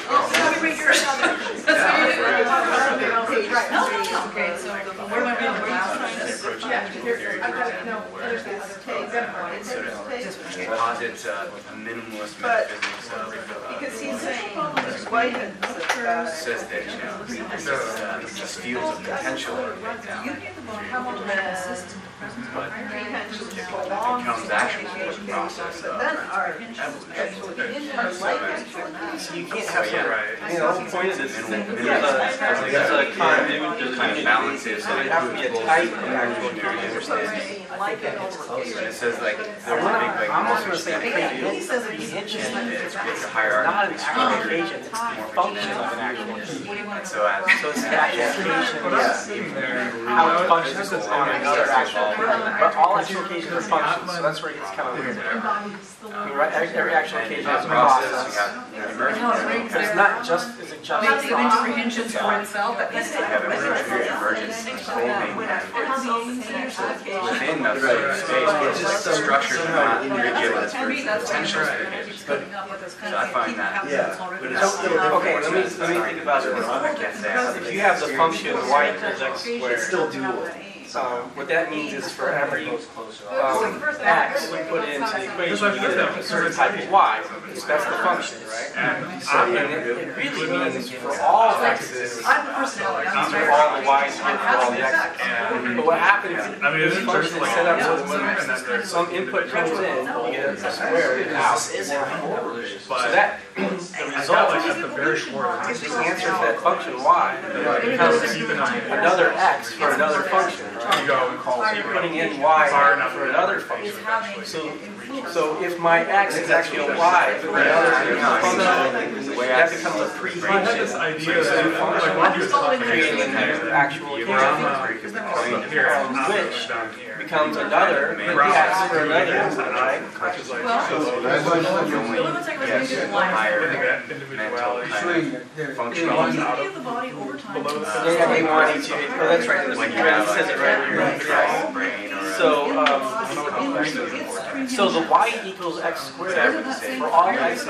Okay, so what am I reading? Yeah, here, I got it, no, there's the other page. Sort of Posit uh, a minimalist But- metaphysics of Because he's saying, White had said about it. says that, you know, this, uh, these fields of potential are right now. But it becomes actual with the process But of then our actual inner life actually. so you can't have some, Right. I mean, the whole point of this is that there's a, there's a continuity, there's kind of balances. so there has to be a type of actual occasion. Like it over And it says like, I there's a big wanna, like I'm also gonna knowledge say that He says it's- prehension it's, it's a is hierarchy. not an actual occasion, it's the function of an actual occasion. And so as So it's the actual occasion, When I was yeah, sitting there, how it I functions had this on image another that actual occasion. But all actual occasions are functions, so that's where it gets kind of weird. I mean, right, every every actual occasion has a process, you process. have emergence. But it's not just, is it just? Makes the comprehensions for itself, that is. You have emergence, emergence, clothing, and within that sort of space, it's just the structure is not rigid, it's very potential. So I find that. Yeah. So, okay, let me, let me think about it. I can't say I If you have the function y equals x squared, Still doable. um, what that means is for every um, x you put into the equation, you get a certain type of y. That's the function, right? and So, and it, it really means for all x's, I'm a personality, I'm for very. all the y's, you get for all the x's. But what happens, I mean, this it's function just is like set up one so and then that there's some input comes in, you get a square and out. So But that, the I result felt like at the very core of is it, the answer to that function y becomes another x for another function. you go and call So you're putting in y for another function. So, so if my x is actually a y for another function, that becomes a I had this prehension. idea that, like, when you was talking Creating a new actual occasion, up here, um, I'm which down here. becomes another x for another, right? Which is like, Well, so, You only get the higher that mental individuality. kind of functional. Below the body over time. Yeah, yeah, they want each, oh, that's right, When when you you have says it right here. like Yes. a brain or a. So, um, so the y equals x squared for all x's,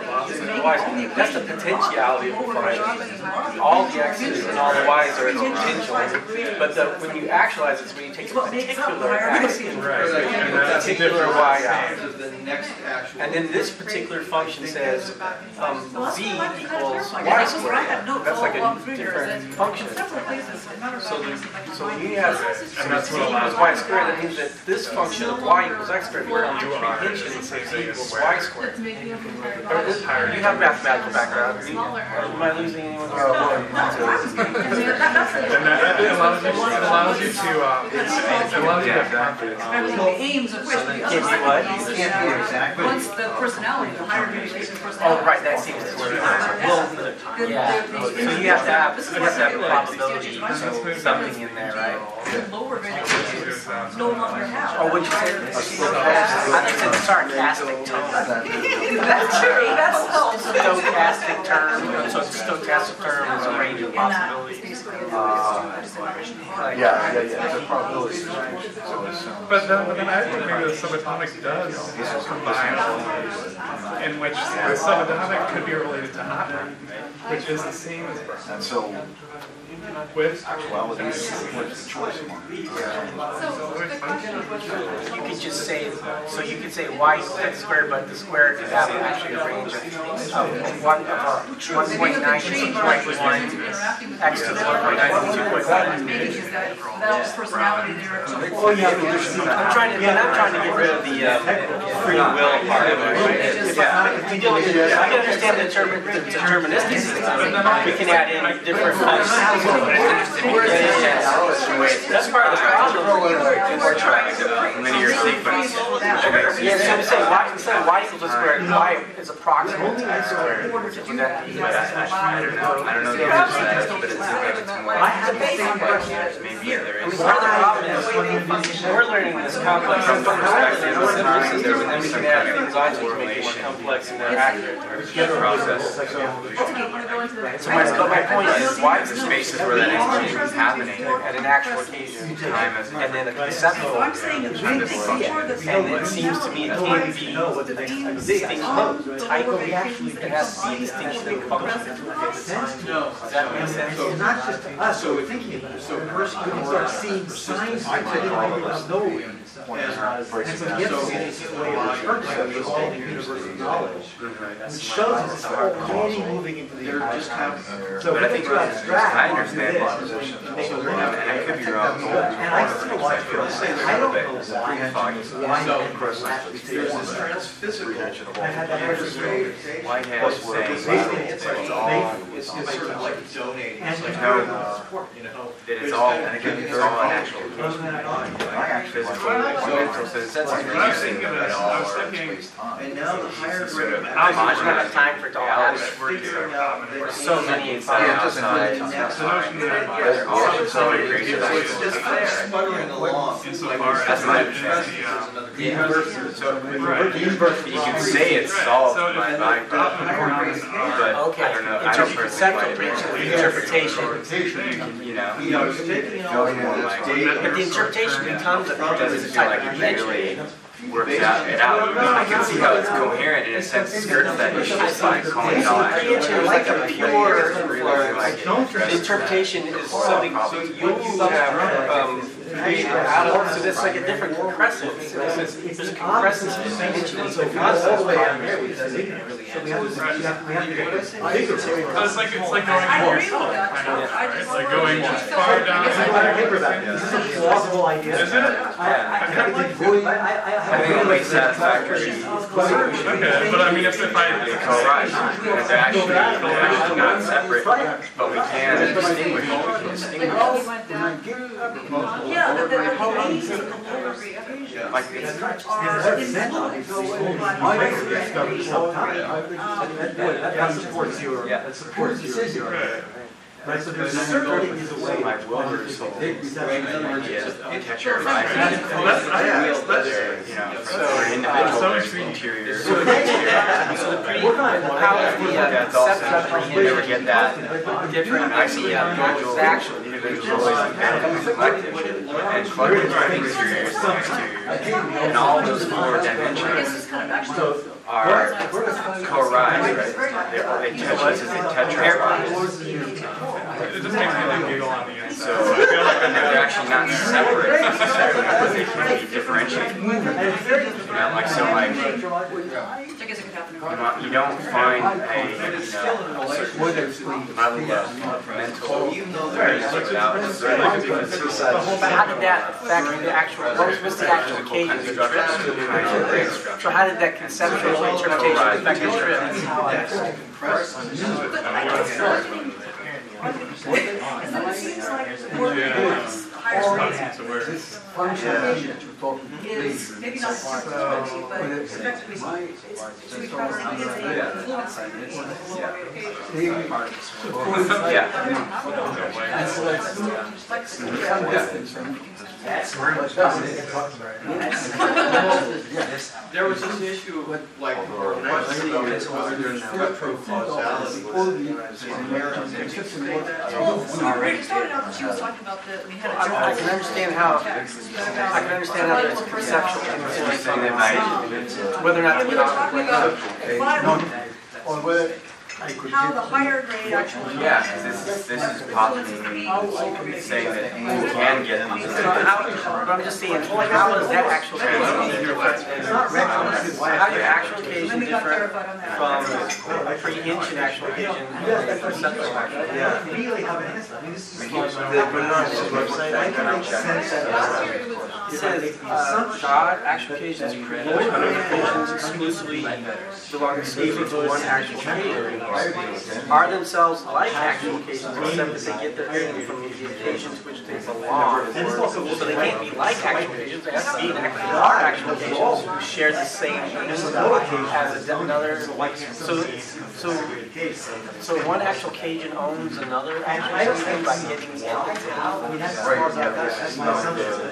y, that's the potentiality of the function. All the x's and all the y's are its potential, but the, when you actualize it, it's when you take a particular x and Right, and a that's particular y out. So the next actual. And then this particular function says um, z equals y squared. That's like a different function. So, the, so when you have And that's z what equals allows y squared, that means that this function of y equals x squared becomes you are the same thing as y squared. It's making a comparative. Or it's higher. You have mathematical background. Smaller. Am I losing anyone? And that, it allows you, it allows you to, um, it allows you to have confidence. The aims of which the other what? side You can't do exactly. once the personality, the higher motivation Oh, personality. right, that seems to work. Well, Yeah, so you have to have, you have to have a probability, so something in there, right? the lower values no longer have. Or would you say, I think it's a sarcastic tone. That's true, that's helpful. Stochastic term, so stochastic term is a range of And that is possibilities. basically a Yeah, yeah, yeah, the probability. So it's, um, But then, but then I think maybe the subatomic does combine, in which the subatomic could be related to Hopper, which is the same as Brown. And so With actuality is what's the choice one. So the question was, You could just say, so you could say y equals x squared, but the square could have actually a range of of one, of uh, one point nine to two point one, x to the one point nine to two point one. Maybe is that without personality there. Oh, yeah, I'm trying to, I'm trying to get rid of the um, free will part of it, right? Yeah, if you deal with it, I can understand the determin- the deterministic system. We can add in different functions. That's part of the problem. We're trying to linear sequence. Yeah, so to say y, instead of y equals x squared, y is approximate to x squared. Would that be? But I, I, I don't know, I don't know the answer to that, but it's, it's more. I had the same question. Maybe there I is. mean, part of the problem is we're learning this complex system perspective, a simple system, and then we can add things onto it to make it more complex and more accurate. Process. So my, so my point is, why is The the spaces where that exchange is happening. at an actual occasion, Time as and then a conceptual, So I'm saying that we see it. and it seems to me it can't be a distinct type of reaction, it has to be a distinct function. Does that make sense? It's not just to us, so we're thinking about it. So person can start seeing signs that they didn't even know. And so get to this way of interpreting the all the universal knowledge, which shows us it's already moving into the abstract. So But I we think think to abstract. I understand the position, and I could be wrong. And I feel like, I don't know why, why So, that was actually there's this taken. transphysical. I had that understood. Whitehead is saying Basically, it's like, it's all, it's It's sort of like donating. And It's like no, having uh, support, you know. that it's all, and again, it's all an actual Wasn't that I actually like physical, mental, so it's that's What I was thinking reducing of it is, all. I was thinking, And now the higher Sort grade. of I don't have time for it to all happen. Figuring out that There's so many inside Yeah, it and doesn't outside. really- the notion that Yeah. all Yeah. subatomic Yeah. ratios It's just is sputtering along. insofar as That's my it is the, um, Yeah. So, right. you can say it's solved So by, if- by, uh, but I don't know, I don't personally Conceptual like reach, it. interpretation, You know? You know, it's taking all Going more this like- data. but the interpretation becomes a Doesn't feel like it really works Basically, out, it out. I can see how it's coherent in a sense, skirts that issue by calling it all Comprehension is like a pure, Really like the interpretation is something, so you have, um, created out of, so that's like a different compressant. So there's there's a compressant distinction in the concept. So we have to, we have to, we have, we have to get bigger. So it's like, it's like going I more agree with far, that. kind of, I right? just- It's like going far down. I got a paper about it. This is a plausible idea. Is it? I, I, I think it's really, I, I, I I have. think it makes satisfactory. Okay, but I mean, if, if I, Co-ride, it's actually, they're actually not separate, but we can distinguish, we can distinguish. Yeah, the, the, the aims of the lower values Like it's, are influenced by That supports your, Yeah. that supports your, your, Right. right, so there certainly is a way. my wilder soul, Big reception. ideas of catch your Well, that's, I, that's, you know, for an individual, so there's intriguing. interior. So the pre, We're not- the power of the uh, That's also, conceptual you never get that. different, I see uh, Individual, actual individuals always and collective, and collective interiors and exteriors. And all those four dimensions are co-rise, right? They're- They touch as a tetrapod. it just makes me like giggle on the And inside. so I feel like they're actually not separate necessarily, but they can be differentiated. You know, like so like I guess it could happen. you know, you don't find a you know certain level of mental awareness without But how did that affect the actual, what was, what's the actual occasion? So how did that conceptual interpretation affect the trip? It seems like more higher So we're is maybe not superficiality, but effectively it's to recover and it's a influence in yeah. There was this issue with, like, what's the, whether there's retro causality. We started out, she was talking about the, we had a I I can understand how, I can understand how there's conceptual interpretation, whether or not we we were talking about not. how the higher grade actually. Yeah, because this is this is positing saying that you can get these. So how, but I'm just saying, how is that actual occasion different? How do actual occasion Let me got different clarified on that. from pre-ancient actual occasion and conceptual actual occasion? Yeah, really have an answer. I mean, this is. It says, uh, God, actual occasions, pre-ancient occasions exclusively belong exclusively to one actual occasion. Are themselves like actual occasions, except that they get their thing from the occasions which they belong. So they can't be like actual occasions, they have to be are actual occasions who share the same as another. So, so, so one actual occasion owns another actual occasion by getting the entity. I mean, that's more about that. That's my assumption.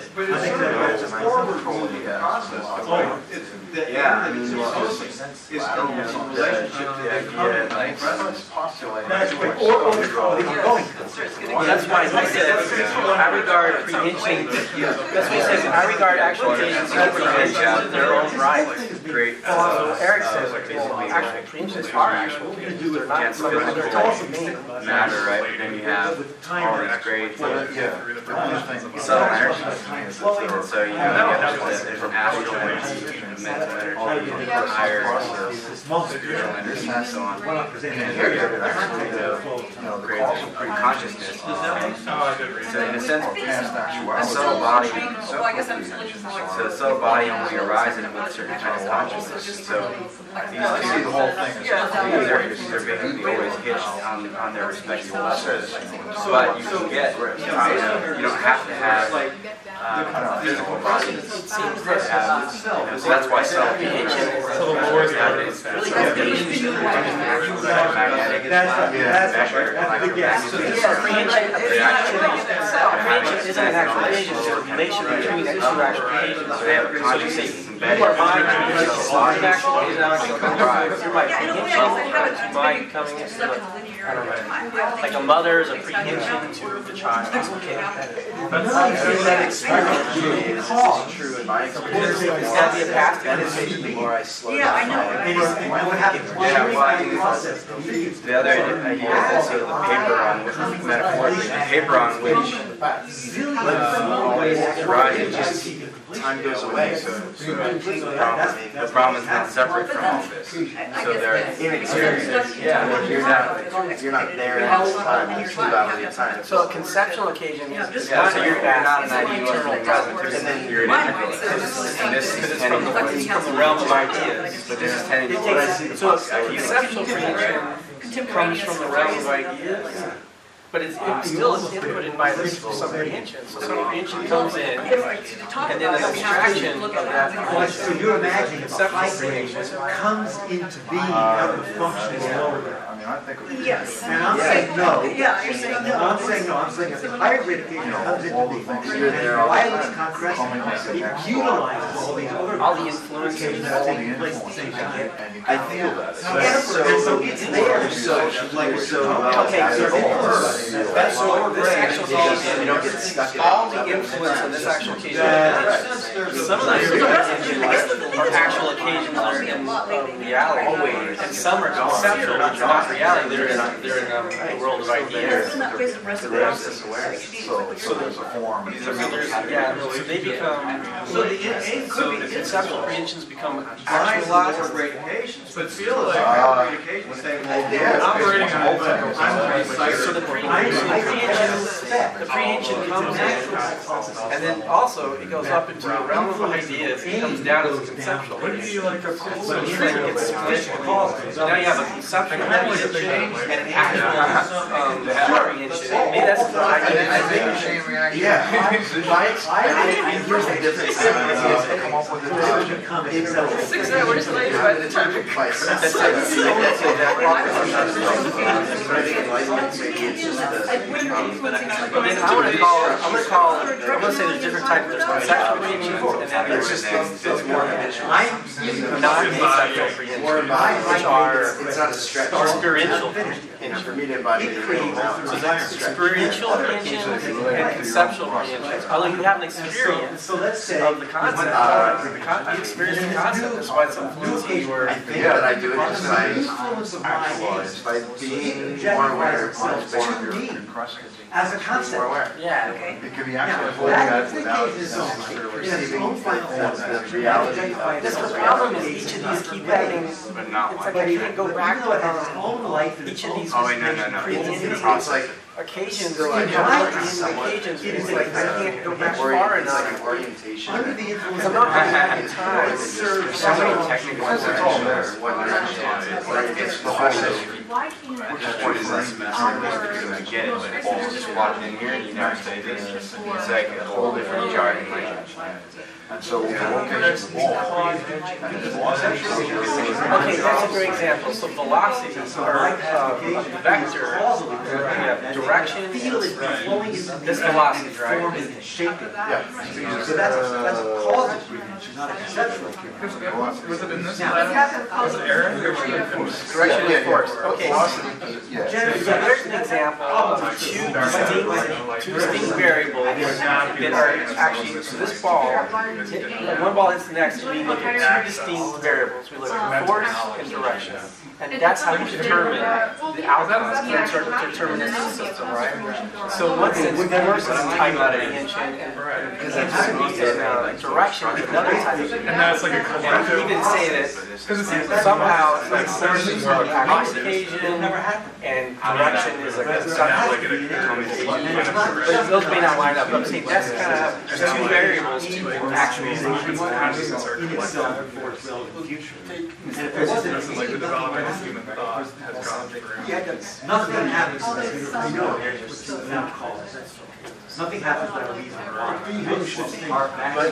Yeah, I mean, it's just, it's almost a relationship to the idea that presence postulates. Or, or, or even going. Well, that's why he says, I regard pre-ancient, that's why he says, I regard actual occasions as pre-ancient in their own right. Great. So Eric says, well, actual pre-ancients are actual occasions, they're not some other type of name. Matter, right? But then you have all these grades of subtle energy. And so you know, there's an astral energy, mental energy, higher spiritual energy, and so on. And then here you have you know, grades of pre-consciousness. So in a sense, a subtle body, Oh, I guess I'm just looking for like. so the subtle body only arises with a certain kind of consciousness. So these two, the whole thing is they're, they're basically always hitched on, on their respective levels. But you can get, you know, you don't have to have uh, physical bodies. So that's why subtle beings have this magnetic measure, Pre-ancient isn't an actual occasion, it's a relation between the two actual occasions. they have a consciousness embedded. You are mind coming into the actual occasion, now you're coming you're like Yeah, in a way, I pre-ancient, have it. mind coming into the, I don't know, like a mother is a pre-ancient to the child. That experience is true in my experience. It's gotta be a past That is maybe the more I slow down. Yeah, I know. And what happens? Yeah, well, I think process. the other idea is also the paper on which, metaphorically, the paper on which uh, always arises, just time goes away, so, so the problem, the problem is not separate from all this. So they're inexperienced. Yeah, exactly. You're not there all the time, you move out of your time. So a conceptual occasion is is Yeah, not so you're, you're not an ideal present, and then you're an individual. And this is from tending the, towards, it's from the realm of ideas. but this is tending It towards. takes, so a conceptual pre-ancient comes from the realm of ideas, but it's, it still is inputted by this some pre-ancient. So some pre-ancient comes in, and then an abstraction of that So you're imagining a hybrid comes into being out of the functional order. I mean, I think of. Yes. And I'm saying no. Yeah, you're saying No, no. I'm saying no, I'm saying if a hybrid occasion comes into being, and violence concrete, it utilizes all these other. all the influences. occasions that take place at the same time. I feel that. And so it's there, so, like, so. Okay, so That's so this actual occasion, You don't get stuck in it. all the influence of this actual occasion, some of these are actual occasions are in uh, reality, and some are conceptual, which are not reality, they're in, they're in um, the world of ideas. It's not based on There's reciprocity. this awareness, so, so there's a form. So there's, yeah, so they become, so the, so the conceptual apprehensions become actualized. But feel like Ah. communication saying, Yeah. operating on, I'm So the prehension, the prehension comes in, and then also it goes up into the realm of ideas, it comes down as a conceptual. What do you like to call So it's like it's split. So now you have a conceptual apprehension and an actual um, apprehension. Maybe that's the idea. I think, yeah, by its, I think here's the difference. Uh, come up with a decision. Six hours later, by the time it bites. But then I want to call, I'm going to call, I'm going to say there's different types. There's conceptual apprehensions, and then there's just non-conceptual apprehensions, which are It's not a stretch. experiential. And for me to embody it, So that's experiential apprehensions and conceptual apprehensions. Although you have an experience So let's say. of the concept, the con- you experience the concept, that's why it's influencing your. I think that I do it just by Influence of mind Actualized. by being more aware of what's going on. to me as a concept. More aware. Yeah. It can be Now, actually holding that that is the without case, is necessarily in its own final form, sense, that's the reality. reality. That's the problem is each of these keep having, But not it's like. like I can't go back Even though it has its to own life and its each of own. these Oh, wait, no, no, no. prehensions, It's like, occasions, So like in my- occasions, it is it's like like, I can't go back ori- far it's like enough. an orientation. Under the influence Because of I'm not mind. having time to serve There's so so many many technical Because it's all there. directions, one direction, it's like, it's the whole issue. The point is this message, because I get it, but if you just walk in here and you never say this, it's like a whole different jargon language. And so the location of the ball. Okay, that's a great example. So velocity, or um, vector, yeah, direction, Feel it flowing into this velocity, right? form and shape it. Yeah. So that's, that's a causal prehension, not a conceptual prehension. Was it in this Now, letter? Was it Aaron? Or was it? Direction and force. Okay, so Yeah. so there's an example of two distinct, two distinct variables that are actually, so this ball, hit- one ball hits the next, and we look at two distinct variables. We look at force and direction. And that's how we determine the outcomes, and sort of determine the system, right? So one sense, force is a type of apprehension, and and, uh, direction is another type of. And that's like a And collective. we even say that Because it seems like somehow it's like force is more an actual occasion, and direction is like a like conceptual an occasion. occasion. But those may not line up. I'm saying that's kind of, there's two variables to actualization. Consciousness are In collective. itself for its relevant future. And if This there's is like the development of human thought has gone through. nothing happens unless we know without cause. Nothing happens without reason or rhyme.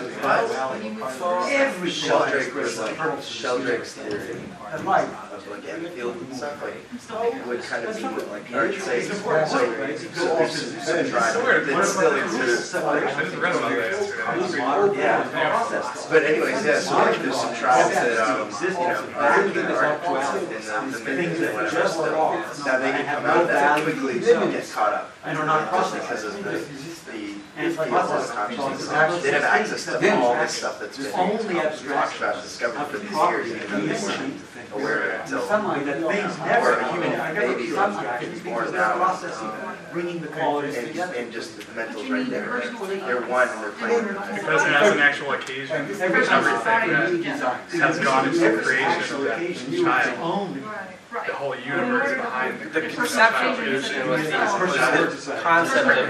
But Every Sheldrake was was like, Sheldrake's theory and life. of like Enfield and stuff, like, would kind of be like, I would say, so, so there's some tribe that still exists. I just read about that yesterday. Yeah. But anyways, yeah, so like, there's some tribes that, um, you know, are in the art in the, the myths and whatever stuff. Now they can come out of that quickly and get caught up. And are not Just processed. because of the, the, And it's like the level of consciousness. They have access to all this stuff that's been only talked abstract about, discovered for these years, even though they weren't aware of it until, Sunlight that things never, or a human baby was born now. processing, bringing the colors And, together. and just the mentals right there, right? They're one and they're playing. Because it has an actual occasion, everything that has gone into the creation of that child, the whole universe behind the The creation of that conceptual child tradition is- was the, the concept of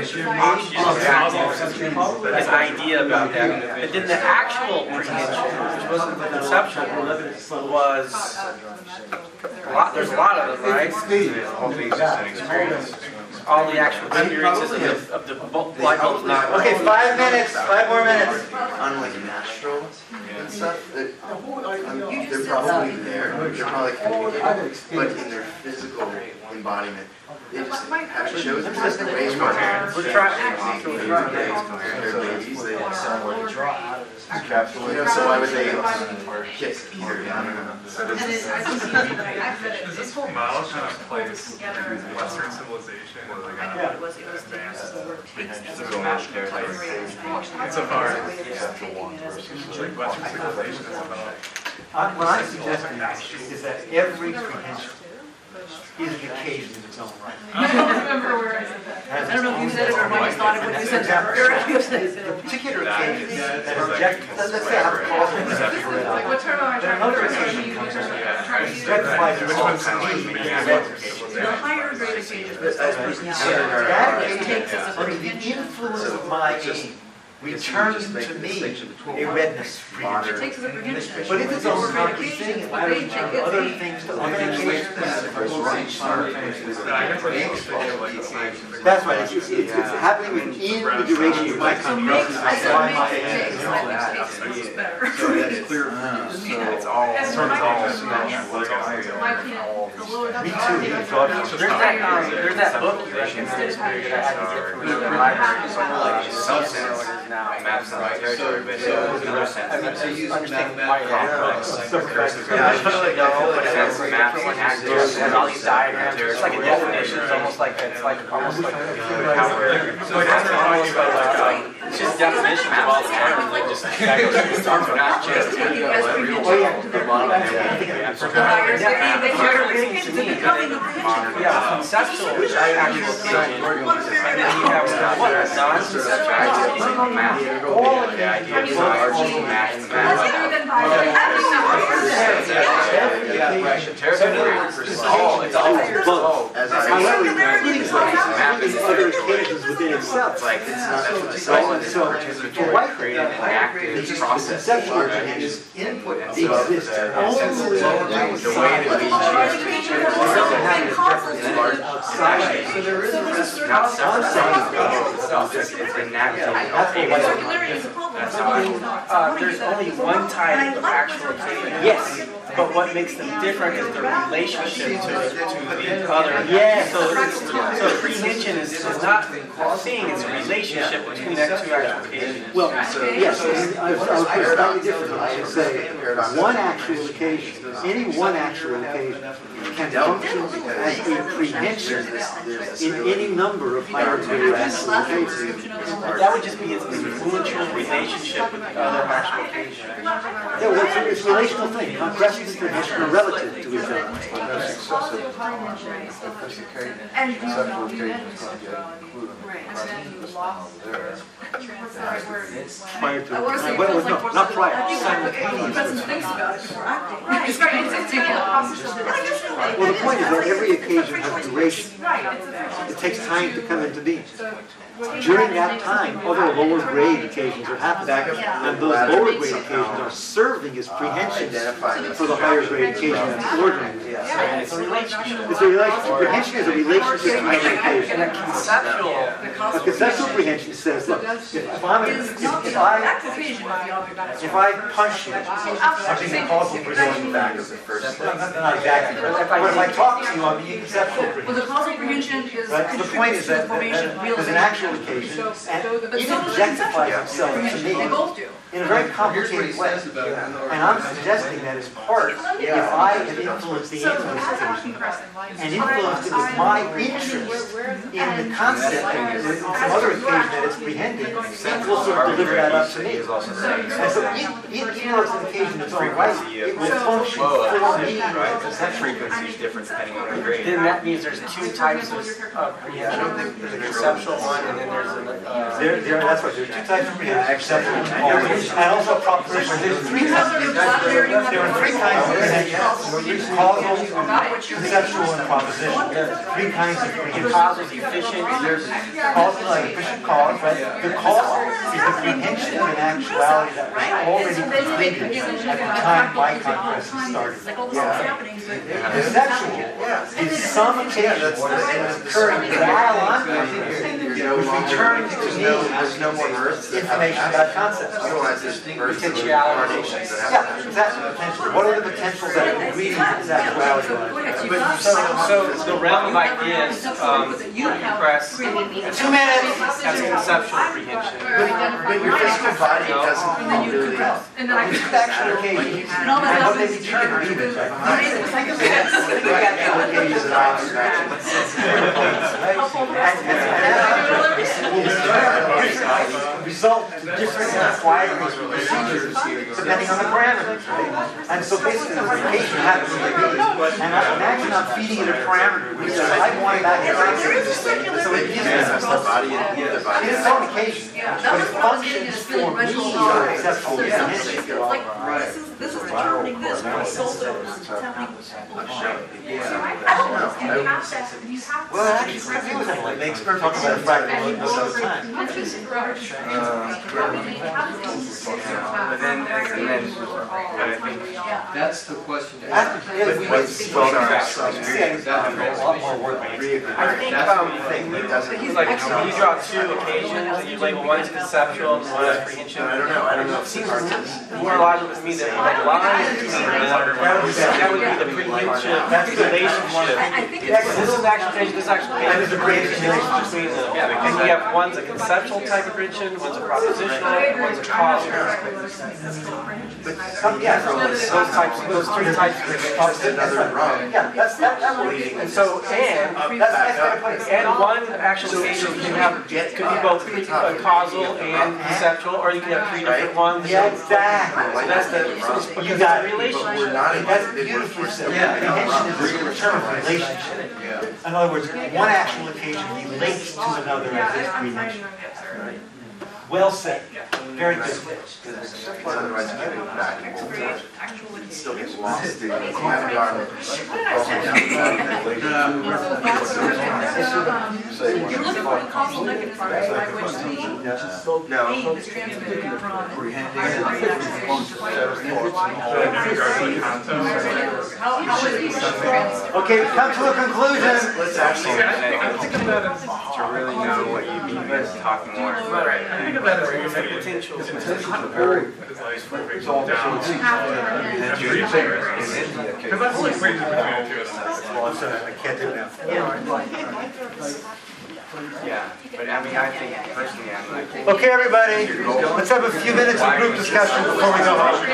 of an idea about that. But then the actual prehension, which wasn't the conceptual, was a lot, there's a lot of them, right? All the existing experience. All the actual experiences of the, of the bu- light bulbs not. Okay, five minutes, five more minutes. On like natural and stuff, that, um, they're probably there, they're probably communicating, but in their physical embodiment, they just have shows exist in ways more. We're trying. They're babies, they Encapsulate. you know, so why would they kick either? I don't know. Does this whole model kind of place Western civilization in like a advanced Mass territory. insofar as like Western civilization is about Uh, What I'm suggesting is that every prehension is an occasion in its own right. I don't remember where I said that. I don't know if you said it or I just thought of what you said. The particular occasions that object, let's say I have a causal conceptual Like, what term am I trying to use? What term am I trying to use? objectifies its own need. The higher grade occasion was That personality. occasion, under the influence of my aim, returns to me a redness It prehension. takes as a prehension. But if it's Lower on grade top of occasions, thing, it what they matters think on is other the- things, to other occasions. That's That's right, it's, it's, it's it's happening within the duration of my So mix, comprehension. I That's why said my mix, aim mix, is I that. think tastes better. So that's clear for you. So It's all, And it's when all I- natural. My opinion, the lower Me that's too, all. you thought it was- There's that, um, there's that book you recommended that I had to get from the library, so I'm like, some sense what it is now. Maps on the territory, but So- in another sense. I mean, it's to just understand why it happens. recursive. Yeah, I feel like, I feel like that's maps and actors. It has all these diagrams, it's like a definition, it's almost like, it's like, almost like. How we're- So it's almost like, um, it's just definitions of all the terms, like just, that goes to the start, but not just. Take it as prehension. Oh, yeah. The higher grade, they higher grade occasions are becoming a prehension. Yeah, conceptual, which I actually think, and then you have what, non-conceptual. All of the ideas of arching match the That's map. better than bio. I think Territory, it's all, it's all, it's all. as However, I, including other occasions within itself. It's like, it's not, it's So, all in so, participatory, created an active the process. conceptual is input And so exists the- only the way outside. that we choose to Outside. So there is a risk. Not separate. It's it's a natural. That's how I. Uh, there's only one type of actual occasion. Yes. But what makes them different is the relationship to, to the other. Yes. So, it's- so prehension is, is not seeing, it's a relationship between that two actual occasions. Well, yes, I was, I was put it slightly differently. I should say, one actual occasion, any one actual occasion can function as a prehension in any number of higher grade actual occasions. But that would just be its influential relationship with the other actual occasions. Yeah, well, it's a, it's a relational thing, not precedent and relative to each other. And conceptual occasions don't get included. Right. And then you lost There. what's the right word? Prior to, I want to say, it well, feels no, like what's not the- prior, I think simultaneously. the person thinks about it before acting. Right, it's right, it's, it's taking the process of the. Well, the point is that every occasion has duration. Right, it's a. It takes time to come into being. So, what we During have that is time, making other sure lower that grade it's occasions are right. happening. Yeah. And those lower grade occasions are serving as prehensions for the higher grade occasion that's ordinary. Yeah, it's a relationship. It's a relationship, prehension is a relationship to other And occasions. a conceptual, A conceptual prehension says, look, if I'm, Is if not if the I, act of vision of the object. if I punch you, I'm being causal prehension. Back of the first Not not exactly, but if I, but if I talk to you, I'm being conceptual Well, prehension. the causal prehension is Right, the point contributes is to the that, that, formation of that real there's an actual occasion, and But it so does the objectifies conceptual itself to They me both do. in a very complicated way. And I'm suggesting that as part, if I had influenced the So, influence as a occasion, person, like. and influenced it with my interest in the concept and in some other occasion that it's prehending, it will sort of deliver that up to me. Is also And saying. so e- e- even though it's an occasion that's all right, it will function Flow of for me. right? Because that frequency is different depending on the grade. then that means there's two types of of prehension. There's a conceptual one, and then there's an, uh. There, there, that's right, there are two types of prehension, conceptual and causal, and also proposition. There's three kinds, there are three kinds of prehension, causal, conceptual, and proposition. Three kinds of prehension. Cause is efficient, There's causal, like efficient cause, right? The causal is the prehension of an actuality that was already completed at the time my conquest started. Like all this is happening, but. Conceptual is some occasion that is occurring while I'm thinking, which returns to me There's no more births. information about concepts. Otherwise, there's births and potentiality. incarnations that happen. Yeah, exactly, potential. What are the potentials that are ingredients of this actuality? But so, so the realm of ideas, um, you press, Two minutes. has conceptual prehension. But your physical body doesn't really. And then I It's can. actual occasion, and what they return are demons, right? Think of it. Think of actual occasions that I was actually. And- and- and result in different acquiring procedures depending on the parameters, right? And so basically the vacation happens to be, and I imagine I'm feeding it a parameter which says I want that to so it gives me the body it is on occasion, but it functions for me except for the This is, this is determining this, but it's also telling. I don't know, do you have that, do you have. Well, actually, it was like makes perfect sense. Most of the time. But then, and then, but I think That's the question to I ask. think really we need to see what it's a lot more work. I think, um, he's like, when you draw two occasions, you label one as conceptual and one as apprehension. I don't know, I don't know if Seems it's more logical to me that the line between them, that would be the prehension, that's the relationship. I think Yeah, it's. 'cause this is actual page, this is actual page. And there's a great relationship between them. And you have one's a conceptual type of prehension, one's a propositional, one's a causal. But some, yeah, Those types, those three types. that's another wrong. Yeah, that's, that, that will be. And so, and, That's, that's fair place. and one actual occasion can have, could be both pre- uh, causal and conceptual, or you can have three different ones. Yeah, exactly. So that's the, so You it's got the it. relationship. That's beautifully said. Prehension is a term of relationship. In other words, one actual occasion relates to another as its prehension. Well said. Very good. otherwise you get it back and forth. It still gets lost in the environment. You're looking for the causal mechanism by which the aim is transmitted from. How, how is it? Okay, we come to a conclusion. Let's actually. to really know what you mean by talking more. Right, I think of that as a Potential. very, it's all down. Because that's like way between the two of them. I can't do it now. Yeah, but I mean, I think personally, I'm like. Okay, everybody, let's have a few minutes of group discussion before we go home.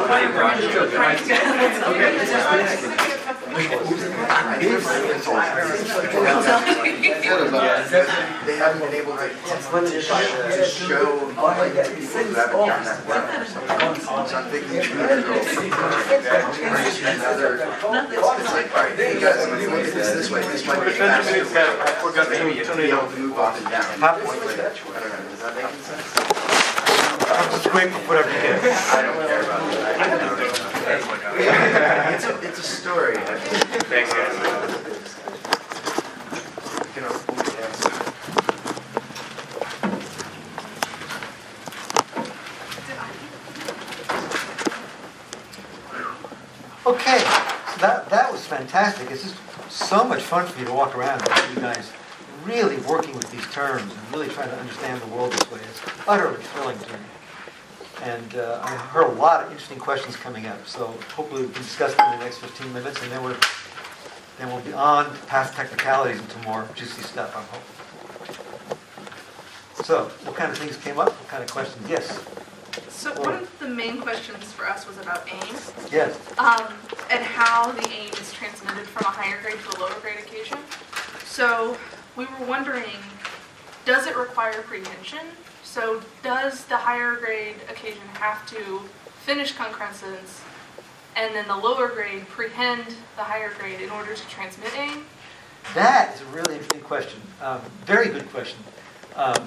They haven't been able to, to show people who haven't done that work. So I'm thinking another, it's like, all right, you guys, when you look at this this way, this might be faster. We're gonna Maybe you'd be able to move up and down. I don't know, does that make sense? I'm just grateful for whatever you get. I don't care about that. It's a, it's a story. Thanks, guys. You know, Okay, so that, that was fantastic. It's just so much fun for you to walk around with you guys really working with these terms and really trying to understand the world this way. It's utterly thrilling to me. And uh, I heard a lot of interesting questions coming up, so hopefully we can discuss them in the next fifteen minutes, and then we're then we'll be on past technicalities into more juicy stuff, I'm hoping. So, what kind of things came up? What kind of questions? Yes. So one of the main questions for us was about aim, Yes. um, and how the aim is transmitted from a higher grade to a lower grade occasion. So we were wondering, does it require prehension? So does the higher grade occasion have to finish concrescence, and then the lower grade prehend the higher grade in order to transmit aim? That is a really interesting question. Um, very good question. Um,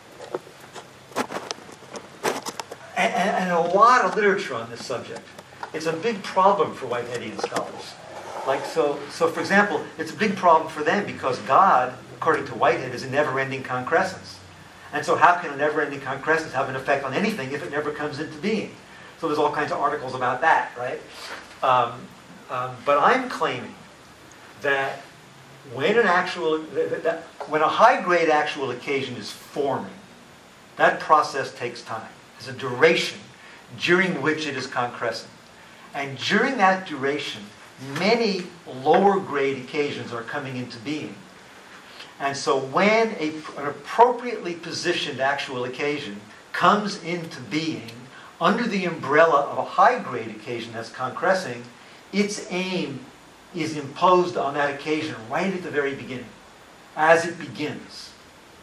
and, and, and a lot of literature on this subject. It's a big problem for Whiteheadian scholars. Like so, so for example, it's a big problem for them because God, according to Whitehead, is a never-ending concrescence. And so how can a never-ending concrescence have an effect on anything if it never comes into being? So there's all kinds of articles about that, right? Um, um, but I'm claiming that when an actual, that, that, when a high-grade actual occasion is forming, that process takes time. There's a duration during which it is concrescent. And during that duration, many lower-grade occasions are coming into being. And so when a, an appropriately positioned actual occasion comes into being under the umbrella of a high-grade occasion that's concressing, its aim is imposed on that occasion right at the very beginning, as it begins.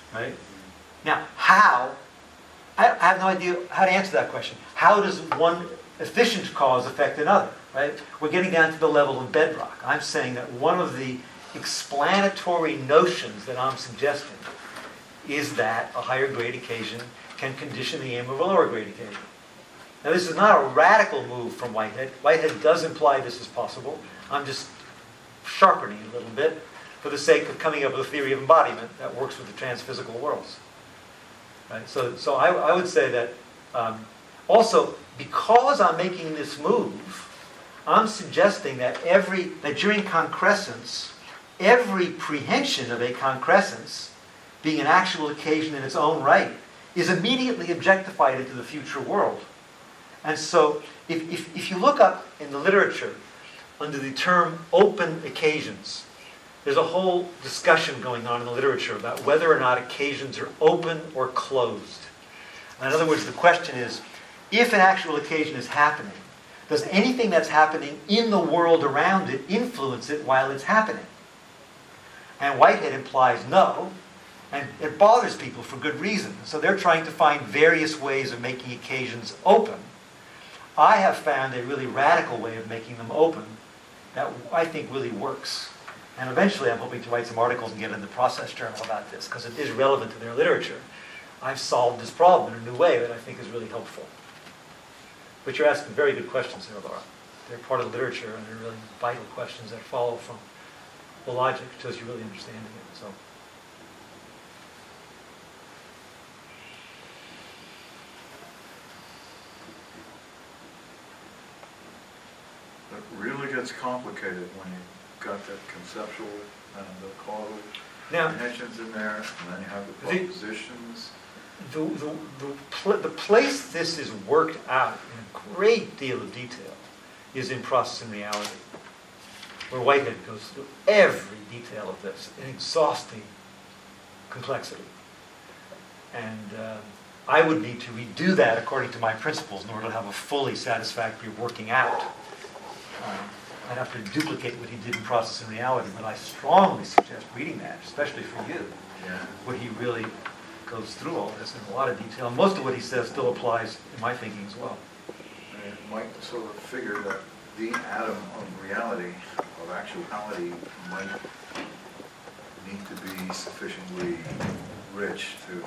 right? Now, how, I, I have no idea how to answer that question. How does one efficient cause affect another, right? We're getting down to the level of bedrock. I'm saying that one of the explanatory notions that I'm suggesting is that a higher grade occasion can condition the aim of a lower grade occasion. Now, this is not a radical move from Whitehead. Whitehead does imply this is possible. I'm just sharpening it a little bit for the sake of coming up with a theory of embodiment that works with the transphysical worlds. Right? So, so I, I would say that um, also, because I'm making this move, I'm suggesting that every that during concrescence, every prehension of a concrescence, being an actual occasion in its own right, is immediately objectified into the future world. And so, if, if, if you look up in the literature under the term open occasions, there's a whole discussion going on in the literature about whether or not occasions are open or closed. In other words, the question is, if an actual occasion is happening, does anything that's happening in the world around it influence it while it's happening? And Whitehead implies no, and it bothers people for good reason. So they're trying to find various ways of making occasions open. I have found a really radical way of making them open that I think really works. And eventually I'm hoping to write some articles and get in the Process Journal about this, because it is relevant to their literature. I've solved this problem in a new way that I think is really helpful. But you're asking very good questions here, Laura. They're part of the literature, and they're really vital questions that follow from the logic, shows you really understanding it. So. It really gets complicated when you've got that conceptual and the causal Now, connections in there, and then you have the the- propositions. The, the, the, pl- the place this is worked out in a great deal of detail is in Process and Reality, where Whitehead goes through every detail of this in exhausting complexity. And uh, I would need to redo that according to my principles in order to have a fully satisfactory working out. Um, I'd have to duplicate what he did in Process and Reality, but I strongly suggest reading that, especially for you, Yeah. where he really goes through all this in a lot of detail. And most of what he says still applies in my thinking as well. And it might sort of figure that the atom of reality, of actuality, might need to be sufficiently rich to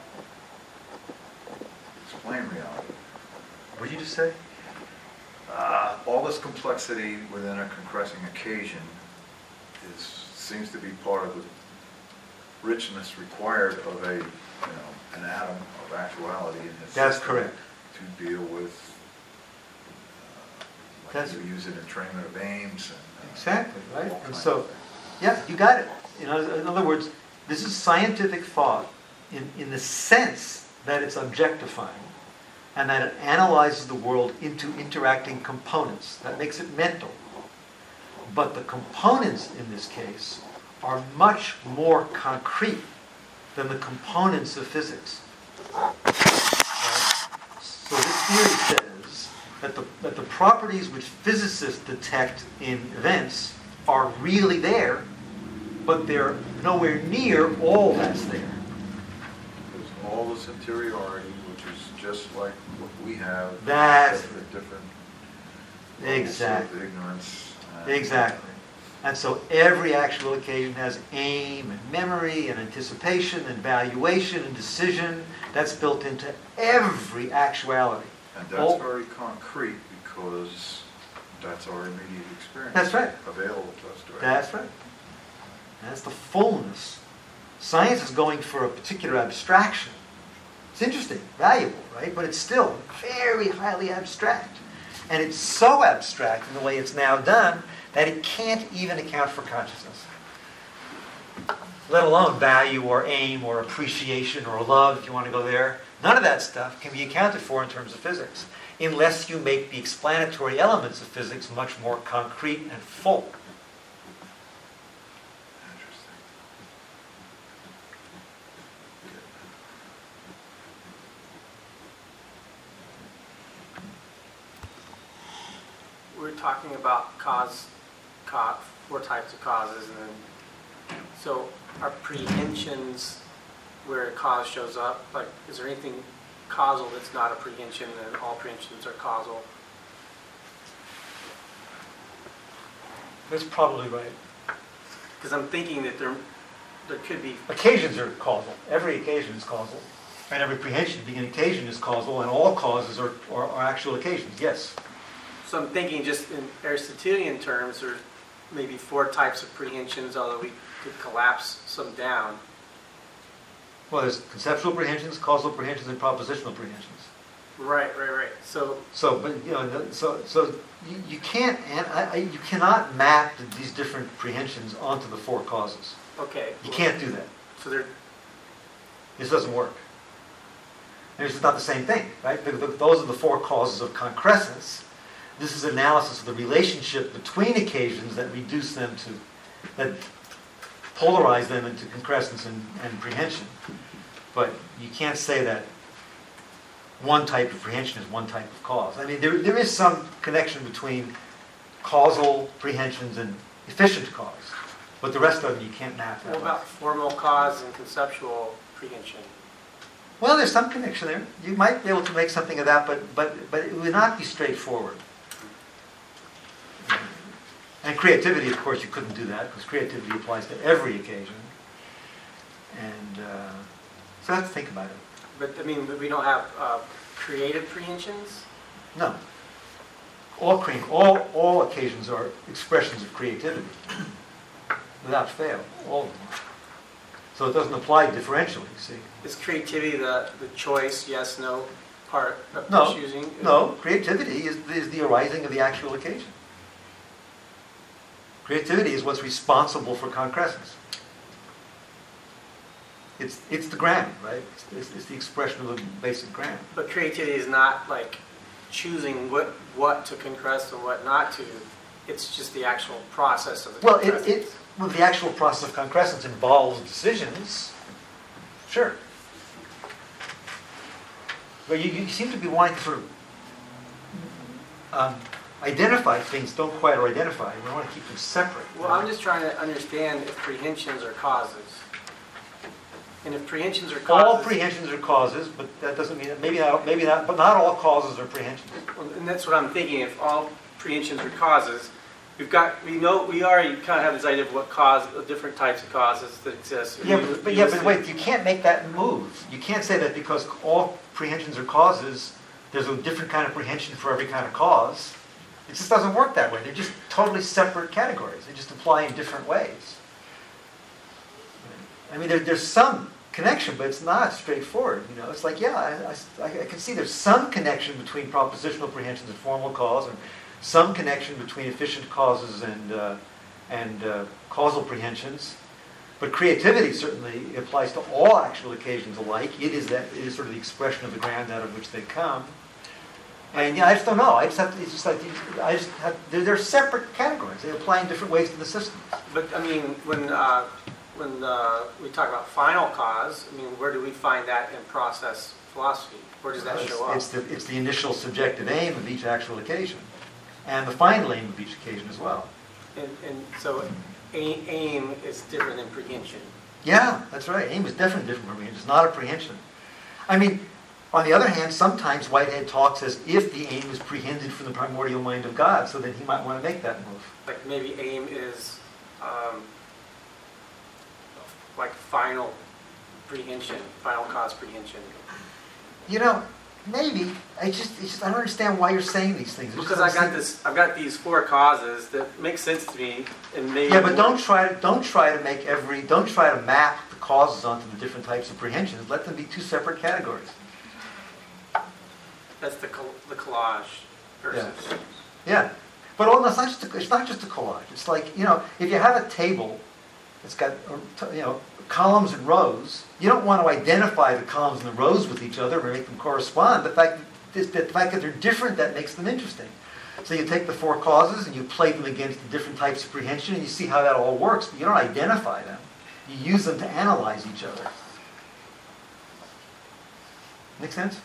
explain reality. What did you just say? Uh, all this complexity within a compressing occasion is seems to be part of the richness required of a, you know, an atom of actuality in this That's system correct. to deal with. Uh, like That's- you use it in entrainment of aims. And, uh, Exactly, right? all And kinds so, of things. yeah, you got it. You know, in other words, this is scientific thought in, in the sense that it's objectifying and that it analyzes the world into interacting components. That makes it mental. But the components in this case are much more concrete than the components of physics. Right? So this theory says that the, that the properties which physicists detect in events are really there, but they're nowhere near all that's there. There's all this interiority, which is just like what we have. That's except for different Exactly. levels of ignorance. and- Exactly. And so every actual occasion has aim and memory and anticipation and valuation and decision. That's built into every actuality. And that's All- very concrete because that's our immediate experience. That's right. Available to us directly. That's right. That's the fullness. Science is going for a particular abstraction. It's interesting, valuable, right? But it's still very highly abstract. And it's so abstract in the way it's now done that it can't even account for consciousness. Let alone value or aim or appreciation or love, if you want to go there. None of that stuff can be accounted for in terms of physics unless you make the explanatory elements of physics much more concrete and full. Interesting. We're talking about cause, cause, four types of causes, and then, so are prehensions where a cause shows up? Like, is there anything causal that's not a prehension, and all prehensions are causal? That's probably right. Because I'm thinking that there, there could be, Occasions are causal. Every occasion is causal. And every prehension being an occasion is causal, and all causes are, are, are actual occasions, yes. so I'm thinking just in Aristotelian terms, there's maybe four types of prehensions, although we could collapse some down. Well, there's conceptual prehensions, causal prehensions, and propositional prehensions. Right, right, right. So, So, but, you know, so, so you, you can't, and I, I, you cannot map these different prehensions onto the four causes. okay. You can't do that. So there, This doesn't work. And it's just not the same thing, right? The- the- Those are the four causes of concrescence. This is analysis of the relationship between occasions that reduce them to, that polarize them into concrescence and, and prehension. But you can't say that one type of prehension is one type of cause. I mean, there, there is some connection between causal prehensions and efficient cause. But the rest of them you can't map that what way. about formal cause and conceptual prehension? Well, there's some connection there. You might be able to make something of that, but but but it would not be straightforward. And creativity, of course, you couldn't do that because creativity applies to every occasion. And uh, so I have to think about it. But, I mean, we don't have uh, creative prehensions? No. All cre- all all occasions are expressions of creativity, without fail. All of them. So it doesn't apply differentially. You see. Is creativity the, the choice, yes, no part of No, choosing? no. Creativity is, is the arising of the actual occasion. Creativity is what's responsible for concrescence. It's it's the ground, right? It's, it's, it's the expression of the basic ground. But creativity is not like choosing what, what to concrest and what not to. It's just the actual process of the Well, it, concrescence. it well, the actual process of concrescence involves decisions. Sure. But you, you seem to be wanting to sort of um, identify things don't quite or identify. We want to keep them separate. Well, I'm just trying to understand if prehensions are causes. And if prehensions are All causes... prehensions are causes, but that doesn't mean, maybe not, maybe not, but not all causes are prehensions. Well, and that's what I'm thinking. If all prehensions are causes, we've got, we know, we already kind of have this idea of what cause, the different types of causes that exist. Yeah, You- but, but you yeah, listed- but wait, you can't make that move. You can't say that because all prehensions are causes, there's a different kind of prehension for every kind of cause. It just doesn't work that way. They're just totally separate categories. They just apply in different ways. I mean, there, there's some connection, but it's not straightforward. You know, it's like, yeah, I, I, I can see there's some connection between propositional prehensions and formal cause, and some connection between efficient causes and uh, and uh, causal prehensions. But creativity certainly applies to all actual occasions alike. It is that it is sort of the expression of the ground out of which they come. And yeah, I just don't know. I just have to. It's just like I just have. They're, they're separate categories. They apply in different ways to the system. But, I mean, when, uh, when uh, we talk about final cause, I mean, where do we find that in process philosophy? Where does that It's, show up? it's the it's the initial subjective aim of each actual occasion, and the final aim of each occasion as well. And, and so aim, aim is different than prehension. Yeah, that's right. Aim is definitely different from prehension. It's not a prehension. I mean, on the other hand, sometimes Whitehead talks as if the aim is prehended from the primordial mind of God, so that he might want to make that move. Like maybe aim is um, like final prehension, final cause prehension. You know, maybe. I just, it's just I don't understand why you're saying these things. just Because I don't got see- this, I've got these four causes that make sense to me, and maybe. Yeah, but don't try to don't try to make every don't try to map the causes onto the different types of prehensions. Let them be two separate categories. That's the col- the collage versus. Yeah, but all, it's not just a, it's not just a collage. It's like, you know, if you have a table that's got uh, you know columns and rows, you don't want to identify the columns and the rows with each other or make them correspond. The fact the fact that they're different, that makes them interesting. So you take the four causes and you play them against the different types of prehension, and you see how that all works. But you don't identify them. You use them to analyze each other. Make sense?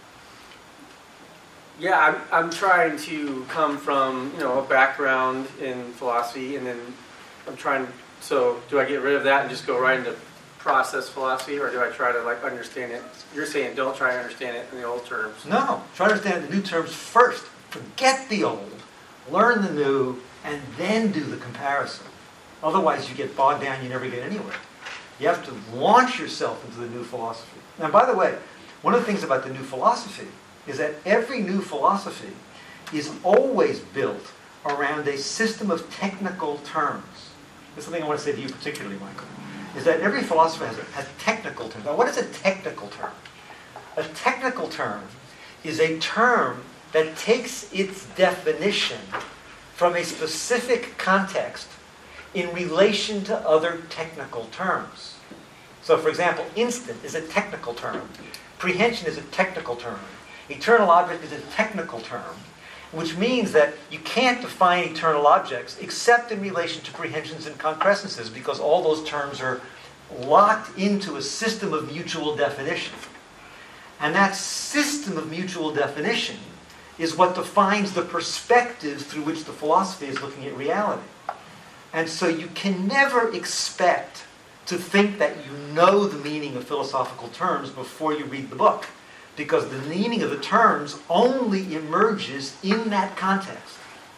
Yeah, I'm, I'm trying to come from, you know, a background in philosophy, and then I'm trying, so do I get rid of that and just go right into process philosophy, or do I try to like understand it? You're saying don't try to understand it in the old terms. No, try to understand the new terms first. Forget the old, learn the new, and then do the comparison. Otherwise, you get bogged down, you never get anywhere. You have to launch yourself into the new philosophy. Now, by the way, one of the things about the new philosophy is that every new philosophy is always built around a system of technical terms. That's something I want to say to you particularly, Michael, is that every philosopher has, a, has technical terms. Now, what is a technical term? A technical term is a term that takes its definition from a specific context in relation to other technical terms. So, for example, instant is a technical term. Prehension is a technical term. Eternal object is a technical term, which means that you can't define eternal objects except in relation to prehensions and concrescences, because all those terms are locked into a system of mutual definition. And that system of mutual definition is what defines the perspective through which the philosophy is looking at reality. And so you can never expect to think that you know the meaning of philosophical terms before you read the book, because the meaning of the terms only emerges in that context.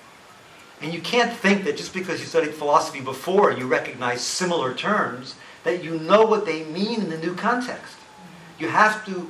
And you can't think that just because you studied philosophy before, you recognize similar terms, that you know what they mean in the new context. You have to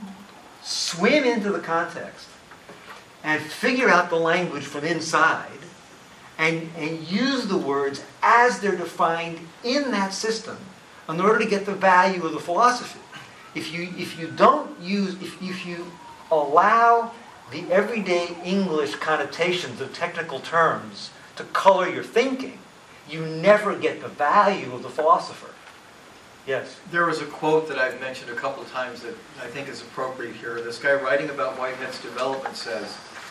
swim into the context and figure out the language from inside, and, and use the words as they're defined in that system in order to get the value of the philosophy. If you, if you don't use, if, if you allow the everyday English connotations of technical terms to color your thinking, you never get the value of the philosopher. Yes? There was a quote that I've mentioned a couple of times that I think is appropriate here. This guy writing about Whitehead's development says,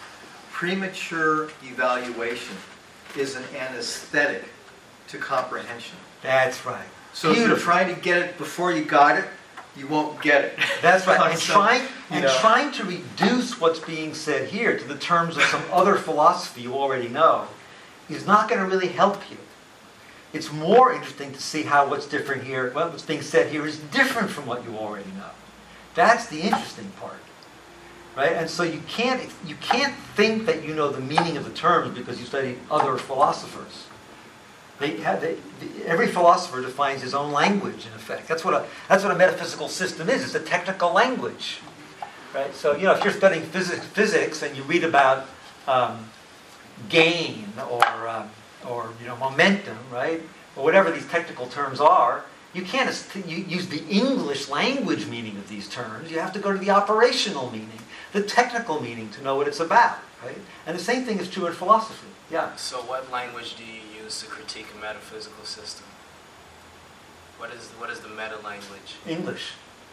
premature evaluation is an anesthetic to comprehension. That's right. So Beautiful. If you're trying to get it before you got it, you won't get it. That's right. And, so, trying, and know. trying to reduce what's being said here to the terms of some other philosophy you already know is not going to really help you. It's more interesting to see how what's different here, well, what's being said here is different from what you already know. That's the interesting part. Right? And so you can't, you can't think that you know the meaning of the terms because you studied other philosophers. They have, they, every philosopher defines his own language, in effect. That's what a, that's what a metaphysical system is. It's a technical language. Right? So, you know, if you're studying physics, physics and you read about um, gain or, um, or, you know, momentum, right? Or whatever these technical terms are, you can't use the English language meaning of these terms. You have to go to the operational meaning, the technical meaning, to know what it's about, right? And the same thing is true in philosophy. Yeah. So what language do you use to critique a metaphysical system? What is what is the meta language? English.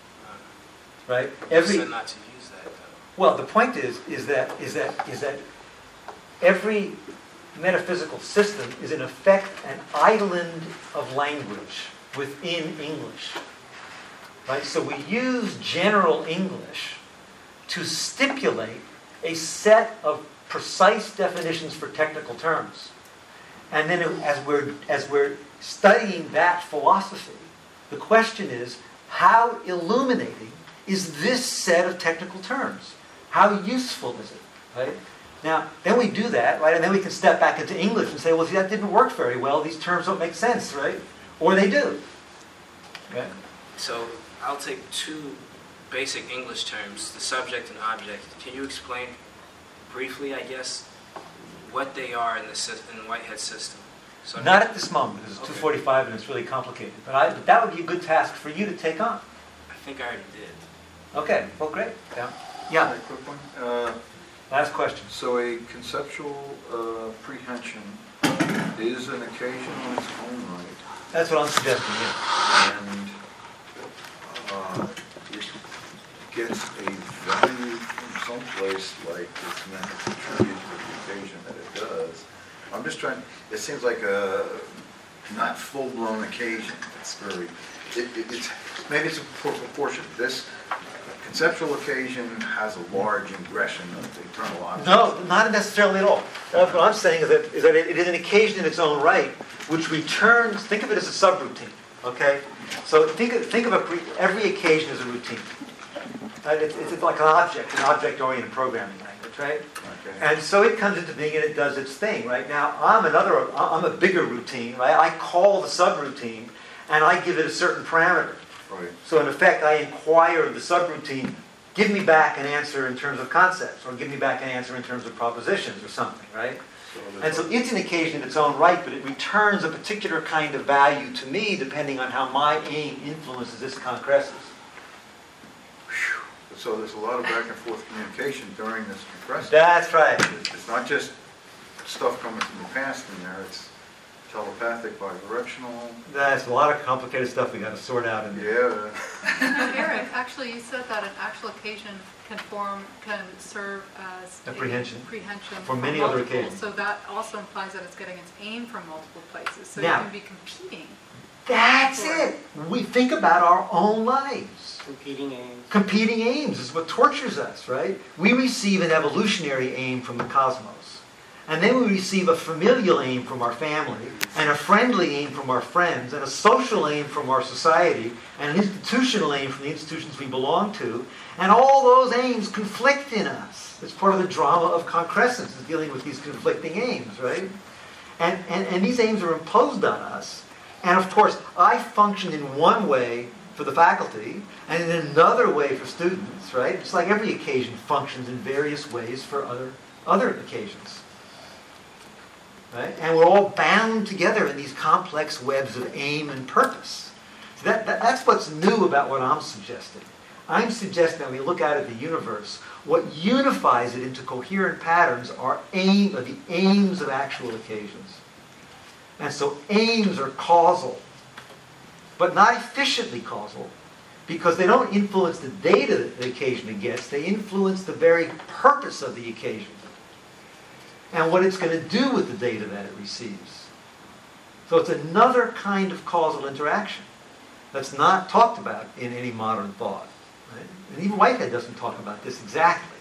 Uh, right? Every said not to use that though. Well, the point is is that is that is that every metaphysical system is in effect an island of language within English. Right? So we use general English to stipulate a set of precise definitions for technical terms. And then as we're, as we're studying that philosophy, the question is, how illuminating is this set of technical terms? How useful is it? Right? Now, then we do that, right? And then we can step back into English and say, well, see, that didn't work very well. These terms don't make sense, right? Or they do. Right? So I'll take two basic English terms, the subject and object. Can you explain briefly, I guess, what they are in the system, in Whitehead's system? Subject. Not at this moment, because it's okay. two forty-five and it's really complicated. But, I, but that would be a good task for you to take on. I think I already did. Okay, well, great. Yeah. Yeah. A quick one. Uh, Last question. So a conceptual uh, prehension is an occasion on its own right. That's what I'm suggesting, yeah. And uh, it gets a value from someplace, like it's meant to contribute to the occasion that it does. I'm just trying, it seems like a not full-blown occasion. It's very, it, it, it's, maybe it's a poor proportion. This conceptual occasion has a large ingression of the eternal object. No, not necessarily at all. What I'm saying is that, is that it is an occasion in its own right, which returns, think of it as a subroutine, okay? So think of, think of a pre, every occasion as a routine. Right? It's, it's like an object, an object-oriented programming language, right? Okay. And so it comes into being and it does its thing, right? Now, I'm another, I'm a bigger routine, right? I call the subroutine and I give it a certain parameter. Right. So in effect, I inquire of the subroutine, give me back an answer in terms of concepts, or give me back an answer in terms of propositions or something, right? So And so it's an occasion in its own right, but it returns a particular kind of value to me depending on how my aim influences this concrescence. So there's a lot of back and forth communication during this compressing. That's right. It's not just stuff coming from the past in there, it's telepathic, bidirectional. That's a lot of complicated stuff we got to sort out in there. Yeah. Now, Eric, actually, you said that an actual occasion can form, can serve as Apprehension. apprehension For many other multiple. occasions. So that also implies that it's getting its aim from multiple places. So Now- you can be competing. That's it. We think about our own lives. Competing aims. Competing aims is what tortures us, right? We receive an evolutionary aim from the cosmos. And then we receive a familial aim from our family, and a friendly aim from our friends, and a social aim from our society, and an institutional aim from the institutions we belong to. And all those aims conflict in us. It's part of the drama of concrescence, is dealing with these conflicting aims, right? And, and, and these aims are imposed on us. And of course, I function in one way for the faculty, and in another way for students, right? It's like every occasion functions in various ways for other, other occasions. Right? And we're all bound together in these complex webs of aim and purpose. So that, that, that's what's new about what I'm suggesting. I'm suggesting that when we look out at the universe, what unifies it into coherent patterns are aim, are the aims of actual occasions. And so aims are causal, but not efficiently causal, because they don't influence the data that the occasion gets, they influence the very purpose of the occasion and what it's going to do with the data that it receives. So it's another kind of causal interaction that's not talked about in any modern thought. Right? And even Whitehead doesn't talk about this exactly.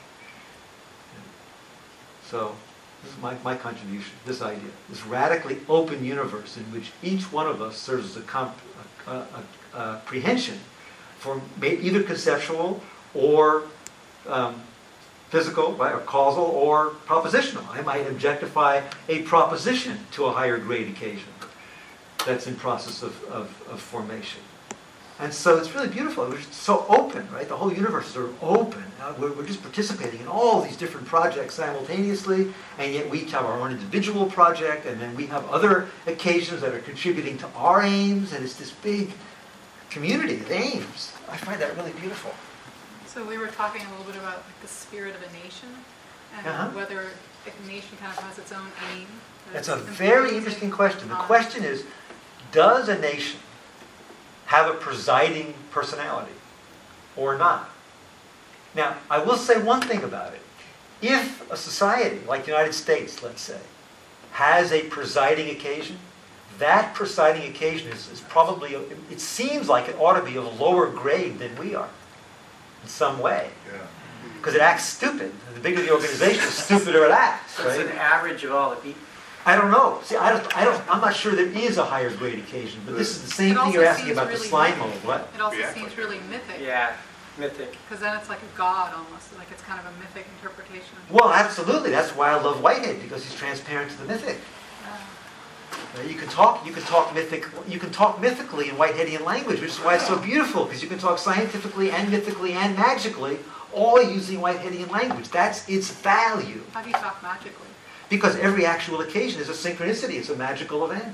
So this is my, my contribution, this idea, this radically open universe in which each one of us serves as a, comp, a, a, a, a apprehension for either conceptual or um, physical, right, or causal, or propositional. I might objectify a proposition to a higher grade occasion that's in process of, of, of formation. And so it's really beautiful. We're just so open, right? The whole universe is sort of open. Uh, we're, we're just participating in all these different projects simultaneously, and yet we each have our own individual project, and then we have other occasions that are contributing to our aims, and it's this big community of aims. I find that really beautiful. So we were talking a little bit about like the spirit of a nation, and Uh-huh. whether a nation kind of has its own aim. that That's it's a very imposing interesting question. The on- question is, does a nation have a presiding personality or not? Now, I will say one thing about it. If a society, like the United States, let's say, has a presiding occasion, that presiding occasion is, is probably, it seems like it ought to be of a lower grade than we are, in some way. Yeah. Because it acts stupid. The bigger the organization, the stupider it acts, So it's right? an average of all the people. I don't know. See, I don't, I don't, I'm not sure there is a higher grade occasion, but this is the same It thing also you're asking seems about the really slime mythic. mold. What? It also Yeah. seems really mythic. Yeah, mythic. Because then it's like a god almost, like it's kind of a mythic interpretation. of- Well, absolutely. That's why I love Whitehead, because he's transparent to the mythic. Uh, Uh, You can talk, you can talk mythic, you can talk mythically in Whiteheadian language, which is why it's so beautiful, because you can talk scientifically and mythically and magically, all using Whiteheadian language. That's its value. How do you talk magically? Because every actual occasion is a synchronicity. It's a magical event.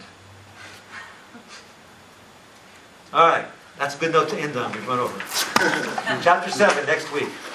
All right. That's a good note to end on. We've run over. Chapter seven next week.